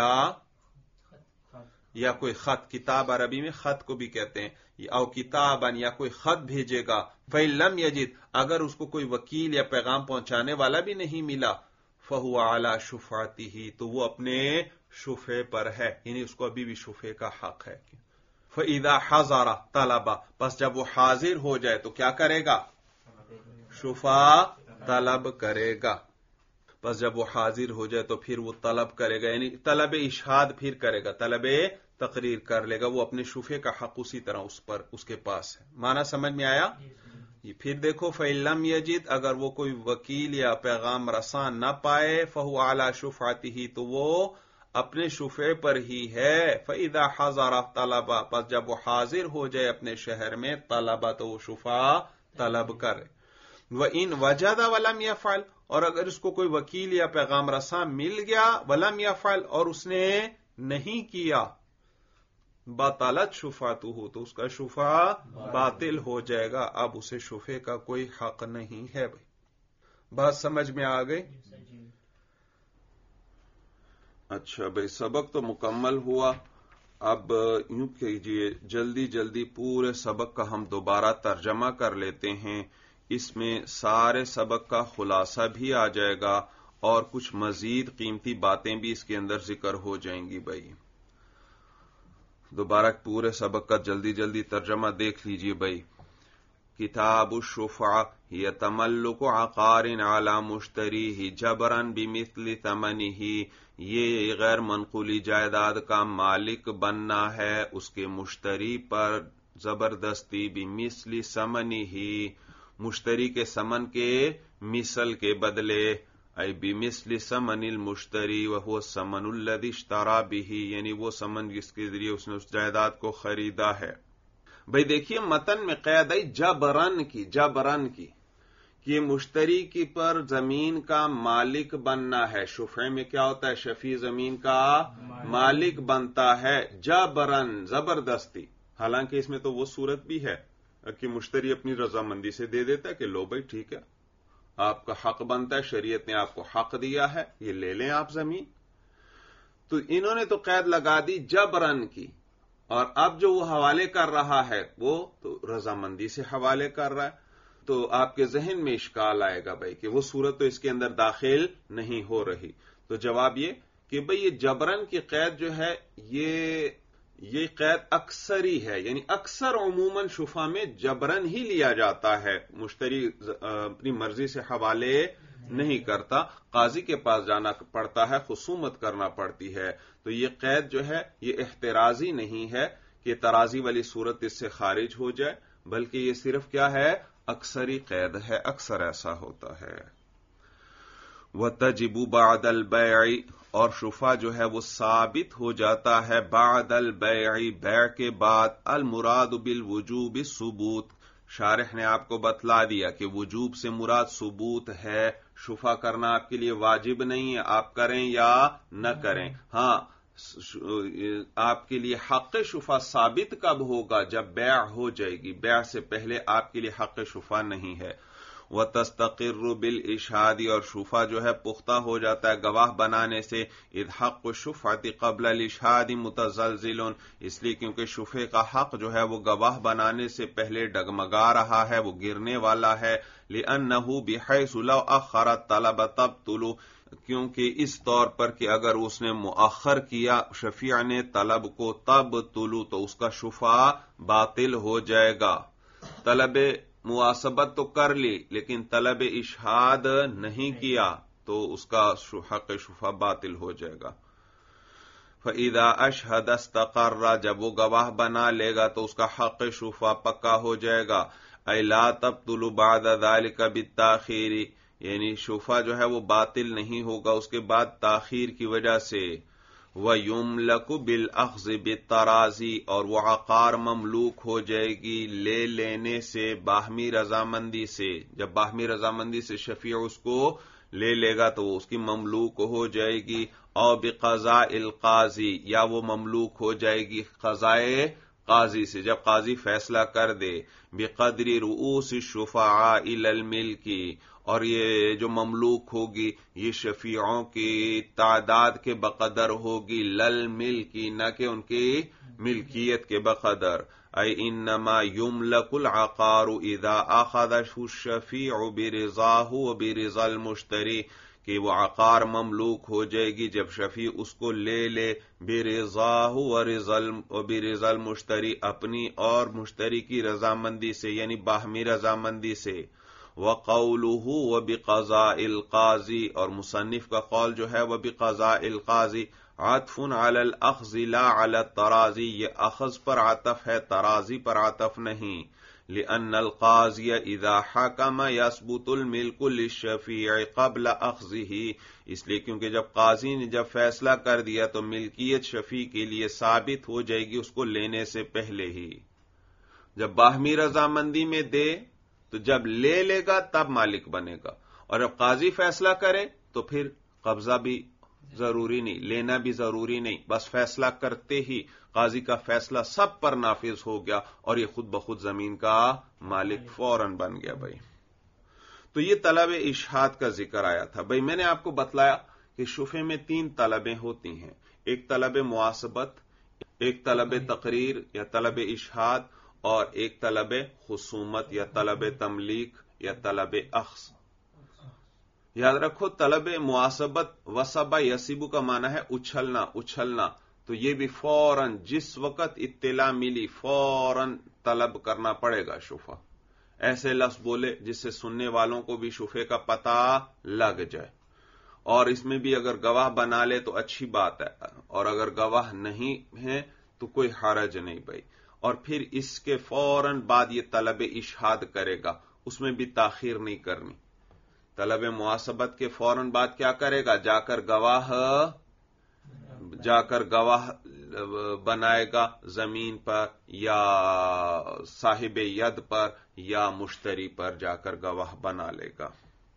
یا کوئی خط، کتاب عربی میں خط کو بھی کہتے ہیں، او کتابن، یا کوئی خط بھیجے گا، فَإِن لَمْ يَجِدْ، اگر اس کو کوئی وکیل یا پیغام پہنچانے والا بھی نہیں ملا، فَهُوَ عَلَى شُفْعَتِهِ، تو وہ اپنے شفعے پر ہے، یعنی اس کو ابھی بھی شفعے کا حق ہے۔ فَإِذَا حَضَرَ طَلَبَ، پس جب وہ حاضر ہو جائے تو کیا کرے گا؟ شفعہ طلب کرے گا۔ پس جب وہ حاضر ہو جائے تو پھر وہ طلب کرے گا، یعنی طلب اشہاد پھر کرے گا، طلب تقریر کر لے گا، وہ اپنے شفعے کا حق اسی طرح اس کے پاس ہے۔ معنی سمجھ میں آیا؟ پھر دیکھو، فَإِن لَمْ يَجِدْ، اگر وہ کوئی وکیل یا پیغام رساں نہ پائے، فَهُوَ عَلَى شُفْعَتِهِ، تو وہ اپنے شفعے پر ہی ہے۔ فَإِذَا حَضَرَ طَلَبَ، پس جب وہ حاضر ہو جائے اپنے شہر میں، طلب، تو وہ شفعہ طلب کرے۔ وَإِن وَجَدَ وَلَمْ يَفْعَلْ، اور اگر اس کو کوئی وکیل یا پیغام رساں مل گیا، وَلَمْ يَفْعَلْ، اور اس نے نہیں کیا، باطلت شفعتہ، تو اس کا شفعہ باطل ہو جائے گا، اب اسے شفعے کا کوئی حق نہیں ہے۔ بھائی بات سمجھ میں آ گئی؟ اچھا بھائی، سبق تو مکمل ہوا، اب یوں کیجئے جلدی جلدی پورے سبق کا ہم دوبارہ ترجمہ کر لیتے ہیں، اس میں سارے سبق کا خلاصہ بھی آ جائے گا اور کچھ مزید قیمتی باتیں بھی اس کے اندر ذکر ہو جائیں گی۔ بھائی دوبارہ پورے سبق کا جلدی جلدی ترجمہ دیکھ لیجئے۔ بھائی کتاب الشفعہ ہی تملک عقار علی مشتریہ جبرا بمثل ثمنہ، یہ غیر منقولی جائیداد کا مالک بننا ہے اس کے مشتری پر زبردستی، بمثل ثمنہ، مشتری کے ثمن کے مثل کے بدلے، ای بمثل ثمن المشتری وہو الثمن الذی اشتری بہ، یعنی وہ ثمن جس کے ذریعے اس نے اس جائیداد کو خریدا ہے۔ بھئی دیکھیے متن میں قید آئی جبرن کی کہ مشتری کی پر زمین کا مالک بننا ہے۔ شفعے میں کیا ہوتا ہے؟ شفیع زمین کا مالک بنتا ہے جبرن، زبردستی، حالانکہ اس میں تو وہ صورت بھی ہے کہ مشتری اپنی رضامندی سے دے دیتا ہے کہ لو بھائی ٹھیک ہے، آپ کا حق بنتا ہے، شریعت نے آپ کو حق دیا ہے، یہ لے لیں آپ زمین۔ تو انہوں نے تو قید لگا دی جبرن کی، اور اب جو وہ حوالے کر رہا ہے وہ تو رضامندی سے حوالے کر رہا ہے، تو آپ کے ذہن میں اشکال آئے گا بھائی کہ وہ صورت تو اس کے اندر داخل نہیں ہو رہی۔ تو جواب یہ کہ بھئی یہ جبرن کی قید جو ہے یہ قید اکثری ہے، یعنی اکثر عموماً شفعہ میں جبرن ہی لیا جاتا ہے، مشتری اپنی مرضی سے حوالے نہیں کرتا، قاضی کے پاس جانا پڑتا ہے، خصومت کرنا پڑتی ہے۔ تو یہ قید جو ہے یہ احترازی نہیں ہے کہ ترازی والی صورت اس سے خارج ہو جائے، بلکہ یہ صرف کیا ہے؟ اکثری قید ہے، اکثر ایسا ہوتا ہے۔ وَتَجِبُ بَعْدَ الْبَيْعِ، اور شفعہ جو ہے وہ ثابت ہو جاتا ہے بعد البیع، بیع کے بعد، المراد بالوجوب الثبوت، شارح نے آپ کو بتلا دیا کہ وجوب سے مراد ثبوت ہے، شفعہ کرنا آپ کے لیے واجب نہیں ہے، آپ کریں یا نہ کریں۔ ہاں آپ کے لیے حق شفعہ ثابت کب ہوگا؟ جب بیع ہو جائے گی، بیع سے پہلے آپ کے لیے حق شفعہ نہیں ہے۔ وَتَسْتَقِرُّ بِالْإِشْهَادِ، اور شفعہ جو ہے پختہ ہو جاتا ہے گواہ بنانے سے، اِذْ حَقُّ الشُّفْعَةِ قَبْلَ الْإِشْهَادِ مُتَزَلْزِلٌ، اس لیے کیونکہ شفعے کا حق جو ہے وہ گواہ بنانے سے پہلے ڈگمگا رہا ہے، وہ گرنے والا ہے، لِأَنَّهُ بِحَيْثُ لَوْ أَخَّرَ الطَّلَبَ تَبْطُلُ، کیونکہ اس طور پر کہ اگر اس نے مؤخر کیا شفیع نے طلب کو، تبطلُ، تو اس کا شفعہ باطل ہو جائے گا۔ طلب मुआसबत तो कर ली लेकिन तलब इशहाद नहीं किया तो उसका हक शुफा बातिल हो जाएगा। फ़इज़ा अशहद इस्तक़र्रा, जब वो गवाह बना लेगा तो उसका हक शुफा पक्का हो जाएगा। ऐ ला तब्तुलु बाद ज़ालिका बित्ताख़ीरी, यानी शुफा जो है वो बातिल नहीं होगा उसके बाद ताखीर की वजह से। व युमलकु बिल अख़्ज़ बित्तराज़ी, और वो अक़ार ममलूक हो जाएगी ले लेने से बाहमी रजामंदी से। जब बाहमी रजामंदी से शफी उसको ले लेगा तो वो उसकी ममलूक हो जाएगी। और बिक़ज़ाइल क़ाज़ी, या वो ममलूक हो जाएगी क़ज़ाए काजी से, जब काजी फैसला कर दे। बिक़दरी रुऊस शुफ़ाआ इलल मिल्की, और ये जो ममलूक होगी ये शफीओं की तादाद के बकदर होगी, लल मिल्की, न कि उनकी मिल्कियत के बकदर। ऐ इन्नमा युमलकुल अक़ारु इज़ा अख़ज़हु शफ़ीउ बिरिज़ाहु व बिरिज़ल मुश्तरी, कि वो अक़ार ममलूक हो जाएगी जब शफी उसको ले ले बिरिज़ाहु व बिरिज़ल मुश्तरी, अपनी और मुश्तरी की रजामंदी से, यानी बाहमी रजामंदी से। व क़ौलुहु व बिक़ज़ाइल क़ाज़ी, और मुसन्निफ का कौल जो है वह बिक़ज़ाइल क़ाज़ी आतफ़ुन अलल अख़्ज़ ला अला तराज़ी, ये अख़ज़ पर आतफ है, तराज़ी पर आतफ नहीं। लिअन्नल क़ाज़िय इज़ा हकम यसबुतुल मिल्कु लिश्शफ़ीअ क़ब्ल अख़्ज़िही, इसलिए क्योंकि जब काजी ने जब फैसला कर दिया तो मिल्कियत शफी के लिए साबित हो जाएगी उसको लेने से पहले ही। जब बाहमी रजामंदी में दे तो जब ले लेगा तब मालिक बनेगा, और जब काजी फैसला करे तो फिर कब्जा भी जरूरी नहीं, लेना भी जरूरी नहीं, बस फैसला करते ही काजी का फैसला सब पर नाफिज हो गया और ये खुद बखुद जमीन का मालिक फौरन बन गया। भाई तो ये तलब इशहाद का जिक्र आया था। भाई मैंने आपको बतलाया कि शुफे में 3 तलबें होती हैं, एक तलब मुआसबत, एक तलब तकरीर या तलब इशहाद, और एक तलब खुसूमत या तलब तमलीक या तलब अख्स। याद रखो तलब मुआसबत वसबा यसीबु का माना है उछलना, उछलना, तो ये भी फौरन जिस वक्त इत्तिला मिली फौरन तलब करना पड़ेगा शुफा। ऐसे लफ्ज बोले जिससे सुनने वालों को भी शुफे का पता लग जाए, और इसमें भी अगर गवाह बना ले तो अच्छी बात है, और अगर गवाह नहीं है तो कोई हरज नहीं भाई। और फिर इसके फौरन बाद ये तलब इशहाद करेगा, उसमें भी ताखीर नहीं करनी। तलब मुआसबत के फौरन बाद क्या करेगा, जाकर गवाह बनाएगा जमीन पर या साहिब यद पर या मुश्तरी पर जाकर गवाह बना लेगा।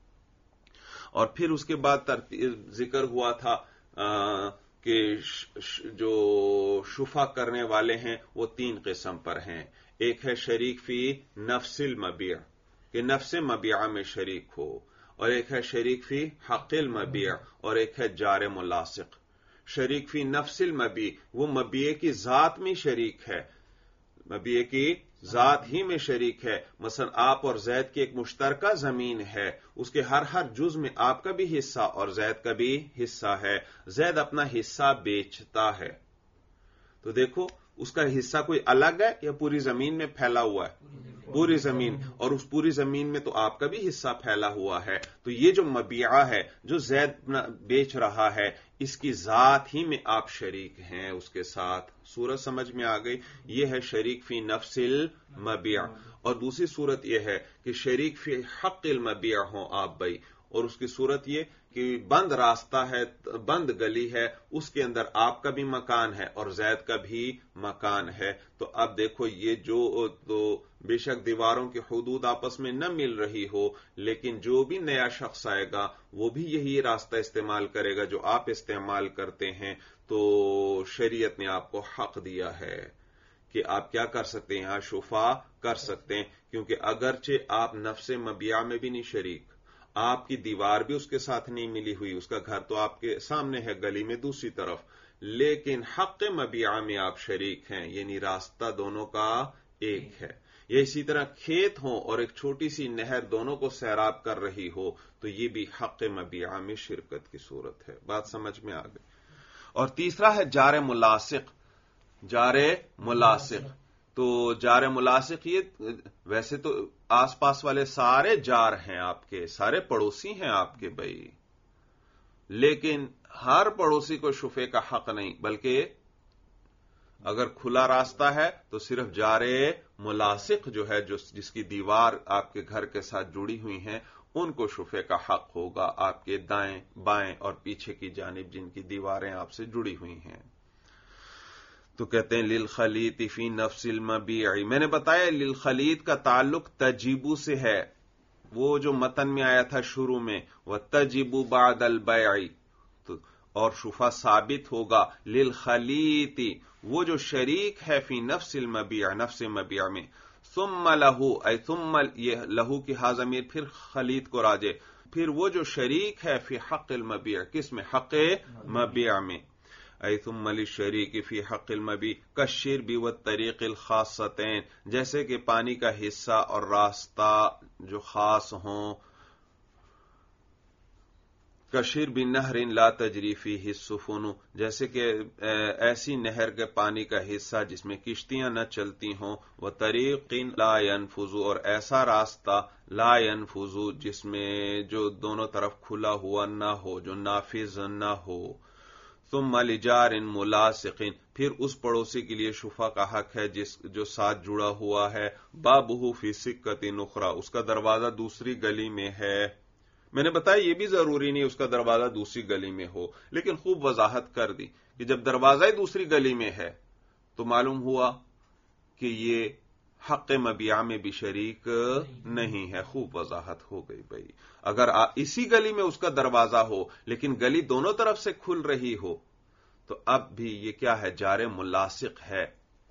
और फिर उसके बाद जिक्र हुआ था कि जो शुफा करने वाले हैं वो 3 किस्म पर हैं। एक है शरीक फी नफ्सिल मबिया, कि नफ्स मबिया में शरीक हो, और एक है शरीक फी हक़िल मबिया, और एक है जार मुलासिक। शरीक फी नफ्सिल मबी, वो मबिये की जात में शरीक है, मबिये की जात ही में शरीक है। मसलन आप और जैद की एक मुश्तरका जमीन है, उसके हर जुज में आपका भी हिस्सा और जैद का भी हिस्सा है। जैद अपना हिस्सा बेचता है, तो देखो उसका हिस्सा कोई अलग है या पूरी जमीन में फैला हुआ है, पूरी जमीन, और उस पूरी जमीन में तो आपका भी हिस्सा फैला हुआ है। तो ये जो मबिया है जो जैद बेच रहा है, इसकी जात ही में आप शरीक हैं उसके साथ। सूरत समझ में आ गई? ये है शरीक फी नफ्सिल मबिया। और दूसरी सूरत यह है कि शरीक फी हक़िल मबिया हो आप भाई, और उसकी सूरत यह कि बंद रास्ता है, बंद गली है, उसके अंदर आपका भी मकान है और जैद का भी मकान है। तो अब देखो ये जो तो बेशक दीवारों की हुदूद आपस में न मिल रही हो, लेकिन जो भी नया शख्स आएगा वो भी यही रास्ता इस्तेमाल करेगा जो आप इस्तेमाल करते हैं। तो शरीयत ने आपको हक दिया है कि आप क्या कर सकते हैं, यहां शुफा कर सकते हैं, क्योंकि अगरचे आप नफ्से मबिया में भी नहीं शरीक, आपकी दीवार भी उसके साथ नहीं मिली हुई, उसका घर तो आपके सामने है गली में दूसरी तरफ, लेकिन हक़ मबिया में आप शरीक हैं, यानी रास्ता दोनों का एक है। या इसी तरह खेत हो और एक छोटी सी नहर दोनों को सैराब कर रही हो, तो ये भी हक़ मबिया में शिरकत की सूरत है। बात समझ में आ गई? और तीसरा है जार मुलासिक। जार मुलासिक, तो जार मुलासिक ये वैसे तो آس پاس والے سارے جار ہیں آپ کے، سارے پڑوسی ہیں آپ کے بھائی، لیکن ہر پڑوسی کو شفے کا حق نہیں، بلکہ اگر کھلا راستہ ہے تو صرف جار ملاصق جو ہے، جس کی دیوار آپ کے گھر کے ساتھ جڑی ہوئی ہیں، ان کو شفے کا حق ہوگا، آپ کے دائیں بائیں اور پیچھے کی جانب جن کی دیواریں آپ سے جڑی ہوئی ہیں۔ تو کہتے ہیں للخلیط فی نفس المبیع، میں نے بتایا للخلیط کا تعلق تجیبو سے ہے، وہ جو متن میں آیا تھا شروع میں، وَتَجِبُ بَعْدَ الْبَيْعِ، اور شفا ثابت ہوگا للخلیط، وہ جو شریک ہے فی نفس المبیع، نفس مبیع میں، ثم لہو، اے ثم، یہ لہو کی ہا ضمیر پھر خلیط کو راجے، پھر وہ جو شریک ہے فی حق المبیع، کس میں؟ حق مبیع میں، اے ثم للشریک فی حق المبیع کالشرب والطریق الخاصتین، جیسے کہ پانی کا حصہ اور راستہ جو خاص ہوں، کشرب نہر لا تجری فیہ السفن، جیسے کہ ایسی نہر کے پانی کا حصہ جس میں کشتیاں نہ چلتی ہوں، وطریق لا ينفذ، اور ایسا راستہ لا ينفذ جس میں جو دونوں طرف کھلا ہوا نہ ہو، جو نافذ نہ ہو، ثم لجار ملاصق، پھر اس پڑوسی کے لیے شفا کا حق ہے جو ساتھ جڑا ہوا ہے، بابہ فی سکۃ اخری، اس کا دروازہ دوسری گلی میں ہے۔ میں نے بتایا یہ بھی ضروری نہیں اس کا دروازہ دوسری گلی میں ہو، لیکن خوب وضاحت کر دی کہ جب دروازہ ہی دوسری گلی میں ہے تو معلوم ہوا کہ یہ حق مبیع میں بھی شریک نہیں ہے، خوب وضاحت ہو گئی بھائی۔ اگر اسی گلی میں اس کا دروازہ ہو لیکن گلی دونوں طرف سے کھل رہی ہو تو اب بھی یہ کیا ہے؟ جار ملاصق ہے،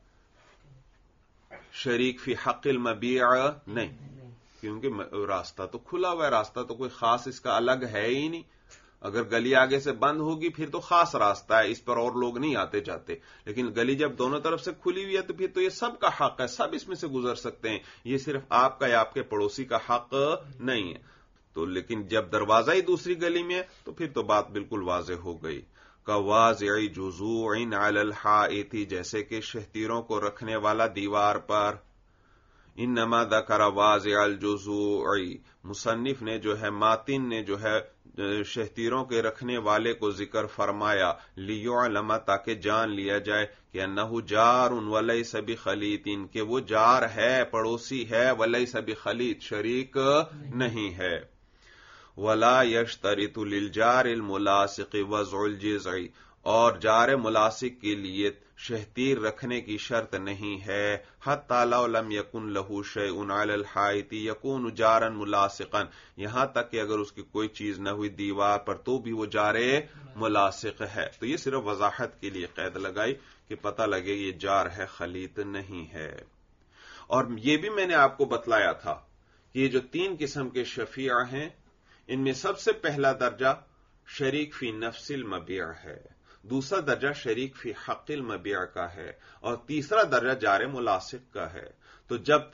شریک فی حق المبیع نہیں، کیونکہ راستہ تو کھلا ہوا ہے، راستہ تو کوئی خاص اس کا الگ ہے ہی نہیں۔ اگر گلی آگے سے بند ہوگی پھر تو خاص راستہ ہے، اس پر اور لوگ نہیں آتے جاتے، لیکن گلی جب دونوں طرف سے کھلی ہوئی ہے تو پھر تو یہ سب کا حق ہے، سب اس میں سے گزر سکتے ہیں، یہ صرف آپ کا یا آپ کے پڑوسی کا حق نہیں ہے۔ تو لیکن جب دروازہ ہی دوسری گلی میں ہے تو پھر تو بات بالکل واضح ہو گئی۔ کواضع جذوع علی الحائط، جیسے کہ شہتیروں کو رکھنے والا دیوار پر، انما ذکر واضع الجذوع، مصنف نے جو ہے، ماتن نے جو ہے شہتیروں کے رکھنے والے کو ذکر فرمایا، لیعلم، تاکہ جان لیا جائے کہ انہ جار ولیس بخلیط، کہ وہ جار ہے، پڑوسی ہے، ولیس بخلیط، شریک نہیں ہے۔ ولا یشترط للجار الملاصق وضع الجذع، اور جار ملاصق کے لیے شہتیر رکھنے کی شرط نہیں ہے، حتی لو لم یکن لہ شیء علی الحائط یکون جارا ملاصقا، یہاں تک کہ اگر اس کی کوئی چیز نہ ہوئی دیوار پر تو بھی وہ جار ملاصق ہے۔ تو یہ صرف وضاحت کے لیے قید لگائی کہ پتہ لگے یہ جار ہے، خلیط نہیں ہے۔ اور یہ بھی میں نے آپ کو بتلایا تھا کہ یہ جو تین قسم کے شفیع ہیں، ان میں سب سے پہلا درجہ شریک فی نفس المبیع ہے، دوسرا درجہ شریک فی حق المبیع کا ہے، اور تیسرا درجہ جار ملاصق کا ہے۔ تو جب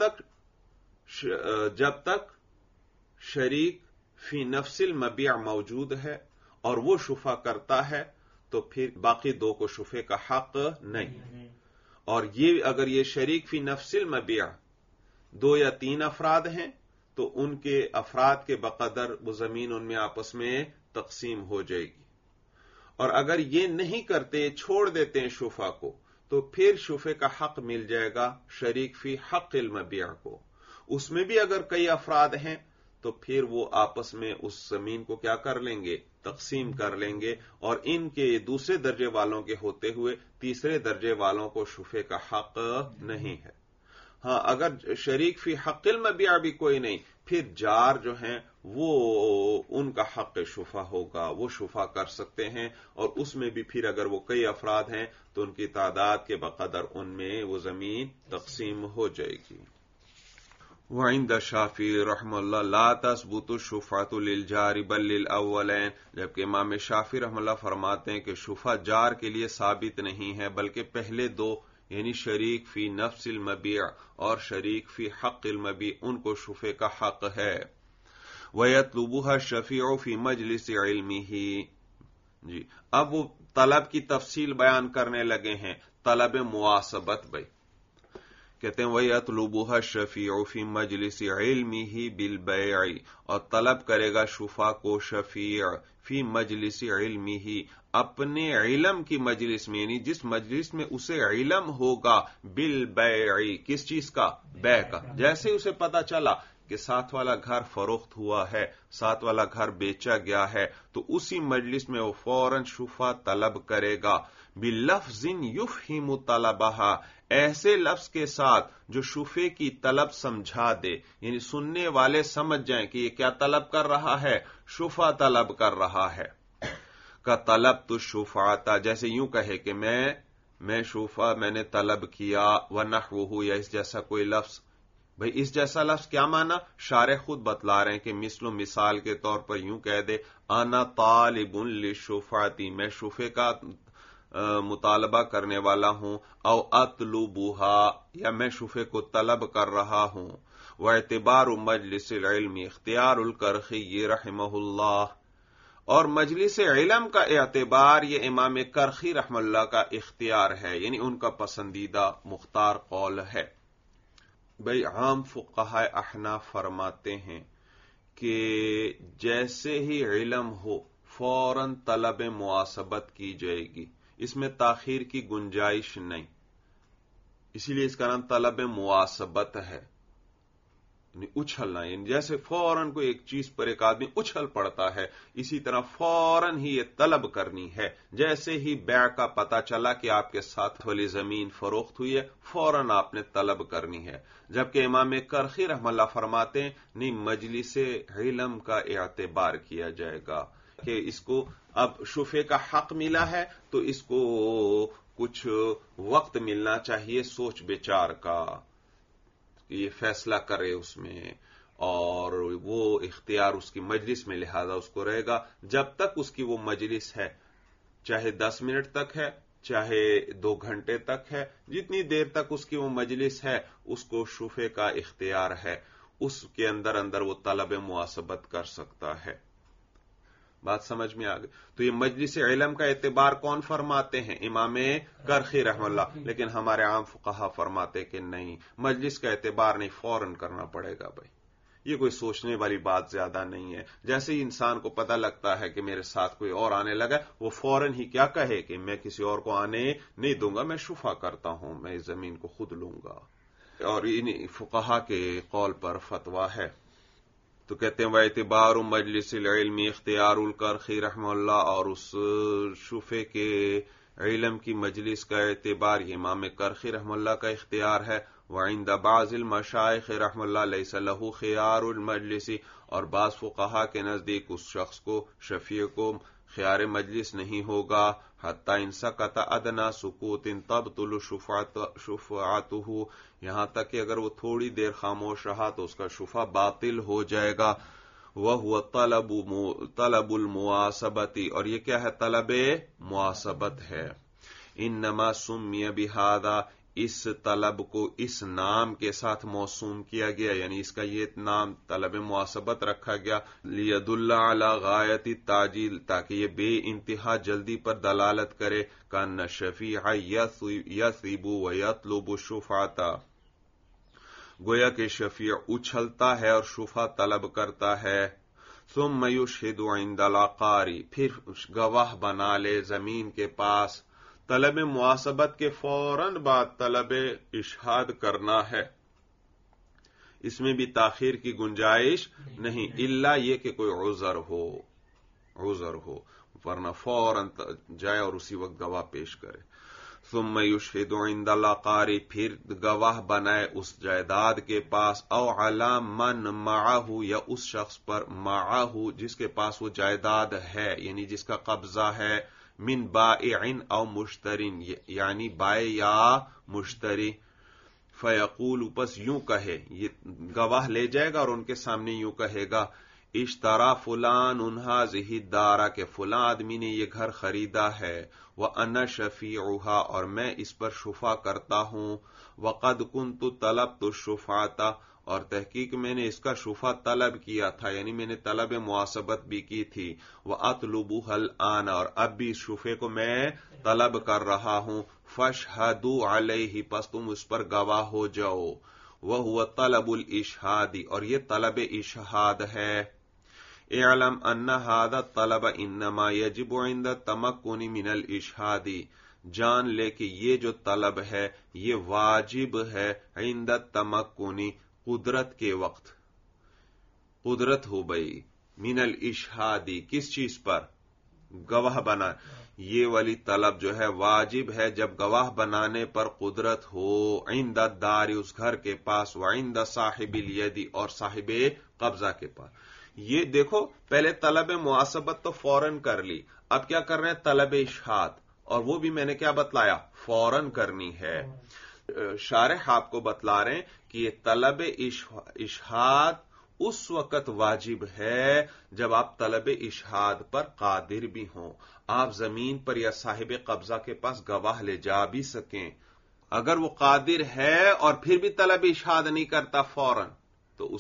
تک شریک فی نفس المبیع موجود ہے اور وہ شفا کرتا ہے تو پھر باقی دو کو شفے کا حق نہیں۔ اور یہ اگر یہ شریک فی نفس المبیع دو یا تین افراد ہیں تو ان کے افراد کے بقدر وہ زمین ان میں آپس میں تقسیم ہو جائے گی، اور اگر یہ نہیں کرتے، چھوڑ دیتے ہیں شفا کو، تو پھر شفے کا حق مل جائے گا شریک فی حق المبیع کو۔ اس میں بھی اگر کئی افراد ہیں تو پھر وہ آپس میں اس زمین کو کیا کر لیں گے؟ تقسیم کر لیں گے، اور ان کے دوسرے درجے والوں کے ہوتے ہوئے تیسرے درجے والوں کو شفے کا حق نہیں ہے۔ ہاں، اگر شریک فی حق المبیع بھی کوئی نہیں، پھر جار جو ہیں وہ ان کا حق شفا ہوگا، وہ شفا کر سکتے ہیں، اور اس میں بھی پھر اگر وہ کئی افراد ہیں تو ان کی تعداد کے بقدر ان میں وہ زمین تقسیم ہو جائے گی۔ وعند الشافعی رحمہ اللہ لا تثبت الشفعۃ للجار بل للاولین، جبکہ امام شافعی رحمہ اللہ فرماتے ہیں کہ شفع جار کے لیے ثابت نہیں ہے بلکہ پہلے دو، یعنی شریک فی نفس المبیع اور شریک فی حق المبیع، ان کو شفے کا حق ہے۔ وَيَطْلُبُهَا الشَّفِيعُ فِي مَجْلِسِ عِلْمِهِ، جی اب وہ طلب کی تفصیل بیان کرنے لگے ہیں، طلب مواسبت بھائی، کہتے ہیں وَيَطْلُبُهَا الشَّفِيعُ فِي مَجْلِسِ عِلْمِهِ بِالْبَيْعِ، اور طلب کرے گا شفیع کو شفیع فی مجلس علمه، اپنے علم کی مجلس میں، یعنی جس مجلس میں اسے علم ہوگا، بالبیع، کس چیز کا؟ بیع کا۔ جیسے اسے پتا چلا کہ ساتھ والا گھر فروخت ہوا ہے، ساتھ والا گھر بیچا گیا ہے، تو اسی مجلس میں وہ فوراً شفیع طلب کرے گا، بِلَفْظٍ يُفْهِمُ طَلَبَهَا، ایسے لفظ کے ساتھ جو شفیع کی طلب سمجھا دے، یعنی سننے والے سمجھ جائیں کہ یہ کیا طلب کر رہا ہے؟ شفیع طلب کر رہا ہے۔ کا طلب تو شفاعتا، جیسے یوں کہے کہ میں شفیع میں نے طلب کیا، وَنَحْوُهُ، یا اس جیسا کوئی لفظ۔ بھئی اس جیسا لفظ کیا معنی؟ شارح خود بتلا رہے ہیں کہ مثل و مثال کے طور پر یوں کہہ دے انا طالب للشفاعتی، میں شفیع کا مطالبہ کرنے والا ہوں، او اطلبها، یا میں شفیع کو طلب کر رہا ہوں۔ واعتبار مجلس العلم اختیار الکرخی رحمہ اللہ، اور مجلس علم کا اعتبار یہ امام کرخی رحمہ اللہ کا اختیار ہے، یعنی ان کا پسندیدہ مختار قول ہے۔ بھئی عام فقہاء احناف فرماتے ہیں کہ جیسے ہی علم ہو فوراً طلب معاصبت کی جائے گی، اس میں تاخیر کی گنجائش نہیں، اسی لیے اس کا نام طلب معاصبت ہے، یعنی اچھلنا، یعنی جیسے فوراً کوئی ایک چیز پر ایک آدمی اچھل پڑتا ہے، اسی طرح فوراً ہی یہ طلب کرنی ہے۔ جیسے ہی بیع کا پتہ چلا کہ آپ کے ساتھ والی زمین فروخت ہوئی ہے، فوراً آپ نے طلب کرنی ہے۔ جبکہ امام کرخی رحمہ اللہ فرماتے ہیں نہیں، مجلس علم کا اعتبار کیا جائے گا کہ اس کو اب شفیع کا حق ملا ہے تو اس کو کچھ وقت ملنا چاہیے سوچ بچار کا، یہ فیصلہ کرے اس میں، اور وہ اختیار اس کی مجلس میں لہذا اس کو رہے گا جب تک اس کی وہ مجلس ہے، چاہے 10 منٹ تک ہے، چاہے 2 گھنٹے تک ہے، جتنی دیر تک اس کی وہ مجلس ہے اس کو شفیع کا اختیار ہے، اس کے اندر وہ طلب معاصبت کر سکتا ہے۔ بات سمجھ میں آ گئی؟ تو یہ مجلس علم کا اعتبار کون فرماتے ہیں؟ امام کرخی رحمہ اللہ، لیکن ہمارے عام فقہا فرماتے کہ نہیں، مجلس کا اعتبار نہیں، فوراً کرنا پڑے گا۔ بھائی یہ کوئی سوچنے والی بات زیادہ نہیں ہے۔ جیسے ہی انسان کو پتہ لگتا ہے کہ میرے ساتھ کوئی اور آنے لگا، وہ فوراً ہی کیا کہے کہ میں کسی اور کو آنے نہیں دوں گا، میں شفیع کرتا ہوں، میں اس زمین کو خود لوں گا۔ اور ان فقہا کے قول پر فتویٰ ہے۔ تو کہتے ہیں واعتبار مجلس العلم اختیار الکرخی رحمہ اللہ، اور اس شفیع کے علم کی مجلس کا اعتبار یہ امام کرخی رحمہ اللہ کا اختیار ہے۔ وعند بعض المشائخ رحمہ اللہ لیس له خیار المجلس، اور بعض فقہا کے نزدیک اس شخص کو، شفیع کو، خیار مجلس نہیں ہوگا، حتی ان سکت ادنا سکوت تبطل شفاعتہ، یہاں تک کہ اگر وہ تھوڑی دیر خاموش رہا تو اس کا شفیع باطل ہو جائے گا۔ وہو طلب المعاصبت، اور یہ کیا ہے؟ طلب معاصبت ہے۔ انما سمی بہذا، اس طلب کو اس نام کے ساتھ موسوم کیا گیا، یعنی اس کا یہ نام طلب معاصبت رکھا گیا، لیدل علی غایت التعجیل، تاکہ یہ بے انتہا جلدی پر دلالت کرے، کان الشفیع یثب ویطلب الشفاعۃ، گویا کہ شفیع اچھلتا ہے اور شفیع طلب کرتا ہے۔ ثم یشہد عند العقاری، پھر گواہ بنا لے زمین کے پاس۔ طلب معاصبت کے فوراً بعد طلب اشہاد کرنا ہے، اس میں بھی تاخیر کی گنجائش نہیں، الا یہ کہ کوئی عذر ہو، ورنہ فوراً جائے اور اسی وقت گواہ پیش کرے۔ ثم یشہد عند العقاری، پھر گواہ بنائے اس جائیداد کے پاس، او علی من معہ، یا اس شخص پر معہ جس کے پاس وہ جائیداد ہے، یعنی جس کا قبضہ ہے، من بائع او مشترین، یعنی بائع یا مشتری۔ فیقول، پس یوں کہے، یہ گواہ لے جائے گا اور ان کے سامنے یوں کہے گا، اشترا فلان هذه الدار، کہ فلاں آدمی نے یہ گھر خریدا ہے، وانا شفیعها، اور میں اس پر شفیع کرتا ہوں، وقد كنت طلبت الشفاعۃ، اور تحقیق میں نے اس کا شفا طلب کیا تھا، یعنی میں نے طلب مواسبت بھی کی تھی، وَأَطْلُبُهَا الْآنَ، اور اب بھی اس شفے کو میں طلب کر رہا ہوں، فَاشْهَدُوا عَلَيْهِ، پس تم اس پر گواہ ہو جاؤ، وَهُوَ طَلَبُ الْإِشْهَادِ، اور یہ طلب اشہاد ہے۔ اعلم ان هذا الطلب انما يجب عند التمكن من الاشهاد، جان لے کہ یہ جو طلب ہے یہ واجب ہے عند التمکن، قدرت کے وقت، قدرت ہو گئی، من الاشہادی، کس چیز پر؟ گواہ بنا، یہ والی طلب جو ہے واجب ہے جب گواہ بنانے پر قدرت ہو، عند الدار، اس گھر کے پاس، وعند صاحب الید، اور صاحب قبضہ کے پاس۔ یہ دیکھو پہلے طلب مواسبت تو فوراً کر لی، اب کیا کر رہے ہیں؟ طلب اشہاد، اور وہ بھی میں نے کیا بتلایا؟ فوراً کرنی ہے۔ شارح آپ کو بتلا رہے ہیں کہ یہ طلب اشہاد اس وقت واجب ہے جب آپ طلب اشہاد پر قادر بھی ہوں، آپ زمین پر یا صاحب قبضہ کے پاس گواہ لے جا بھی سکیں۔ اگر وہ قادر ہے اور پھر بھی طلب اشہاد نہیں کرتا فوراً، تو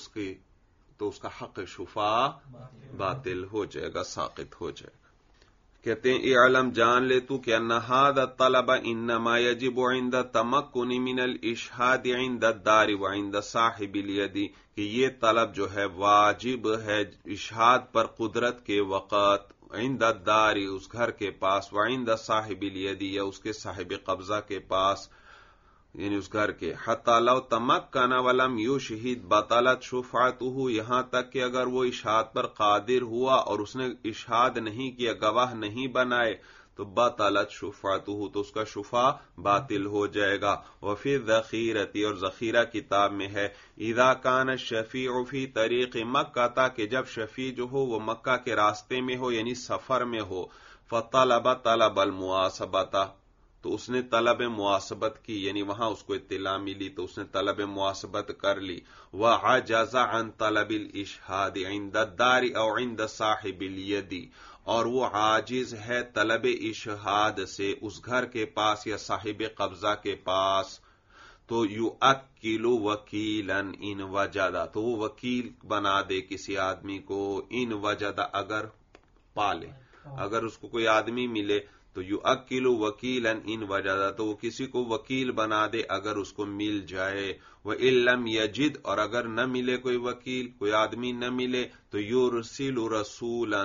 اس کا حق شفا باطل ہو جائے گا، ساقط ہو جائے گا۔ کہتے ہیں اعلم، جان لے تو کہ ان هذا الطلب انما يجب عند التمكن من الاشهاد عند الدار وعند صاحب اليد، کہ یہ طلب جو ہے واجب ہے اشہاد پر قدرت کے وقت، عند الدار، اس گھر کے پاس، وعند صاحب الید، یا اس کے صاحب قبضہ کے پاس، یعنی اس گھر کے، حتی لو تمکن ولم یشہد بطلت شفاعتہ، یہاں تک کہ اگر وہ اشہاد پر قادر ہوا اور اس نے اشہاد نہیں کیا، گواہ نہیں بنائے، تو بطلت شفاعتہ، تو اس کا شفا باطل ہو جائے گا۔ وفی الذخیرۃ، اور ذخیرہ کتاب میں ہے، اذا کان الشفیع فی طریق مکہ، تاکہ جب شفیع جو ہو وہ مکہ کے راستے میں ہو، یعنی سفر میں ہو، فطلب طلب المواسبۃ، تو اس نے طلب مواسبت کی، یعنی وہاں اس کو اطلاع ملی تو اس نے طلب مواسبت کر لی، وعجز عن طلب الاشہاد عند الدار او عند صاحب الید، اور وہ عاجز ہے طلب اشہاد سے اس گھر کے پاس یا صاحب قبضہ کے پاس، تو یؤکل وکیلا ان وجد، تو وہ وکیل بنا دے کسی آدمی کو، ان وجد، اگر پالے، اگر اس کو کوئی آدمی ملے تو یؤکل وکیلا ان وجد، تو وہ کسی کو وکیل بنا دے اگر اس کو مل جائے، وَإِن لَّمْ يَجِدْ، اور اگر نہ ملے کوئی وکیل، کوئی آدمی نہ ملے، تو یرسل رسولا،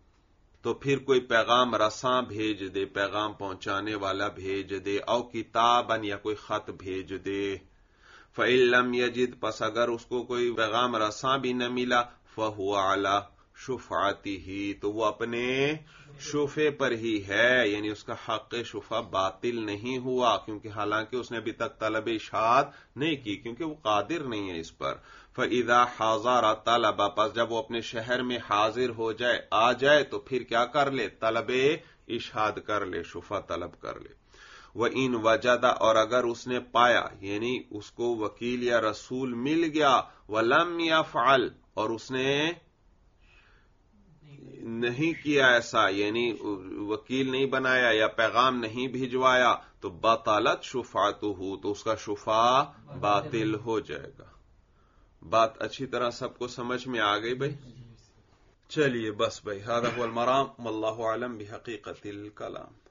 تو پھر کوئی پیغام رساں بھیج دے، پیغام پہنچانے والا بھیج دے، او کتابا، یا کوئی خط بھیج دے۔ فَإِن لَّمْ يَجِدْ، پس اگر اس کو کوئی پیغام رساں بھی نہ ملا، فَهُوَ عَلَى شفعتہ، تو وہ اپنے شفے پر ہی ہے، یعنی اس کا حق شفا باطل نہیں ہوا، کیونکہ حالانکہ اس نے ابھی تک طلب اشہاد نہیں کی، کیونکہ وہ قادر نہیں ہے اس پر۔ فَإِذَا حَضَرَ طَلَبَ، پس جب وہ اپنے شہر میں حاضر ہو جائے، آ جائے، تو پھر کیا کر لے؟ طلب اشہاد کر لے، شفا طلب کر لے۔ وَإِن وَجَدَ، اور اگر اس نے پایا، یعنی اس کو وکیل یا رسول مل گیا، وَلَمْ يَفْعَلْ، اور اس نے نہیں کیا ایسا، یعنی وکیل نہیں بنایا یا پیغام نہیں بھجوایا، تو بطلت شفاعتہ، تو اس کا شفا باطل ہو جائے گا۔ بات اچھی طرح سب کو سمجھ میں آ گئی بھائی؟ چلیے بس بھائی، ھذا ھو المرام، واللہ اعلم بحقیقت الکلام۔